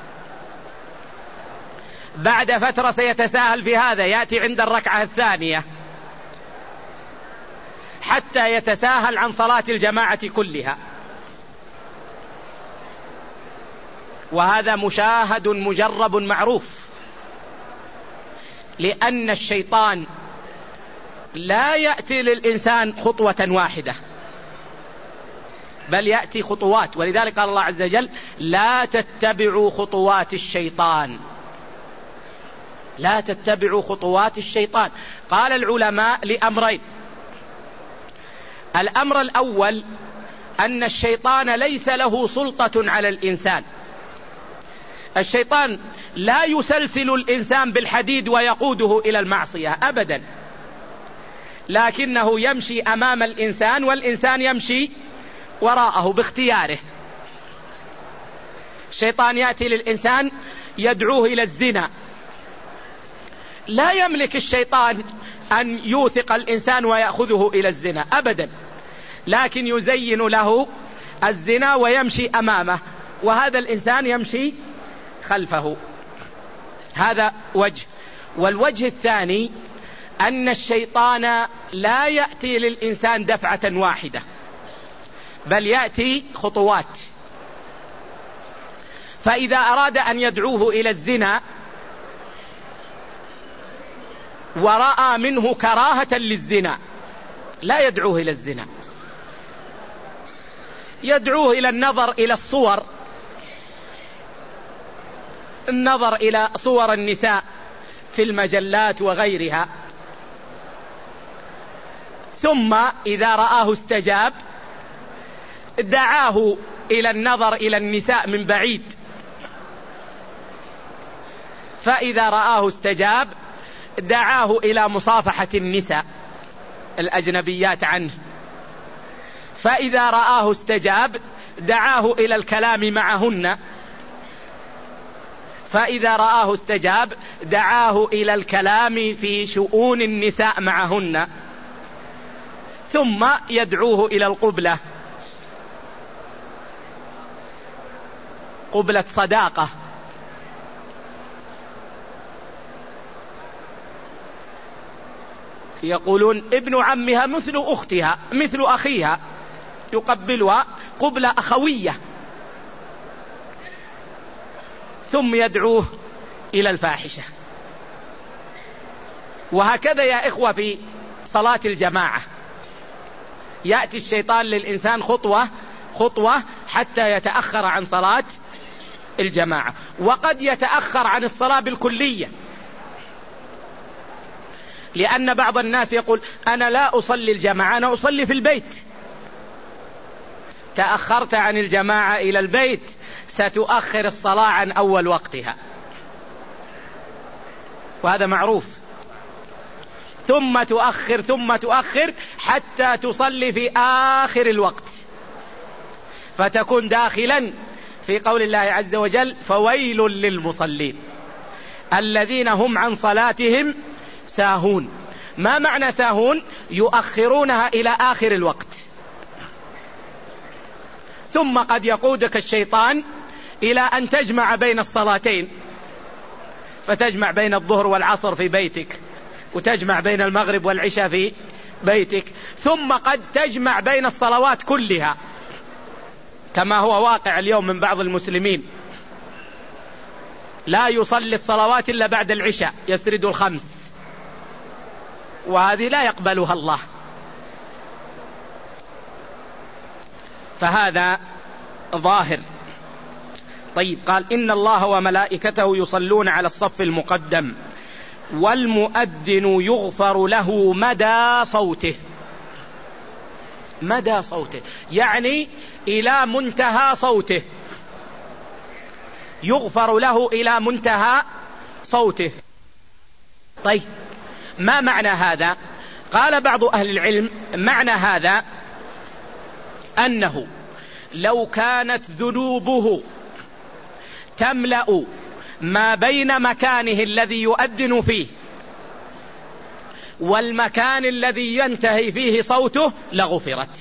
بعد فترة سيتساهل في هذا، يأتي عند الركعة الثانية، حتى يتساهل عن صلاة الجماعة كلها. وهذا مشاهد مجرب معروف، لأن الشيطان لا يأتي للإنسان خطوة واحدة، بل يأتي خطوات. ولذلك قال الله عز وجل لا تتبعوا خطوات الشيطان، لا تتبعوا خطوات الشيطان. قال العلماء لأمرين: الأمر الأول أن الشيطان ليس له سلطة على الإنسان، الشيطان لا يسلسل الإنسان بالحديد ويقوده إلى المعصية أبدا، لكنه يمشي أمام الإنسان والإنسان يمشي وراءه باختياره. الشيطان يأتي للإنسان يدعوه إلى الزنا، لا يملك الشيطان أن يوثق الإنسان ويأخذه إلى الزنا أبدا، لكن يزين له الزنا ويمشي أمامه، وهذا الإنسان يمشي خلفه. هذا وجه. والوجه الثاني أن الشيطان لا يأتي للإنسان دفعة واحدة، بل يأتي خطوات. فإذا أراد أن يدعوه إلى الزنا ورأى منه كراهة للزنا لا يدعوه إلى الزنا، يدعوه إلى النظر إلى الصور، النظر إلى صور النساء في المجلات وغيرها. ثم إذا رآه استجاب دعاه إلى النظر إلى النساء من بعيد، فإذا رآه استجاب دعاه إلى مصافحة النساء الأجنبيات عنه، فإذا رآه استجاب دعاه إلى الكلام معهن، فإذا رآه استجاب دعاه إلى الكلام في شؤون النساء معهن، ثم يدعوه إلى القبلة، قبلة صداقة. يقولون ابن عمها مثل أختها مثل أخيها، يقبلها قبلة أخوية، ثم يدعوه إلى الفاحشة. وهكذا يا إخوة في صلاة الجماعة، يأتي الشيطان للإنسان خطوة خطوة حتى يتأخر عن صلاة الجماعة، وقد يتأخر عن الصلاة بالكلية، لأن بعض الناس يقول أنا لا أصلي الجماعة، أنا أصلي في البيت. تأخرت عن الجماعة إلى البيت ستؤخر الصلاة عن أول وقتها، وهذا معروف. ثم تؤخر ثم تؤخر حتى تصلي في آخر الوقت، فتكون داخلا في قول الله عز وجل فويل للمصلين الذين هم عن صلاتهم ساهون. ما معنى ساهون؟ يؤخرونها إلى آخر الوقت. ثم قد يقودك الشيطان إلى أن تجمع بين الصلاتين، فتجمع بين الظهر والعصر في بيتك، وتجمع بين المغرب والعشاء في بيتك، ثم قد تجمع بين الصلوات كلها، كما هو واقع اليوم من بعض المسلمين، لا يصلي الصلوات إلا بعد العشاء، يسرد الخمس، وهذه لا يقبلها الله. فهذا ظاهر. طيب، قال إن الله وملائكته يصلون على الصف المقدم والمؤذن يغفر له مدى صوته. مدى صوته يعني إلى منتهى صوته، يغفر له إلى منتهى صوته. طيب، ما معنى هذا؟ قال بعض أهل العلم معنى هذا أنه لو كانت ذنوبه تملأ ما بين مكانه الذي يؤذن فيه والمكان الذي ينتهي فيه صوته لغفرت.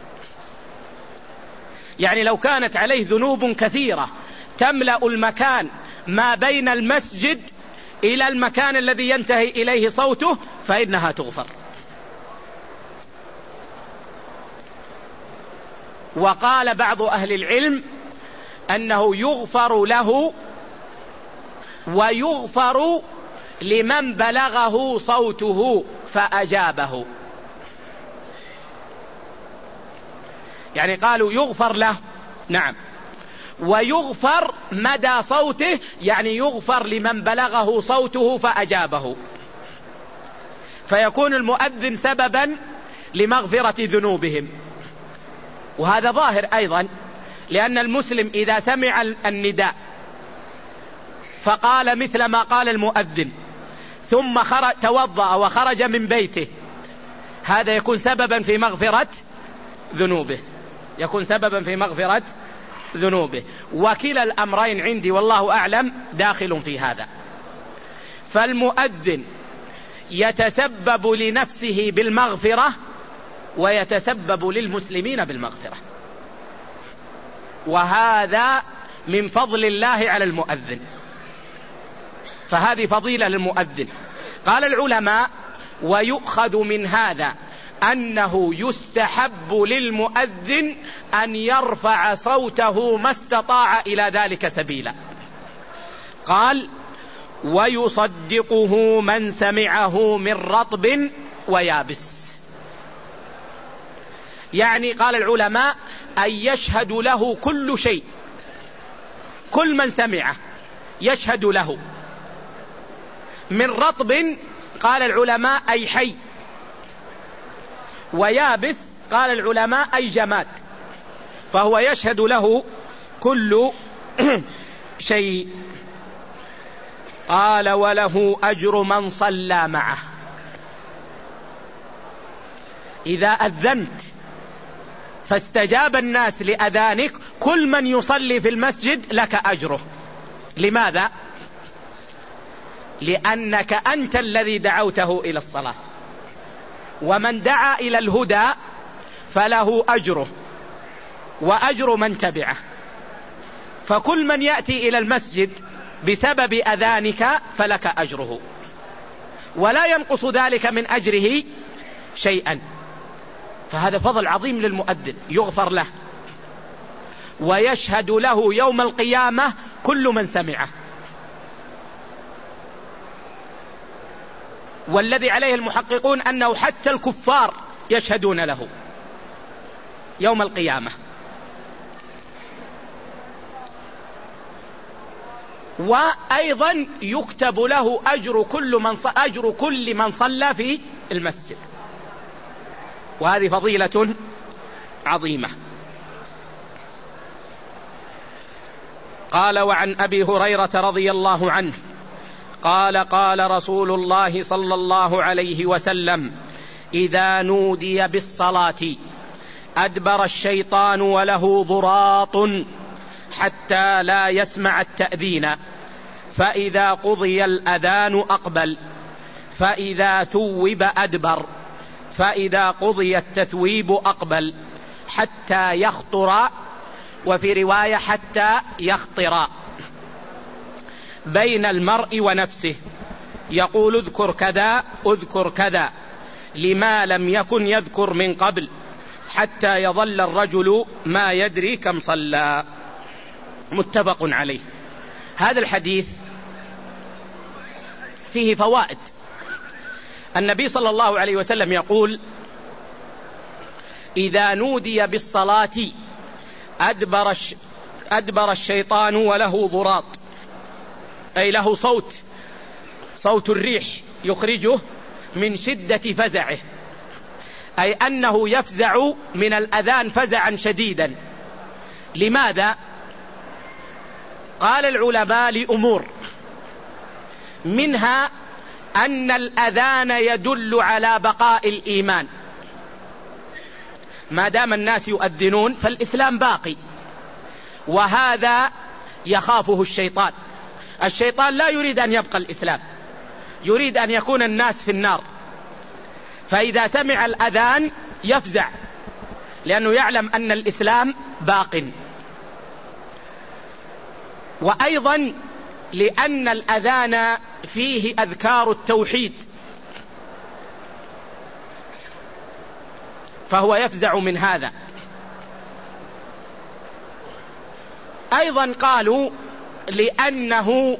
يعني لو كانت عليه ذنوب كثيرة تملأ المكان ما بين المسجد إلى المكان الذي ينتهي إليه صوته فإنها تغفر. وقال بعض أهل العلم أنه يغفر له ويغفر لمن بلغه صوته فأجابه. يعني قالوا يغفر له، نعم، ويغفر مدى صوته، يعني يغفر لمن بلغه صوته فأجابه، فيكون المؤذن سببا لمغفرة ذنوبهم. وهذا ظاهر أيضا، لأن المسلم إذا سمع النداء فقال مثل ما قال المؤذن ثم خرج توضأ وخرج من بيته، هذا يكون سببا في مغفرة ذنوبه، يكون سببا في مغفرة ذنوبه. وكلا الأمرين عندي والله أعلم داخل في هذا. فالمؤذن يتسبب لنفسه بالمغفرة ويتسبب للمسلمين بالمغفرة، وهذا من فضل الله على المؤذن، فهذه فضيلة للمؤذن. قال العلماء ويؤخذ من هذا أنه يستحب للمؤذن أن يرفع صوته ما استطاع إلى ذلك سبيلا. قال ويصدقه من سمعه من رطب ويابس. يعني قال العلماء أن يشهد له كل شيء، كل من سمعه يشهد له، من رطب قال العلماء أي حي، ويابس قال العلماء أي جماد، فهو يشهد له كل شيء. قال وله أجر من صلى معه. إذا أذنت فاستجاب الناس لأذانك، كل من يصلي في المسجد لك أجره. لماذا؟ لأنك أنت الذي دعوته إلى الصلاة، ومن دعا إلى الهدى فله أجره وأجر من تبعه. فكل من يأتي إلى المسجد بسبب أذانك فلك أجره، ولا ينقص ذلك من أجره شيئا. فهذا فضل عظيم للمؤذن، يغفر له ويشهد له يوم القيامة كل من سمعه. والذي عليه المحققون أنه حتى الكفار يشهدون له يوم القيامة. وأيضا يكتب له أجر كل من أجر كل من صلى في المسجد، وهذه فضيلة عظيمة. قال وعن أبي هريرة رضي الله عنه قال قال رسول الله صلى الله عليه وسلم: إذا نودي بالصلاة أدبر الشيطان وله ضراط حتى لا يسمع التأذين، فإذا قضي الأذان أقبل، فإذا ثوب أدبر، فإذا قضي التثويب أقبل، حتى يخطر، وفي رواية حتى يخطر بين المرء ونفسه، يقول اذكر كذا اذكر كذا لما لم يكن يذكر من قبل، حتى يظل الرجل ما يدري كم صلى. متفق عليه. هذا الحديث فيه فوائد. النبي صلى الله عليه وسلم يقول: إذا نودي بالصلاة أدبر, أدبر الشيطان وله ضراط، أي له صوت، صوت الريح يخرجه من شدة فزعه، أي أنه يفزع من الأذان فزعا شديدا. لماذا؟ قال العلماء لأمور، منها أن الأذان يدل على بقاء الإيمان، ما دام الناس يؤذنون فالإسلام باقي، وهذا يخافه الشيطان. الشيطان لا يريد أن يبقى الإسلام، يريد أن يكون الناس في النار، فإذا سمع الأذان يفزع، لأنه يعلم أن الإسلام باق. وأيضا لأن الأذان فيه أذكار التوحيد، فهو يفزع من هذا. أيضا قالوا لأنه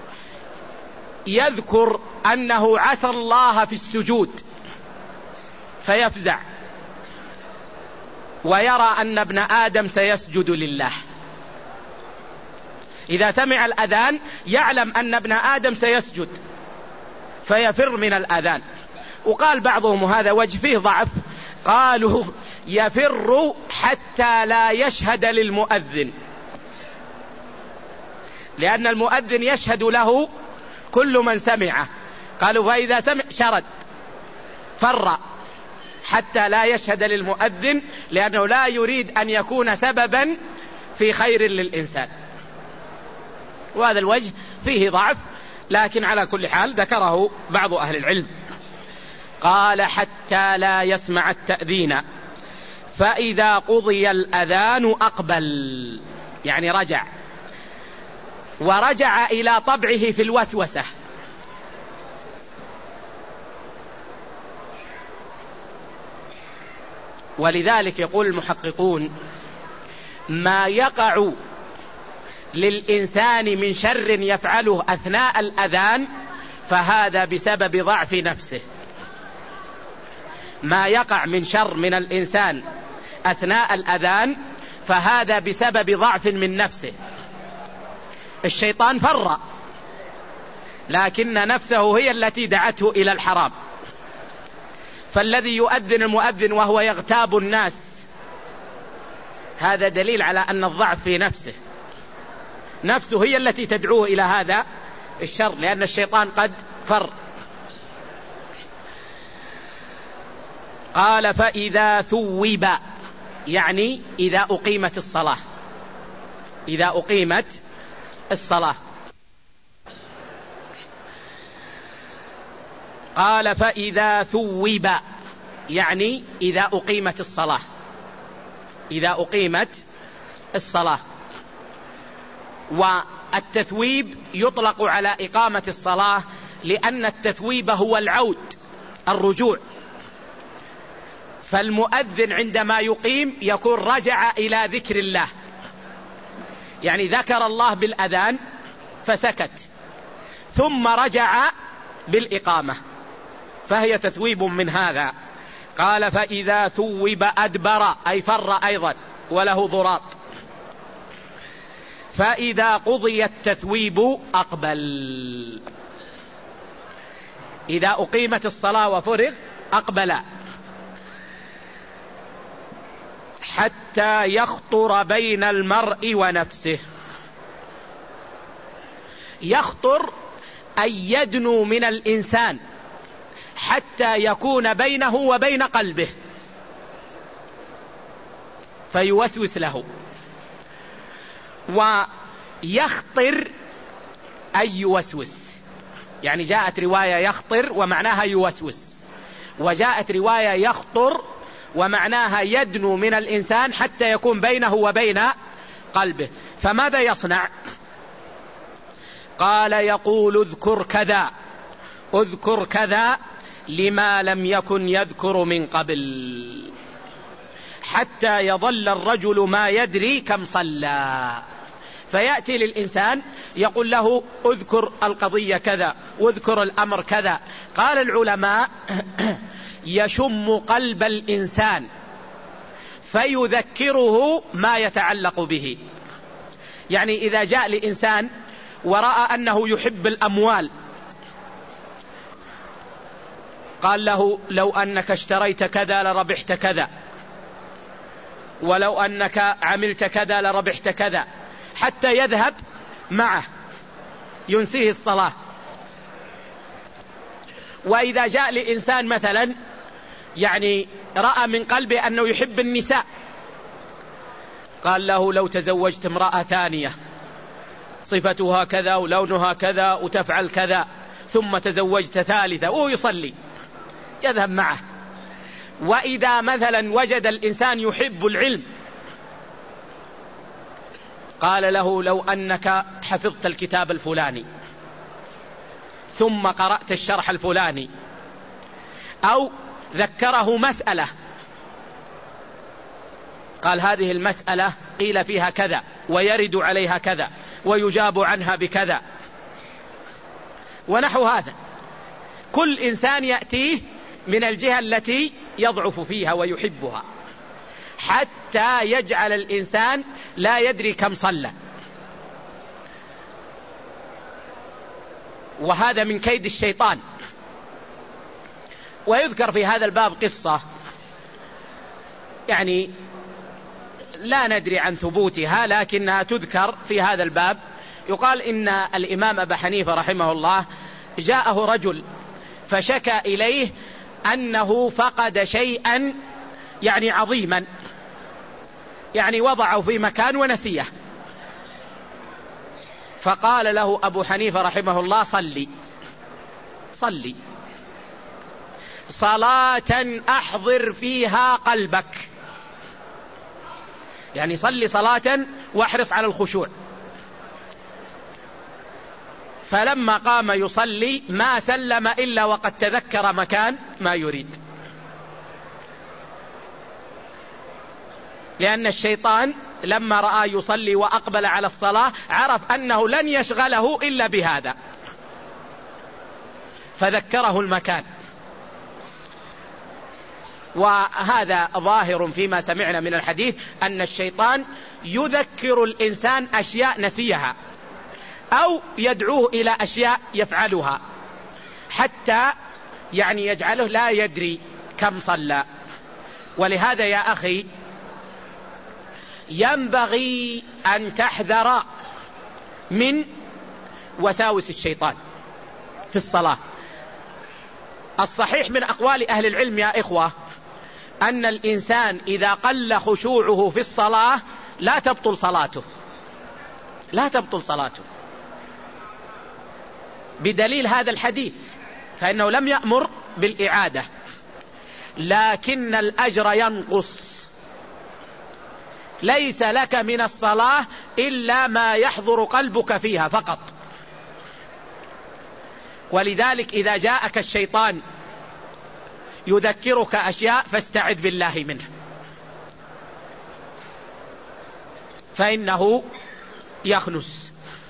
يذكر أنه عصى الله في السجود فيفزع، ويرى أن ابن آدم سيسجد لله. إذا سمع الأذان يعلم أن ابن آدم سيسجد فيفر من الأذان. وقال بعضهم وهذا وجه فيه ضعف، قالوا يفر حتى لا يشهد للمؤذن، لأن المؤذن يشهد له كل من سمعه. قالوا فإذا سمع شرد فر حتى لا يشهد للمؤذن، لأنه لا يريد أن يكون سببا في خير للإنسان. وهذا الوجه فيه ضعف، لكن على كل حال ذكره بعض أهل العلم. قال حتى لا يسمع التأذين، فإذا قضي الأذان أقبل، يعني رجع، ورجع إلى طبعه في الوسوسة. ولذلك يقول المحققون: ما يقع للإنسان من شر يفعله أثناء الأذان فهذا بسبب ضعف نفسه. ما يقع من شر من الإنسان أثناء الأذان فهذا بسبب ضعف من نفسه. الشيطان فر، لكن نفسه هي التي دعته إلى الحرام. فالذي يؤذن المؤذن وهو يغتاب الناس هذا دليل على أن الضعف في نفسه، نفسه هي التي تدعوه إلى هذا الشر، لأن الشيطان قد فر. قال فإذا ثوب، يعني إذا أقيمت الصلاة، إذا أقيمت الصلاة. قال فإذا ثوب، يعني إذا أقيمت الصلاة، إذا أقيمت الصلاة. والتثويب يطلق على إقامة الصلاة لأن التثويب هو العود، الرجوع. فالمؤذن عندما يقيم يكون رجع إلى ذكر الله، يعني ذكر الله بالأذان فسكت ثم رجع بالإقامة، فهي تثويب من هذا. قال فإذا ثوب أدبر، أي فر أيضا وله ضراط. فإذا قضي التثويب أقبل، إذا أقيمت الصلاة وفرغ أقبل حتى يخطر بين المرء ونفسه. يخطر أي يدنو من الإنسان حتى يكون بينه وبين قلبه فيوسوس له. ويخطر أي يوسوس، يعني جاءت رواية يخطر ومعناها يوسوس، وجاءت رواية يخطر ومعناها يدنو من الإنسان حتى يكون بينه وبين قلبه. فماذا يصنع؟ قال يقول اذكر كذا، اذكر كذا لما لم يكن يذكر من قبل، حتى يظل الرجل ما يدري كم صلى. فيأتي للإنسان يقول له اذكر القضية كذا واذكر الأمر كذا. قال العلماء يشم قلب الإنسان فيذكره ما يتعلق به. يعني إذا جاء لإنسان ورأى أنه يحب الأموال قال له لو أنك اشتريت كذا لربحت كذا، ولو أنك عملت كذا لربحت كذا، حتى يذهب معه ينسيه الصلاة. وإذا جاء لإنسان مثلا يعني رأى من قلبه أنه يحب النساء قال له لو تزوجت امرأة ثانية صفتها كذا ولونها كذا وتفعل كذا ثم تزوجت ثالثة، وهو يصلي يذهب معه. وإذا مثلا وجد الإنسان يحب العلم قال له لو أنك حفظت الكتاب الفلاني ثم قرأت الشرح الفلاني، أو ذكره مسألة قال هذه المسألة قيل فيها كذا ويرد عليها كذا ويجاب عنها بكذا ونحو هذا. كل إنسان يأتيه من الجهة التي يضعف فيها ويحبها، حتى يجعل الإنسان لا يدري كم صلى. وهذا من كيد الشيطان. ويذكر في هذا الباب قصة يعني لا ندري عن ثبوتها لكنها تذكر في هذا الباب. يقال إن الإمام أبا حنيفة رحمه الله جاءه رجل فشكى إليه أنه فقد شيئا يعني عظيما، يعني وضعه في مكان ونسيه. فقال له أبو حنيفة رحمه الله صلي صلي صلاة أحضر فيها قلبك، يعني صلي صلاة واحرص على الخشوع. فلما قام يصلي ما سلم إلا وقد تذكر مكان ما يريد، لأن الشيطان لما رأى يصلي وأقبل على الصلاة عرف أنه لن يشغله إلا بهذا فذكره المكان. وهذا ظاهر فيما سمعنا من الحديث أن الشيطان يذكر الإنسان أشياء نسيها أو يدعوه إلى أشياء يفعلها حتى يعني يجعله لا يدري كم صلى. ولهذا يا أخي ينبغي أن تحذر من وساوس الشيطان في الصلاة. الصحيح من أقوال أهل العلم يا إخوة أن الإنسان إذا قل خشوعه في الصلاة لا تبطل صلاته، لا تبطل صلاته بدليل هذا الحديث، فإنه لم يأمر بالإعادة، لكن الأجر ينقص. ليس لك من الصلاة إلا ما يحضر قلبك فيها فقط. ولذلك إذا جاءك الشيطان يذكرك أشياء فاستعذ بالله منه، فإنه يخنس.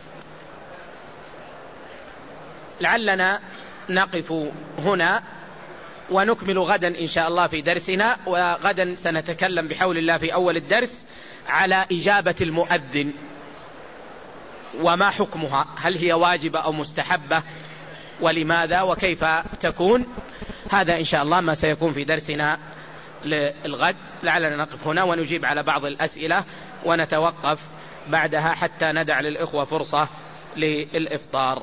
لعلنا نقف هنا ونكمل غدا إن شاء الله في درسنا. وغدا سنتكلم بحول الله في أول الدرس على إجابة المؤذن وما حكمها، هل هي واجبة أو مستحبة، ولماذا وكيف تكون. هذا إن شاء الله ما سيكون في درسنا للغد. لعلنا نقف هنا ونجيب على بعض الأسئلة ونتوقف بعدها حتى ندع للإخوة فرصة للإفطار.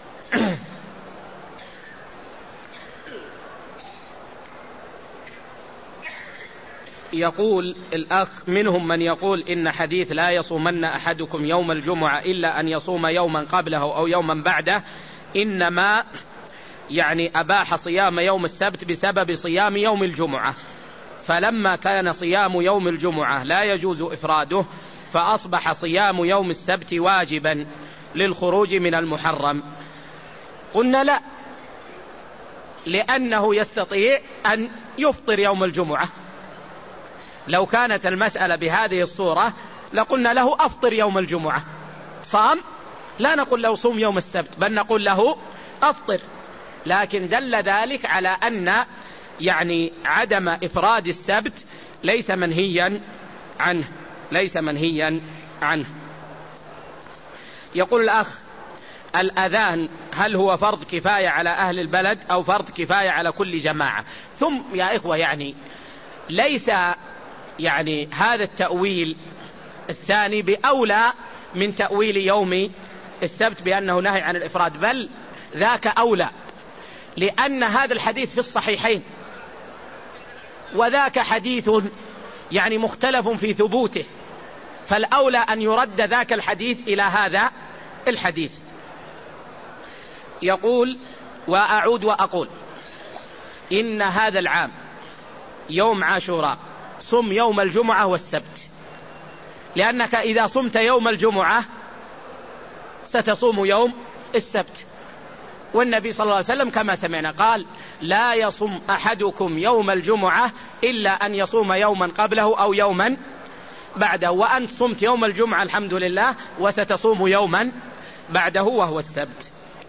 يقول الأخ: منهم من يقول إن حديث لا يصومن أحدكم يوم الجمعة إلا أن يصوم يوما قبله أو يوما بعده إنما يعني أباح صيام يوم السبت بسبب صيام يوم الجمعة، فلما كان صيام يوم الجمعة لا يجوز إفراده فأصبح صيام يوم السبت واجبا للخروج من المحرم. قلنا لا، لأنه يستطيع أن يفطر يوم الجمعة. لو كانت المسألة بهذه الصورة لقلنا له أفطر يوم الجمعة، صام، لا نقول له صوم يوم السبت، بل نقول له أفطر. لكن دل ذلك على أن يعني عدم إفراد السبت ليس منهيا عنه، ليس منهيا عنه. يقول الأخ: الأذان هل هو فرض كفاية على أهل البلد أو فرض كفاية على كل جماعة؟ ثم يا إخوة يعني ليس يعني هذا التأويل الثاني بأولى من تأويل يوم السبت بأنه نهي عن الإفراد، بل ذاك أولى، لأن هذا الحديث في الصحيحين وذاك حديث يعني مختلف في ثبوته، فالأولى أن يرد ذاك الحديث إلى هذا الحديث. يقول: وأعود وأقول إن هذا العام يوم عاشوراء صم يوم الجمعة والسبت، لأنك إذا صمت يوم الجمعة ستصوم يوم السبت. والنبي صلى الله عليه وسلم كما سمعنا قال: لا يصم أحدكم يوم الجمعة إلا أن يصوم يوما قبله أو يوما بعده، وأنت صمت يوم الجمعة الحمد لله وستصوم يوما بعده وهو السبت.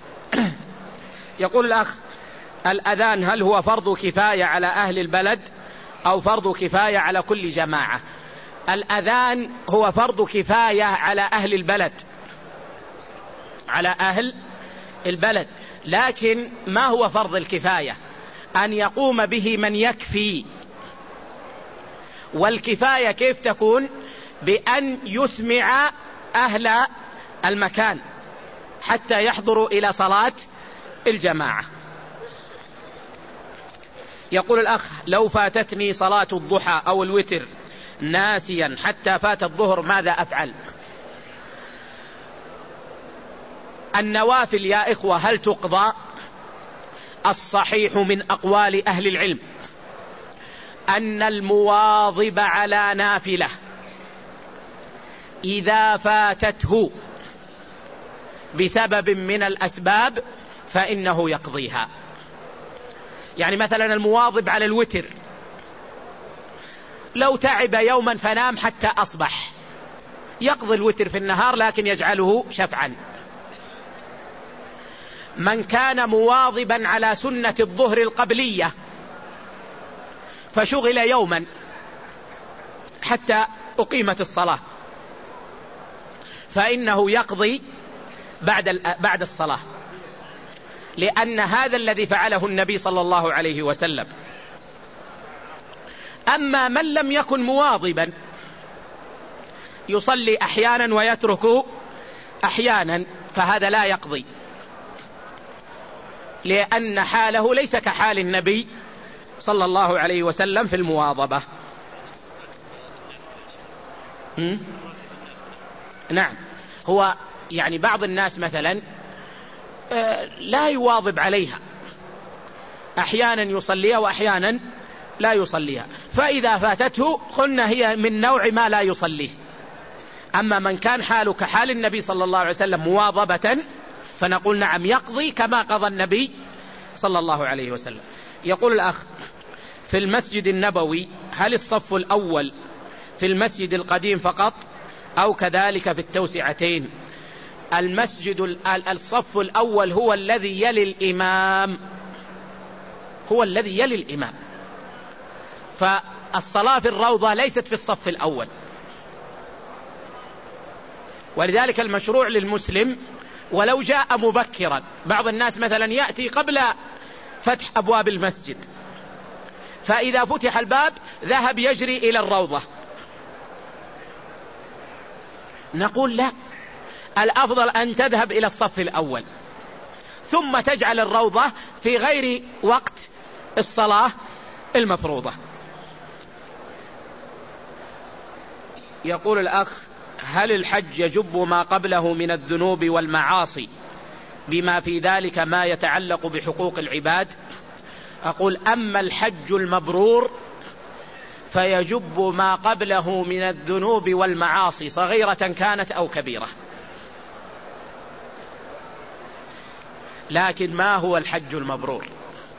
يقول الأخ: الأذان هل هو فرض كفاية على أهل البلد أو فرض كفاية على كل جماعة؟ الأذان هو فرض كفاية على أهل البلد، على أهل البلد، لكن ما هو فرض الكفاية؟ أن يقوم به من يكفي. والكفاية كيف تكون؟ بأن يسمع أهل المكان حتى يحضروا إلى صلاة الجماعة. يقول الأخ: لو فاتتني صلاة الضحى أو الوتر ناسيا حتى فات الظهر ماذا أفعل؟ النوافل يا إخوة هل تقضى؟ الصحيح من أقوال أهل العلم أن المواظب على نافلة إذا فاتته بسبب من الأسباب فإنه يقضيها. يعني مثلا المواظب على الوتر لو تعب يوما فنام حتى أصبح يقضي الوتر في النهار لكن يجعله شفعا. من كان مواظبا على سنة الظهر القبلية فشغل يوما حتى أقيمت الصلاة، فإنه يقضي بعد بعد الصلاة، لأن هذا الذي فعله النبي صلى الله عليه وسلم. أما من لم يكن مواظبا يصلي أحيانا ويترك أحيانا فهذا لا يقضي، لأن حاله ليس كحال النبي صلى الله عليه وسلم في المواظبة. هم؟ نعم، هو يعني بعض الناس مثلا لا يواظب عليها، أحيانا يصليها وأحيانا لا يصليها، فإذا فاتته قلنا هي من نوع ما لا يصليه. أما من كان حاله كحال النبي صلى الله عليه وسلم مواظبة فنقول نعم يقضي كما قضى النبي صلى الله عليه وسلم. يقول الأخ: في المسجد النبوي هل الصف الأول في المسجد القديم فقط أو كذلك في التوسعتين؟ المسجد الصف الأول هو الذي يلي الإمام، هو الذي يلي الإمام، فالصلاة في الروضة ليست في الصف الأول، ولذلك المشروع للمسلم ولو جاء مبكرا. بعض الناس مثلا يأتي قبل فتح أبواب المسجد، فإذا فتح الباب ذهب يجري إلى الروضة، نقول لا، الأفضل أن تذهب إلى الصف الأول ثم تجعل الروضة في غير وقت الصلاة المفروضة. يقول الأخ: هل الحج يجب ما قبله من الذنوب والمعاصي بما في ذلك ما يتعلق بحقوق العباد؟ أقول: أما الحج المبرور فيجب ما قبله من الذنوب والمعاصي صغيرة كانت أو كبيرة. لكن ما هو الحج المبرور؟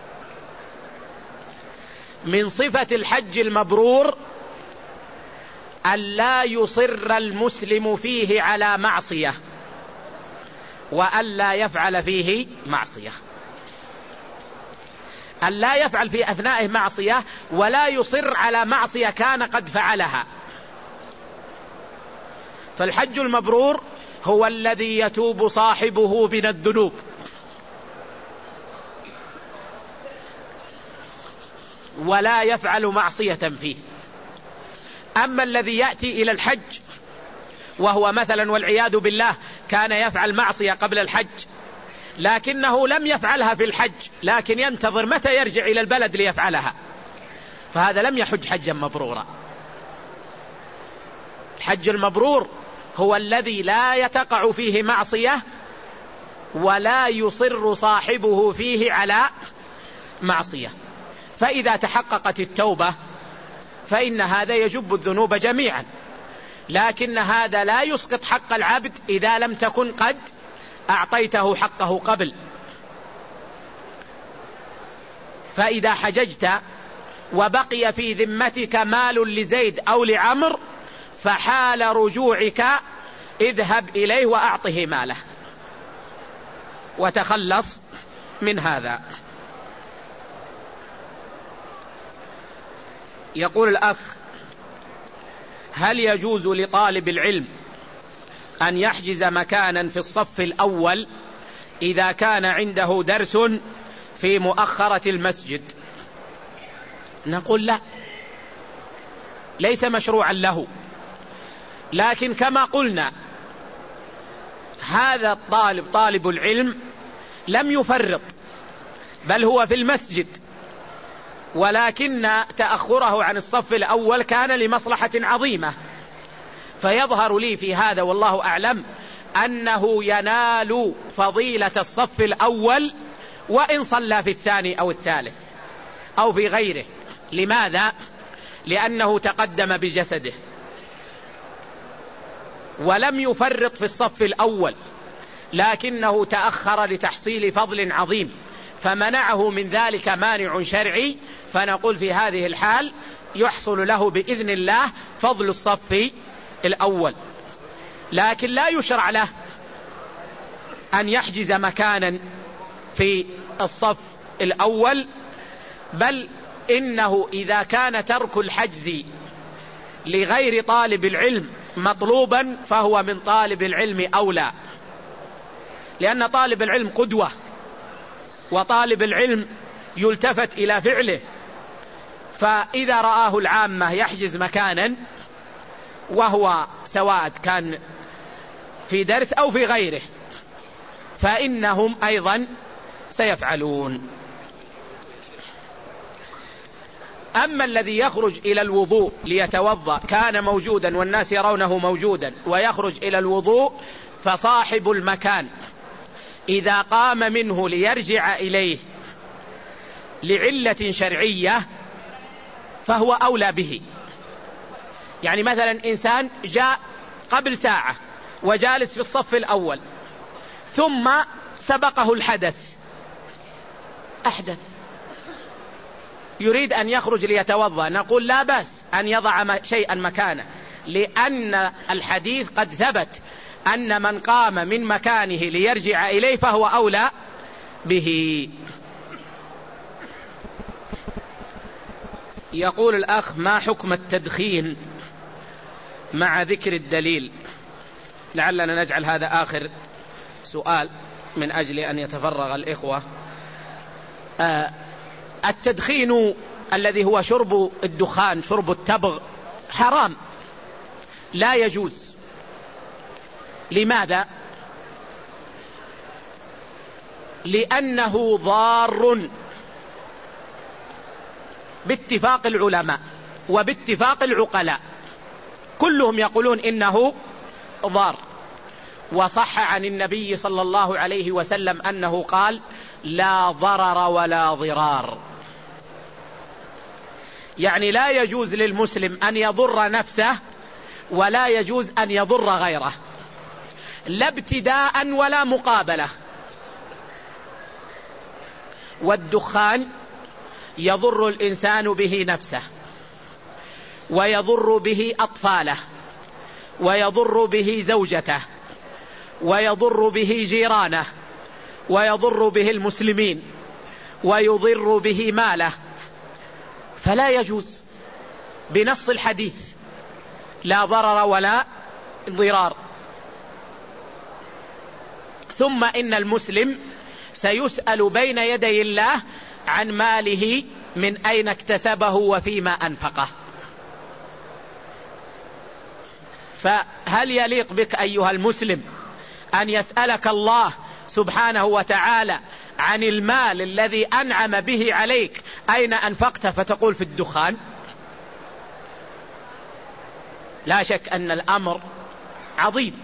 من صفة الحج المبرور ألا يصر المسلم فيه على معصية وألا يفعل فيه معصية، ألا يفعل في أثنائه معصية ولا يصر على معصية كان قد فعلها. فالحج المبرور هو الذي يتوب صاحبه من الذنوب ولا يفعل معصية فيه. أما الذي يأتي إلى الحج وهو مثلا والعياذ بالله كان يفعل معصية قبل الحج لكنه لم يفعلها في الحج، لكن ينتظر متى يرجع إلى البلد ليفعلها، فهذا لم يحج حجا مبرورا. الحج المبرور هو الذي لا يتقع فيه معصية ولا يصر صاحبه فيه على معصية، فإذا تحققت التوبة فإن هذا يجب الذنوب جميعا، لكن هذا لا يسقط حق العبد إذا لم تكن قد أعطيته حقه قبل. فإذا حججت وبقي في ذمتك مال لزيد أو لعمر فحال رجوعك اذهب إليه وأعطه ماله وتخلص من هذا. يقول الأخ: هل يجوز لطالب العلم أن يحجز مكانا في الصف الأول إذا كان عنده درس في مؤخرة المسجد؟ نقول لا، ليس مشروعا له، لكن كما قلنا هذا الطالب طالب العلم لم يفرط بل هو في المسجد، ولكن تأخره عن الصف الأول كان لمصلحة عظيمة، فيظهر لي في هذا والله أعلم أنه ينال فضيلة الصف الأول وإن صلى في الثاني أو الثالث أو في غيره. لماذا؟ لأنه تقدم بجسده ولم يفرط في الصف الأول، لكنه تأخر لتحصيل فضل عظيم فمنعه من ذلك مانع شرعي، فنقول في هذه الحال يحصل له بإذن الله فضل الصف الأول، لكن لا يشرع له أن يحجز مكانا في الصف الأول، بل إنه إذا كان ترك الحجز لغير طالب العلم مطلوبا فهو من طالب العلم أولى، لأن طالب العلم قدوة، وطالب العلم يلتفت إلى فعله، فإذا رآه العامة يحجز مكانا وهو سواء كان في درس أو في غيره فإنهم أيضا سيفعلون. أما الذي يخرج إلى الوضوء ليتوضأ كان موجودا والناس يرونه موجودا ويخرج إلى الوضوء، فصاحب المكان إذا قام منه ليرجع إليه لعلة شرعية فهو أولى به. يعني مثلا إنسان جاء قبل ساعة وجالس في الصف الأول ثم سبقه الحدث، أحدث، يريد أن يخرج ليتوضأ، نقول لا بأس أن يضع شيئا مكانه، لأن الحديث قد ثبت أن من قام من مكانه ليرجع إليه فهو أولى به. يقول الأخ: ما حكم التدخين مع ذكر الدليل؟ لعلنا نجعل هذا آخر سؤال من أجل أن يتفرغ الإخوة. آه التدخين الذي هو شرب الدخان، شرب التبغ، حرام لا يجوز. لماذا؟ لأنه ضار باتفاق العلماء وباتفاق العقلاء، كلهم يقولون إنه ضار. وصح عن النبي صلى الله عليه وسلم أنه قال: لا ضرر ولا ضرار. يعني لا يجوز للمسلم أن يضر نفسه ولا يجوز أن يضر غيره، لا ابتداء ولا مقابلة. والدخان يضر الإنسان به نفسه، ويضر به أطفاله، ويضر به زوجته، ويضر به جيرانه، ويضر به المسلمين، ويضر به ماله، فلا يجوز بنص الحديث: لا ضرر ولا ضرار. ثم إن المسلم سيسأل بين يدي الله عن ماله من أين اكتسبه وفيما أنفقه. فهل يليق بك أيها المسلم أن يسألك الله سبحانه وتعالى عن المال الذي أنعم به عليك أين أنفقته فتقول في الدخان؟ لا شك أن الأمر عظيم.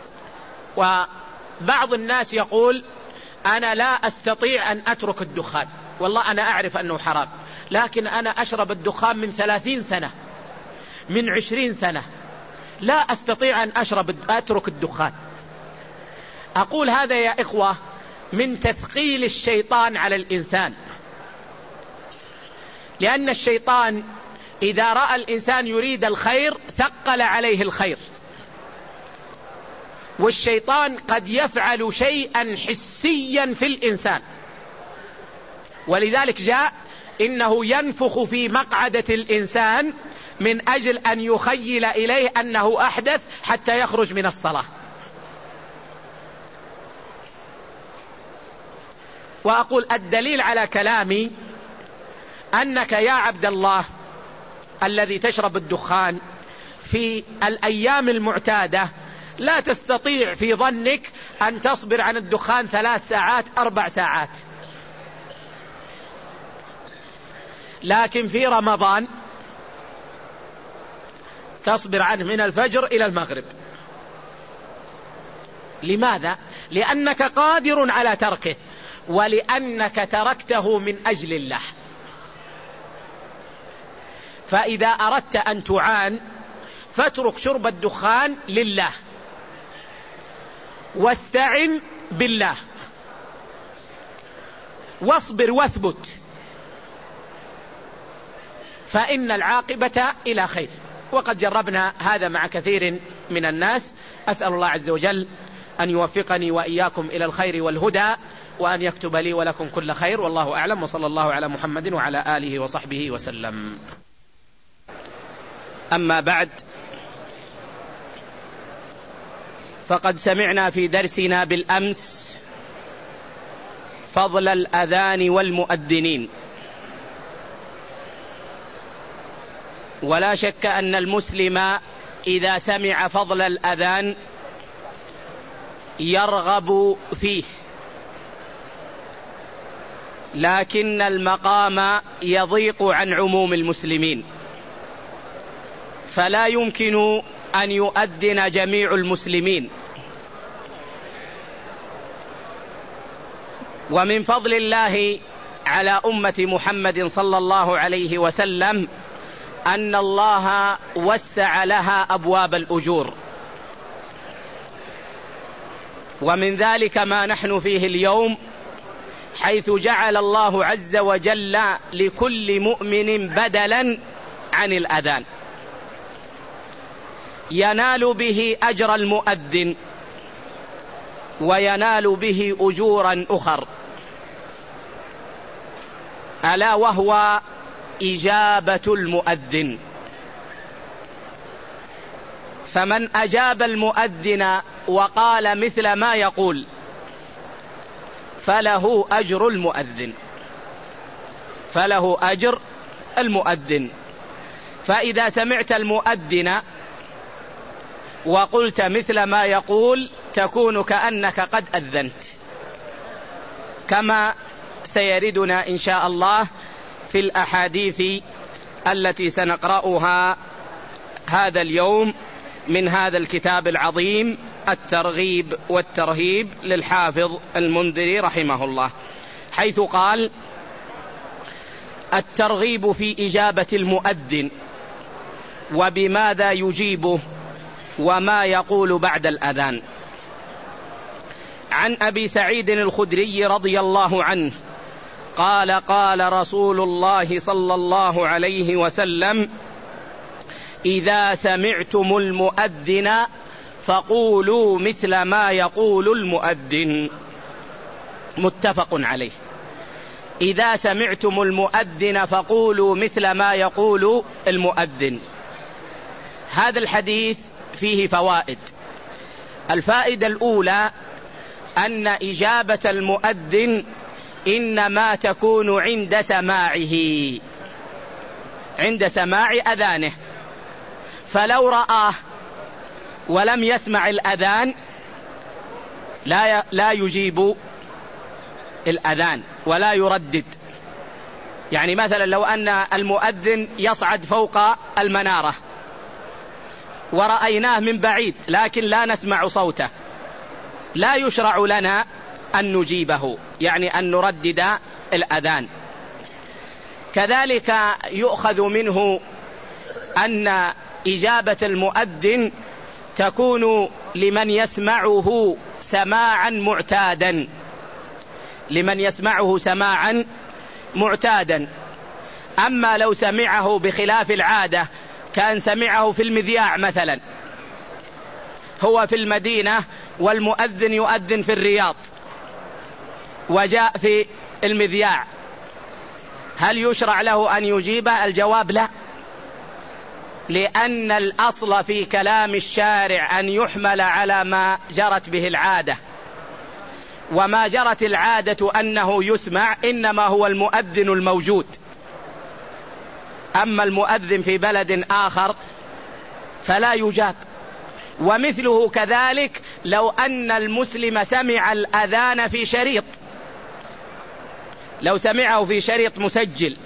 وبعض الناس يقول: أنا لا أستطيع أن أترك الدخان، والله أنا أعرف أنه حرام، لكن أنا أشرب الدخان من ثلاثين سنة، من عشرين سنة، لا أستطيع أن أشرب أترك الدخان. أقول هذا يا إخوة من تثقيل الشيطان على الإنسان، لأن الشيطان إذا رأى الإنسان يريد الخير ثقل عليه الخير، والشيطان قد يفعل شيئا حسيا في الإنسان، ولذلك جاء إنه ينفخ في مقعدة الإنسان من أجل أن يخيل إليه أنه أحدث حتى يخرج من الصلاة. وأقول الدليل على كلامي أنك يا عبد الله الذي تشرب الدخان في الأيام المعتادة لا تستطيع في ظنك أن تصبر عن الدخان ثلاث ساعات أربع ساعات، لكن في رمضان تصبر عنه من الفجر إلى المغرب. لماذا؟ لأنك قادر على تركه، ولأنك تركته من أجل الله. فإذا أردت أن تعان فاترك شرب الدخان لله، واستعن بالله، واصبر واثبت، فإن العاقبة إلى خير. وقد جربنا هذا مع كثير من الناس. أسأل الله عز وجل أن يوفقني وإياكم إلى الخير والهدى، وأن يكتب لي ولكم كل خير، والله أعلم، وصلى الله على محمد وعلى آله وصحبه وسلم. أما بعد، فقد سمعنا في درسنا بالأمس فضل الأذان والمؤذنين، ولا شك أن المسلم إذا سمع فضل الأذان يرغب فيه، لكن المقام يضيق عن عموم المسلمين، فلا يمكن أن يؤذن جميع المسلمين. ومن فضل الله على أمة محمد صلى الله عليه وسلم أن الله وسع لها أبواب الأجور، ومن ذلك ما نحن فيه اليوم، حيث جعل الله عز وجل لكل مؤمن بدلا عن الأذان ينال به أجر المؤذن وينال به أجورا أخر، ألا وهو إجابة المؤذن. فمن أجاب المؤذن وقال مثل ما يقول فله أجر المؤذن، فله أجر المؤذن. فإذا سمعت المؤذن وقلت مثل ما يقول تكون كأنك قد أذنت، كما سيردنا إن شاء الله في الأحاديث التي سنقرأها هذا اليوم من هذا الكتاب العظيم الترغيب والترهيب للحافظ المنذري رحمه الله، حيث قال: الترغيب في إجابة المؤذن وبماذا يجيبه وما يقول بعد الأذان. عن أبي سعيد الخدري رضي الله عنه قال: قال رسول الله صلى الله عليه وسلم: إذا سمعتم المؤذن فقولوا مثل ما يقول المؤذن. متفق عليه. إذا سمعتم المؤذن فقولوا مثل ما يقول المؤذن. هذا الحديث فيه فوائد. الفائدة الأولى أن إجابة المؤذن إنما تكون عند سماعه، عند سماع أذانه، فلو رآه ولم يسمع الأذان لا لا يجيب الأذان ولا يردد. يعني مثلا لو أن المؤذن يصعد فوق المنارة ورأيناه من بعيد لكن لا نسمع صوته، لا يشرع لنا أن نجيبه، يعني أن نردد الأذان. كذلك يؤخذ منه أن إجابة المؤذن تكون لمن يسمعه سماعا معتادا، لمن يسمعه سماعا معتادا. أما لو سمعه بخلاف العادة، كان سمعه في المذياع مثلا، هو في المدينة والمؤذن يؤذن في الرياض وجاء في المذياع، هل يشرع له أن يجيبه؟ الجواب لا، لأن الأصل في كلام الشارع أن يحمل على ما جرت به العادة، وما جرت العادة أنه يسمع إنما هو المؤذن الموجود. أما المؤذن في بلد آخر فلا يجاب. ومثله كذلك لو أن المسلم سمع الأذان في شريط، لو سمعه في شريط مسجل،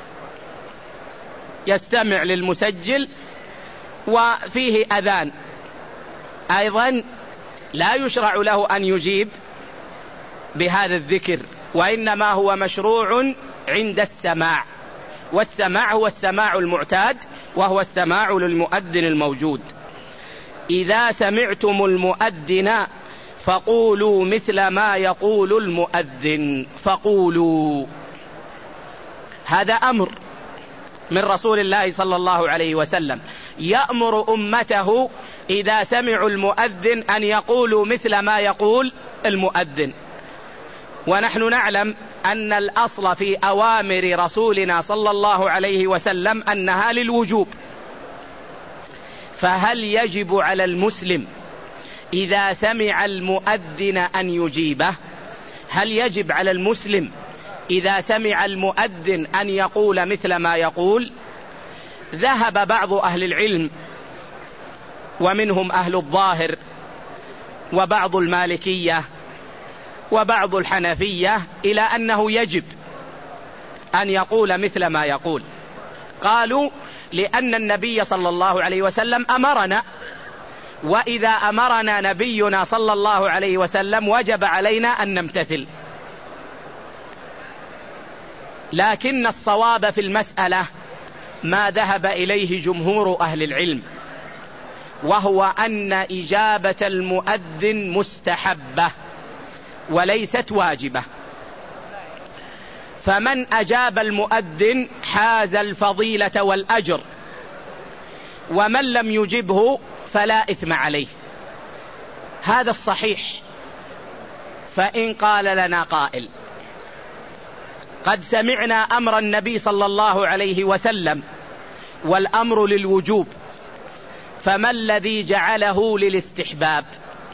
يستمع للمسجل وفيه أذان، أيضا لا يشرع له أن يجيب بهذا الذكر، وإنما هو مشروع عند السماع، والسماع هو السماع المعتاد، وهو السماع للمؤذن الموجود. إذا سمعتم المؤذن فقولوا مثل ما يقول المؤذن. فقولوا، هذا أمر من رسول الله صلى الله عليه وسلم، يأمر أمته إذا سمعوا المؤذن أن يقولوا مثل ما يقول المؤذن. ونحن نعلم أن الأصل في أوامر رسولنا صلى الله عليه وسلم أنها للوجوب، فهل يجب على المسلم إذا سمع المؤذن أن يجيبه؟ هل يجب على المسلم إذا سمع المؤذن أن يقول مثل ما يقول؟ ذهب بعض أهل العلم ومنهم أهل الظاهر وبعض المالكية وبعض الحنفية إلى أنه يجب أن يقول مثل ما يقول. قالوا لأن النبي صلى الله عليه وسلم أمرنا، وإذا أمرنا نبينا صلى الله عليه وسلم وجب علينا أن نمتثل. لكن الصواب في المسألة ما ذهب إليه جمهور أهل العلم، وهو أن إجابة المؤذن مستحبة وليست واجبة، فمن أجاب المؤذن حاز الفضيلة والأجر، ومن لم يجبه فلا إثم عليه. هذا الصحيح. فإن قال لنا قائل قد سمعنا أمر النبي صلى الله عليه وسلم والأمر للوجوب، فما الذي جعله للاستحباب؟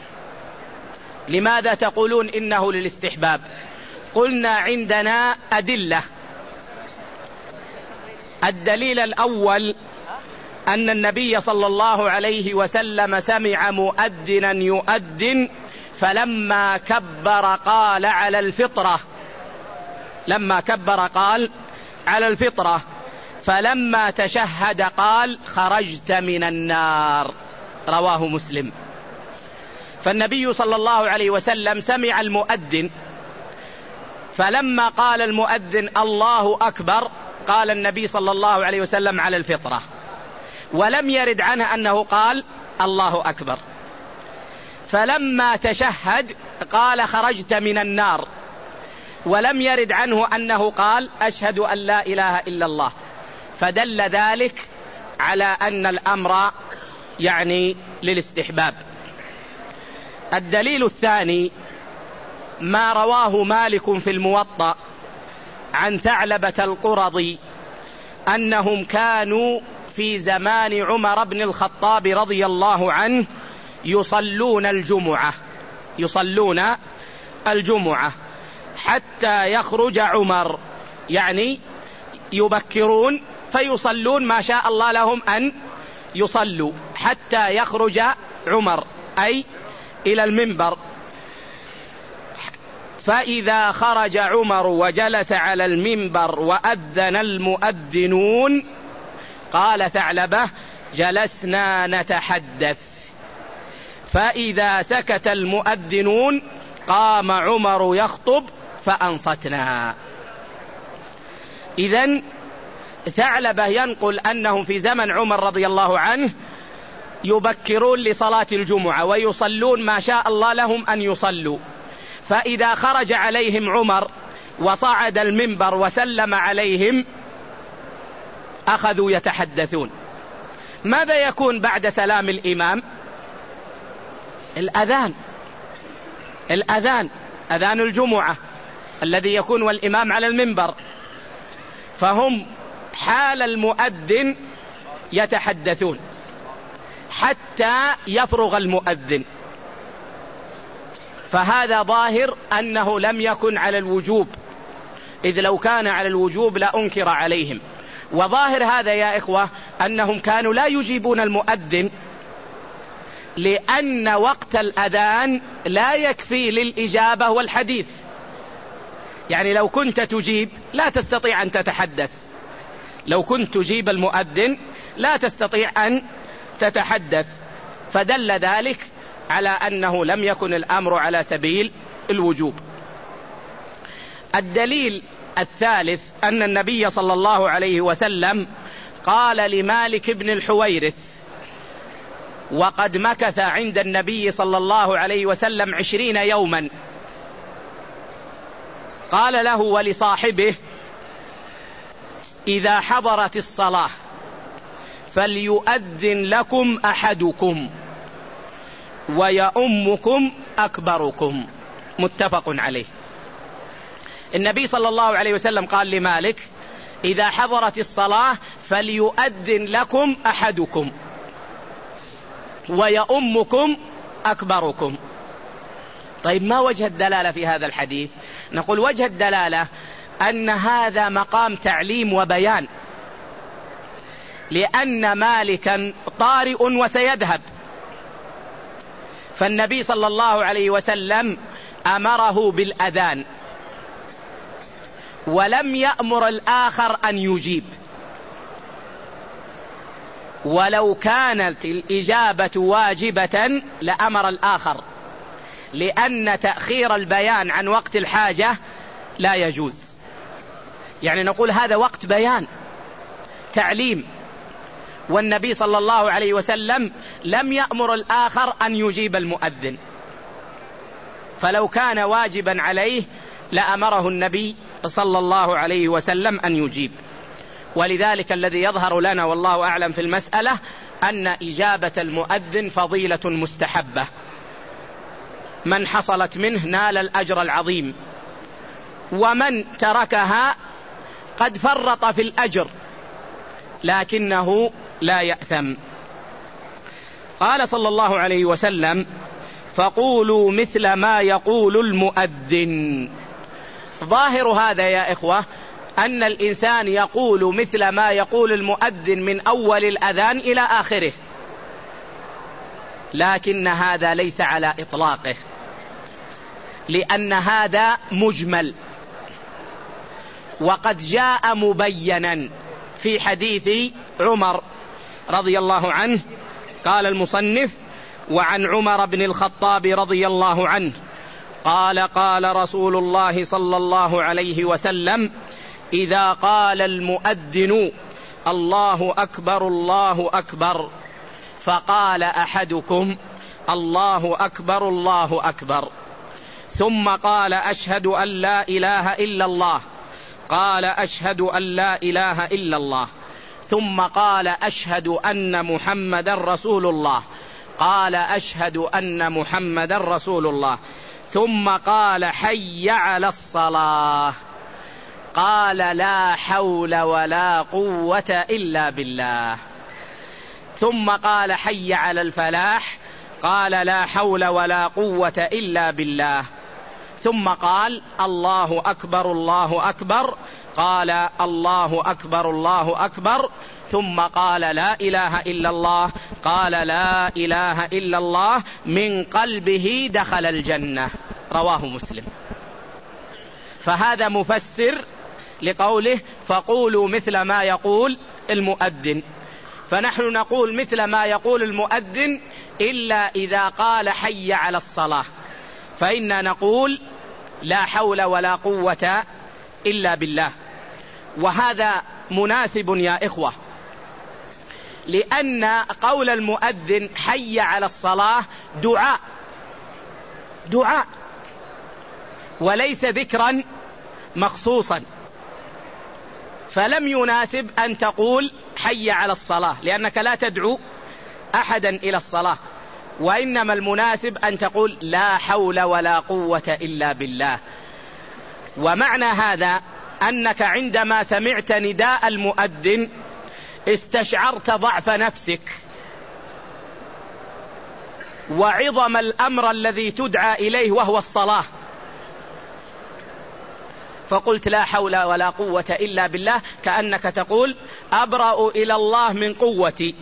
لماذا تقولون إنه للاستحباب؟ قلنا عندنا أدلة. الدليل الأول أن النبي صلى الله عليه وسلم سمع مؤذنا يؤذن فلما كبر قال على الفطرة، لما كبر قال على الفطرة، فلما تشهد قال خرجت من النار، رواه مسلم. فالنبي صلى الله عليه وسلم سمع المؤذن، فلما قال المؤذن الله أكبر قال النبي صلى الله عليه وسلم على الفطرة، ولم يرد عنه أنه قال الله أكبر. فلما تشهد قال خرجت من النار، ولم يرد عنه أنه قال أشهد أن لا إله إلا الله. فدل ذلك على أن الأمر يعني للاستحباب. الدليل الثاني ما رواه مالك في الموطأ عن ثعلبة القرظي أنهم كانوا في زمان عمر بن الخطاب رضي الله عنه يصلون الجمعة يصلون الجمعة حتى يخرج عمر، يعني يبكرون فيصلون ما شاء الله لهم أن يصلوا حتى يخرج عمر، أي إلى المنبر. فإذا خرج عمر وجلس على المنبر وأذن المؤذنون قال ثعلبة جلسنا نتحدث، فإذا سكت المؤذنون قام عمر يخطب فأنصتنا. إذن ثعلبة ينقل أنهم في زمن عمر رضي الله عنه يبكرون لصلاة الجمعة ويصلون ما شاء الله لهم أن يصلوا، فإذا خرج عليهم عمر وصعد المنبر وسلم عليهم أخذوا يتحدثون. ماذا يكون بعد سلام الإمام؟ الأذان الأذان أذان الجمعة الذي يكون والإمام على المنبر، فهم حال المؤذن يتحدثون حتى يفرغ المؤذن. فهذا ظاهر أنه لم يكن على الوجوب، إذ لو كان على الوجوب لأنكر عليهم. وظاهر هذا يا إخوة أنهم كانوا لا يجيبون المؤذن، لأن وقت الأذان لا يكفي للإجابة والحديث. يعني لو كنت تجيب لا تستطيع أن تتحدث، لو كنت تجيب المؤذن لا تستطيع أن تتحدث. فدل ذلك على أنه لم يكن الأمر على سبيل الوجوب. الدليل الثالث أن النبي صلى الله عليه وسلم قال لمالك بن الحويرث، وقد مكث عند النبي صلى الله عليه وسلم عشرين يوما، قال له ولصاحبه إذا حضرت الصلاة فليؤذن لكم أحدكم ويؤمكم أكبركم، متفق عليه. النبي صلى الله عليه وسلم قال لمالك: إذا حضرت الصلاة فليؤذن لكم أحدكم ويؤمكم أكبركم. طيب ما وجه الدلالة في هذا الحديث؟ نقول وجه الدلالة أن هذا مقام تعليم وبيان، لأن مالكا طارئ وسيذهب، فالنبي صلى الله عليه وسلم أمره بالأذان ولم يأمر الآخر أن يجيب، ولو كانت الإجابة واجبة لأمر الآخر، لأن تأخير البيان عن وقت الحاجة لا يجوز. يعني نقول هذا وقت بيان تعليم، والنبي صلى الله عليه وسلم لم يأمر الآخر أن يجيب المؤذن، فلو كان واجبا عليه لأمره النبي صلى الله عليه وسلم أن يجيب. ولذلك الذي يظهر لنا والله أعلم في المسألة أن إجابة المؤذن فضيلة مستحبة، من حصلت منه نال الأجر العظيم، ومن تركها قد فرط في الأجر لكنه لا يأثم. قال صلى الله عليه وسلم: فقولوا مثل ما يقول المؤذن. ظاهر هذا يا إخوة أن الإنسان يقول مثل ما يقول المؤذن من أول الأذان إلى آخره، لكن هذا ليس على إطلاقه، لأن هذا مجمل، وقد جاء مبينا في حديث عمر رضي الله عنه. قال المصنف: وعن عمر بن الخطاب رضي الله عنه قال: قال رسول الله صلى الله عليه وسلم: إذا قال المؤذن الله أكبر الله أكبر، فقال أحدكم الله أكبر الله أكبر، ثم قال أشهد أن لا إله إلا الله، قال أشهد أن لا إله إلا الله، ثم قال أشهد أن محمدا رسول الله، قال أشهد أن محمدا رسول الله، ثم قال حي على الصلاة، قال لا حول ولا قوة إلا بالله، ثم قال حي على الفلاح، قال لا حول ولا قوة إلا بالله، ثم قال الله أكبر الله أكبر، قال الله أكبر الله أكبر، ثم قال لا إله إلا الله، قال لا إله إلا الله، من قلبه دخل الجنة. رواه مسلم. فهذا مفسر لقوله: فقولوا مثل ما يقول المؤذن. فنحن نقول مثل ما يقول المؤذن إلا إذا قال حي على الصلاة، فإننا نقول لا حول ولا قوة إلا بالله. وهذا مناسب يا إخوة، لأن قول المؤذن حي على الصلاة دعاء دعاء وليس ذكرا مخصوصا، فلم يناسب أن تقول حي على الصلاة، لأنك لا تدعو أحدا إلى الصلاة، وإنما المناسب أن تقول لا حول ولا قوة إلا بالله. ومعنى هذا أنك عندما سمعت نداء المؤذن استشعرت ضعف نفسك وعظم الأمر الذي تدعى إليه وهو الصلاة، فقلت لا حول ولا قوة إلا بالله، كأنك تقول أبرأ إلى الله من قوتي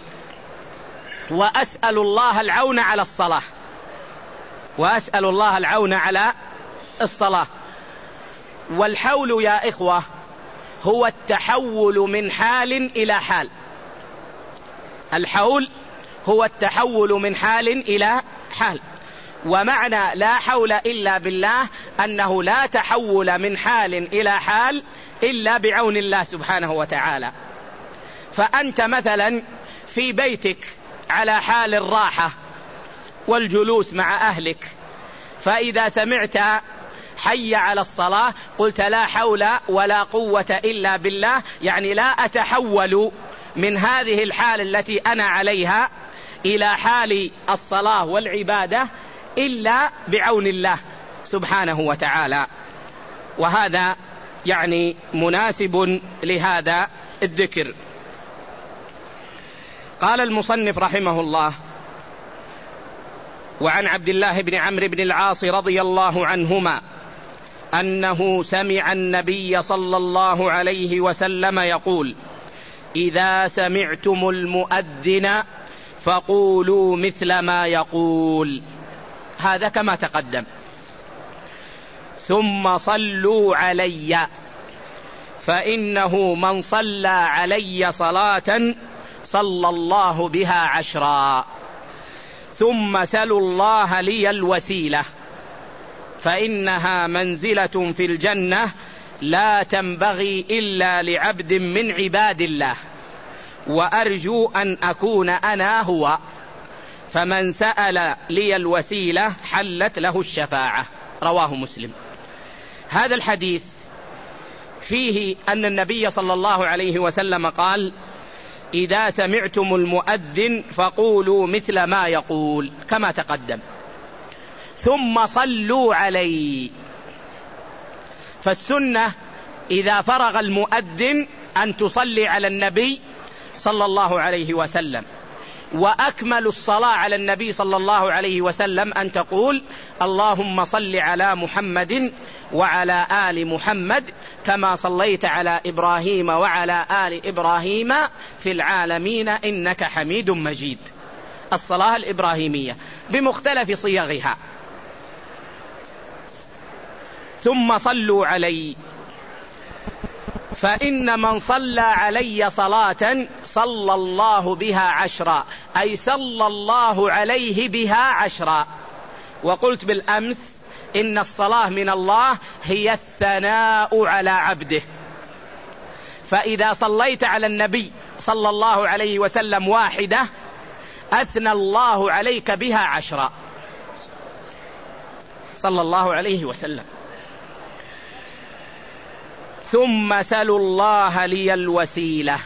وأسأل الله العون على الصلاة وأسأل الله العون على الصلاة. والحول يا إخوة هو التحول من حال إلى حال، الحول هو التحول من حال إلى حال. ومعنى لا حول إلا بالله أنه لا تحول من حال إلى حال إلا بعون الله سبحانه وتعالى. فأنت مثلا في بيتك على حال الراحة والجلوس مع أهلك، فإذا سمعت حي على الصلاة قلت لا حول ولا قوة إلا بالله، يعني لا أتحول من هذه الحال التي أنا عليها إلى حال الصلاة والعبادة إلا بعون الله سبحانه وتعالى. وهذا يعني مناسب لهذا الذكر. قال المصنف رحمه الله: وعن عبد الله بن عمرو بن العاص رضي الله عنهما أنه سمع النبي صلى الله عليه وسلم يقول: إذا سمعتم المؤذن فقولوا مثل ما يقول. هذا كما تقدم. ثم صلوا علي فإنه من صلى علي صلاة صلى الله بها عشرا. ثم سلوا الله لي الوسيلة فإنها منزلة في الجنة لا تنبغي إلا لعبد من عباد الله، وأرجو أن أكون أنا هو، فمن سأل لي الوسيلة حلت له الشفاعة. رواه مسلم. هذا الحديث فيه أن النبي صلى الله عليه وسلم قال: إذا سمعتم المؤذن فقولوا مثل ما يقول، كما تقدم. ثم صلوا علي. فالسنة إذا فرغ المؤذن أن تصلي على النبي صلى الله عليه وسلم، وأكمل الصلاة على النبي صلى الله عليه وسلم أن تقول: اللهم صل على محمد وعلى آل محمد كما صليت على إبراهيم وعلى آل إبراهيم في العالمين إنك حميد مجيد. الصلاة الإبراهيمية بمختلف صيغها. ثم صلوا علي فإن من صلى علي صلاة صلى الله بها عشرا، أي صلى الله عليه بها عشرا. وقلت بالأمس إن الصلاة من الله هي الثناء على عبده، فإذا صليت على النبي صلى الله عليه وسلم واحدة أثنى الله عليك بها عشرا صلى الله عليه وسلم. ثم سلوا الله لي الوسيلة.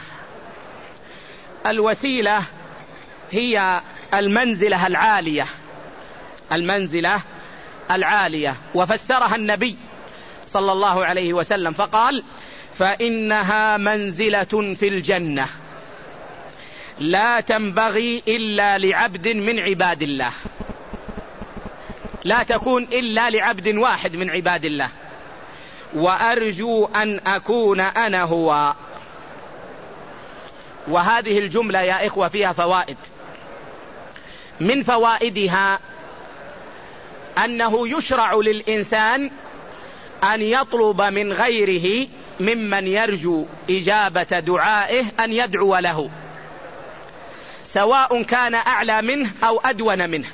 الوسيلة هي المنزلة العالية، المنزلة العالية، وفسرها النبي صلى الله عليه وسلم فقال: فإنها منزلة في الجنة لا تنبغي إلا لعبد من عباد الله، لا تكون إلا لعبد واحد من عباد الله، وأرجو أن أكون أنا هو. وهذه الجملة يا إخوة فيها فوائد. من فوائدها أنه يشرع للإنسان أن يطلب من غيره ممن يرجو إجابة دعائه أن يدعو له، سواء كان أعلى منه أو أدون منه.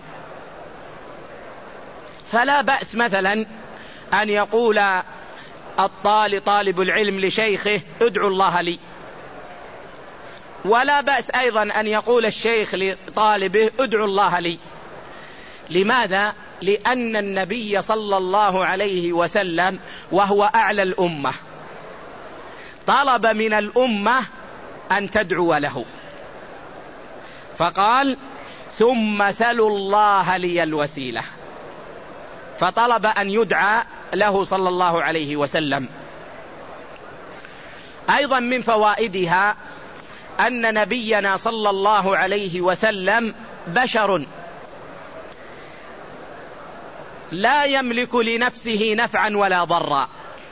فلا بأس مثلا أن يقول الطالب طالب العلم لشيخه: ادعو الله لي. ولا بأس أيضا أن يقول الشيخ لطالبه: ادعو الله لي. لماذا؟ لأن النبي صلى الله عليه وسلم وهو أعلى الأمة طلب من الأمة أن تدعو له، فقال: ثم سلوا الله لي الوسيلة، فطلب أن يدعى له صلى الله عليه وسلم. أيضا من فوائدها أن نبينا صلى الله عليه وسلم بشر لا يملك لنفسه نفعا ولا ضرا،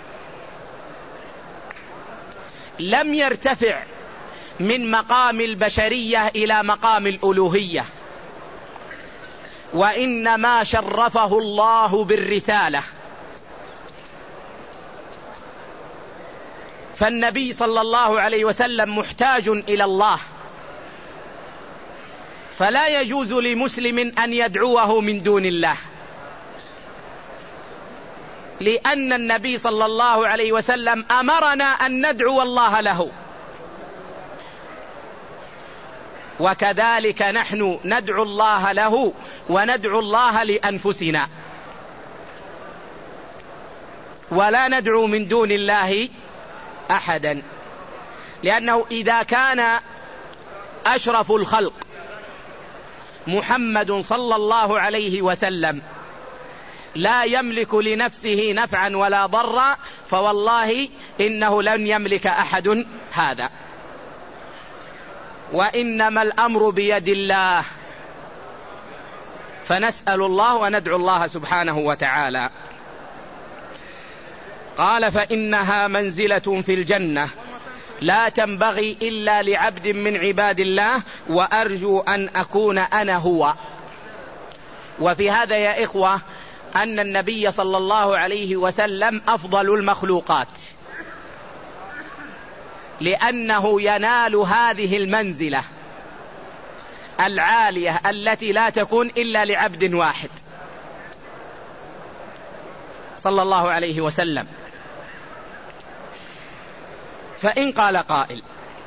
لم يرتفع من مقام البشرية إلى مقام الألوهية، وإنما شرفه الله بالرسالة. فالنبي صلى الله عليه وسلم محتاج إلى الله، فلا يجوز لمسلم أن يدعوه من دون الله، لأن النبي صلى الله عليه وسلم أمرنا أن ندعو الله له، وكذلك نحن ندعو الله له وندعو الله لأنفسنا، ولا ندعو من دون الله أحدا. لأنه إذا كان أشرف الخلق محمد صلى الله عليه وسلم لا يملك لنفسه نفعا ولا ضرا، فوالله إنه لن يملك أحد هذا. وإنما الأمر بيد الله، فنسأل الله وندعو الله سبحانه وتعالى. قال: فإنها منزلة في الجنة لا تنبغي إلا لعبد من عباد الله، وأرجو أن أكون أنا هو. وفي هذا يا إخوة أن النبي صلى الله عليه وسلم أفضل المخلوقات، لأنه ينال هذه المنزلة العالية التي لا تكون إلا لعبد واحد صلى الله عليه وسلم. فإن قال قائل: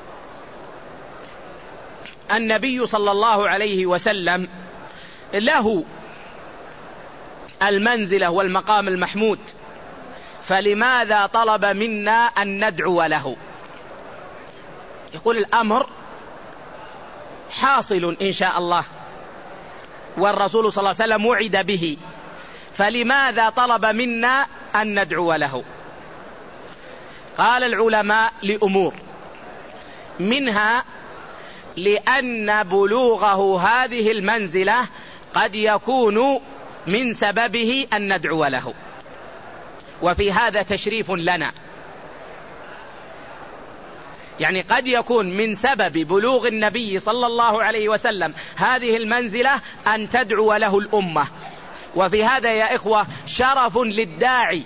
النبي صلى الله عليه وسلم له المنزلة والمقام المحمود، فلماذا طلب منا أن ندعو له؟ يقول: الأمر حاصل إن شاء الله، والرسول صلى الله عليه وسلم وعد به، فلماذا طلب منا أن ندعو له؟ قال العلماء: لأمور، منها لأن بلوغه هذه المنزلة قد يكون من سببه أن ندعو له، وفي هذا تشريف لنا. يعني قد يكون من سبب بلوغ النبي صلى الله عليه وسلم هذه المنزلة أن تدعو له الأمة، وفي هذا يا إخوة شرف للداعي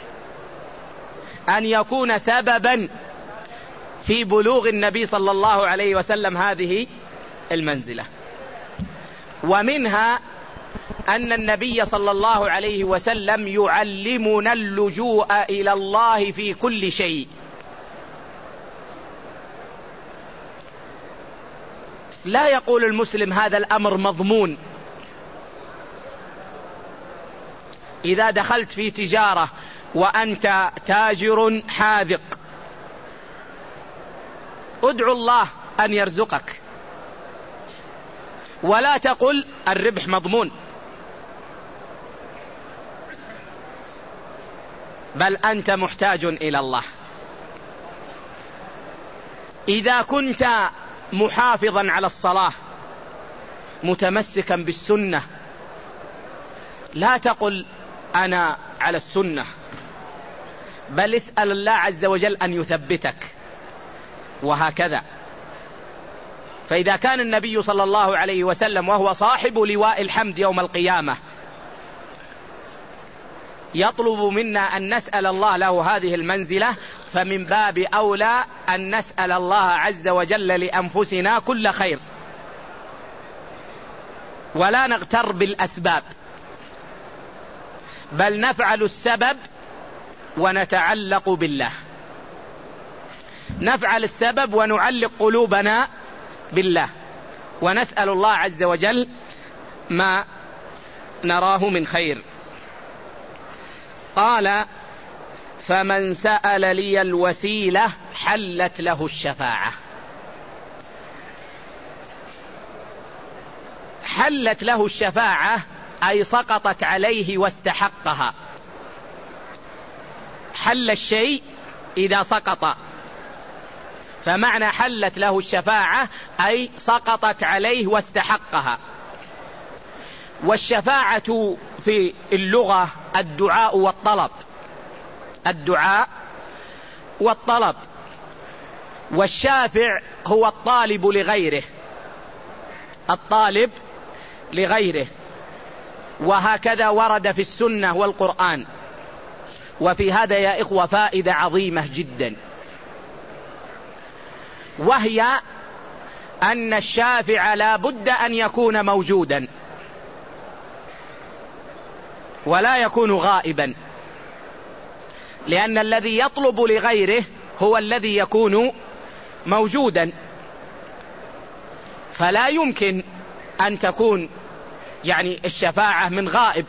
أن يكون سببا في بلوغ النبي صلى الله عليه وسلم هذه المنزلة. ومنها أن النبي صلى الله عليه وسلم يعلمنا اللجوء إلى الله في كل شيء. لا يقول المسلم هذا الأمر مضمون. إذا دخلت في تجارة وأنت تاجر حاذق، ادعو الله أن يرزقك، ولا تقل الربح مضمون، بل أنت محتاج إلى الله. إذا كنت محافظا على الصلاة متمسكا بالسنة، لا تقل أنا على السنة، بل اسأل الله عز وجل أن يثبتك، وهكذا. فإذا كان النبي صلى الله عليه وسلم وهو صاحب لواء الحمد يوم القيامة يطلب منا أن نسأل الله له هذه المنزلة، فمن باب أولى أن نسأل الله عز وجل لأنفسنا كل خير، ولا نغتر بالأسباب، بل نفعل السبب ونتعلق بالله. نفعل السبب ونعلق قلوبنا بالله، ونسأل الله عز وجل ما نراه من خير. قال: فمن سأل لي الوسيلة حلت له الشفاعة. حلت له الشفاعة أي سقطت عليه واستحقها. حل الشيء إذا سقط، فمعنى حلت له الشفاعة أي سقطت عليه واستحقها. والشفاعة في اللغة الدعاء والطلب، الدعاء والطلب، والشافع هو الطالب لغيره، الطالب لغيره. وهكذا ورد في السنة والقرآن. وفي هذا يا إخوة فائدة عظيمة جدا، وهي أن الشافع لا بد أن يكون موجودا ولا يكون غائبا، لأن الذي يطلب لغيره هو الذي يكون موجودا، فلا يمكن أن تكون يعني الشفاعة من غائب،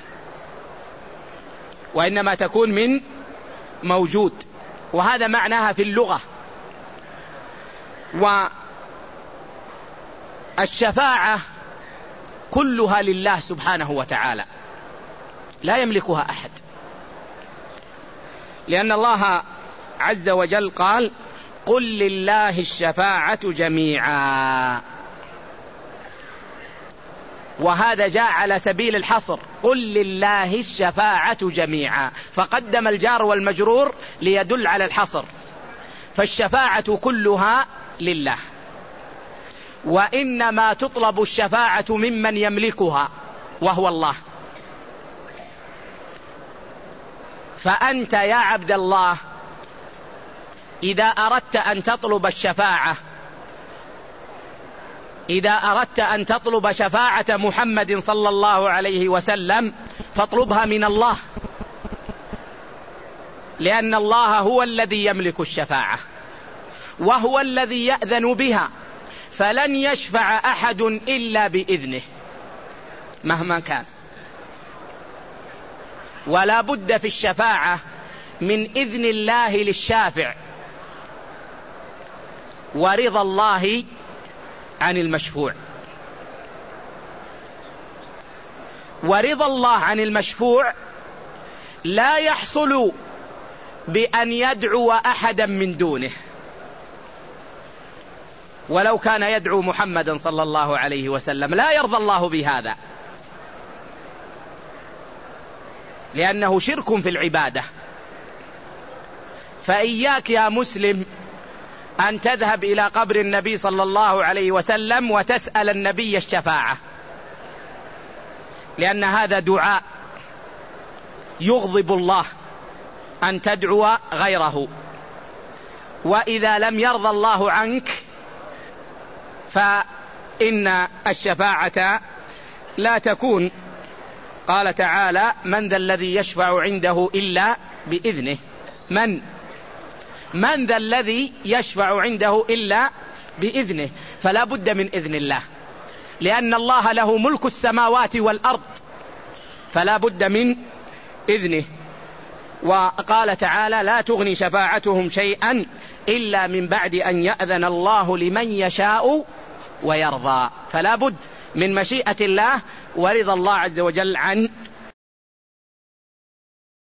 وإنما تكون من موجود. وهذا معناها في اللغة. والشفاعة كلها لله سبحانه وتعالى، لا يملكها أحد. لأن الله عز وجل قال قل لله الشفاعة جميعا، وهذا جاء على سبيل الحصر، قل لله الشفاعة جميعا، فقدم الجار والمجرور ليدل على الحصر، فالشفاعة كلها لله، وإنما تطلب الشفاعة ممن يملكها وهو الله. فأنت يا عبد الله إذا أردت أن تطلب الشفاعة إذا أردت أن تطلب شفاعة محمد صلى الله عليه وسلم فاطلبها من الله، لأن الله هو الذي يملك الشفاعة وهو الذي يأذن بها، فلن يشفع أحد إلا بإذنه مهما كان، ولا بد في الشفاعة من إذن الله للشافع ورضا الله عن المشفوع. ورضا الله عن المشفوع لا يحصل بأن يدعو أحدا من دونه، ولو كان يدعو محمدا صلى الله عليه وسلم لا يرضى الله بهذا، لأنه شرك في العبادة. فإياك يا مسلم أن تذهب إلى قبر النبي صلى الله عليه وسلم وتسأل النبي الشفاعة، لأن هذا دعاء يغضب الله أن تدعو غيره، وإذا لم يرضى الله عنك فإن الشفاعة لا تكون. قال تعالى من ذا الذي يشفع عنده إلا بإذنه، من من ذا الذي يشفع عنده إلا بإذنه، فلا بد من إذن الله، لأن الله له ملك السماوات والأرض، فلا بد من إذنه. وقال تعالى لا تغني شفاعتهم شيئا إلا من بعد أن يأذن الله لمن يشاء ويرضى، فلا بد من مشيئة الله ورضا الله عز وجل عن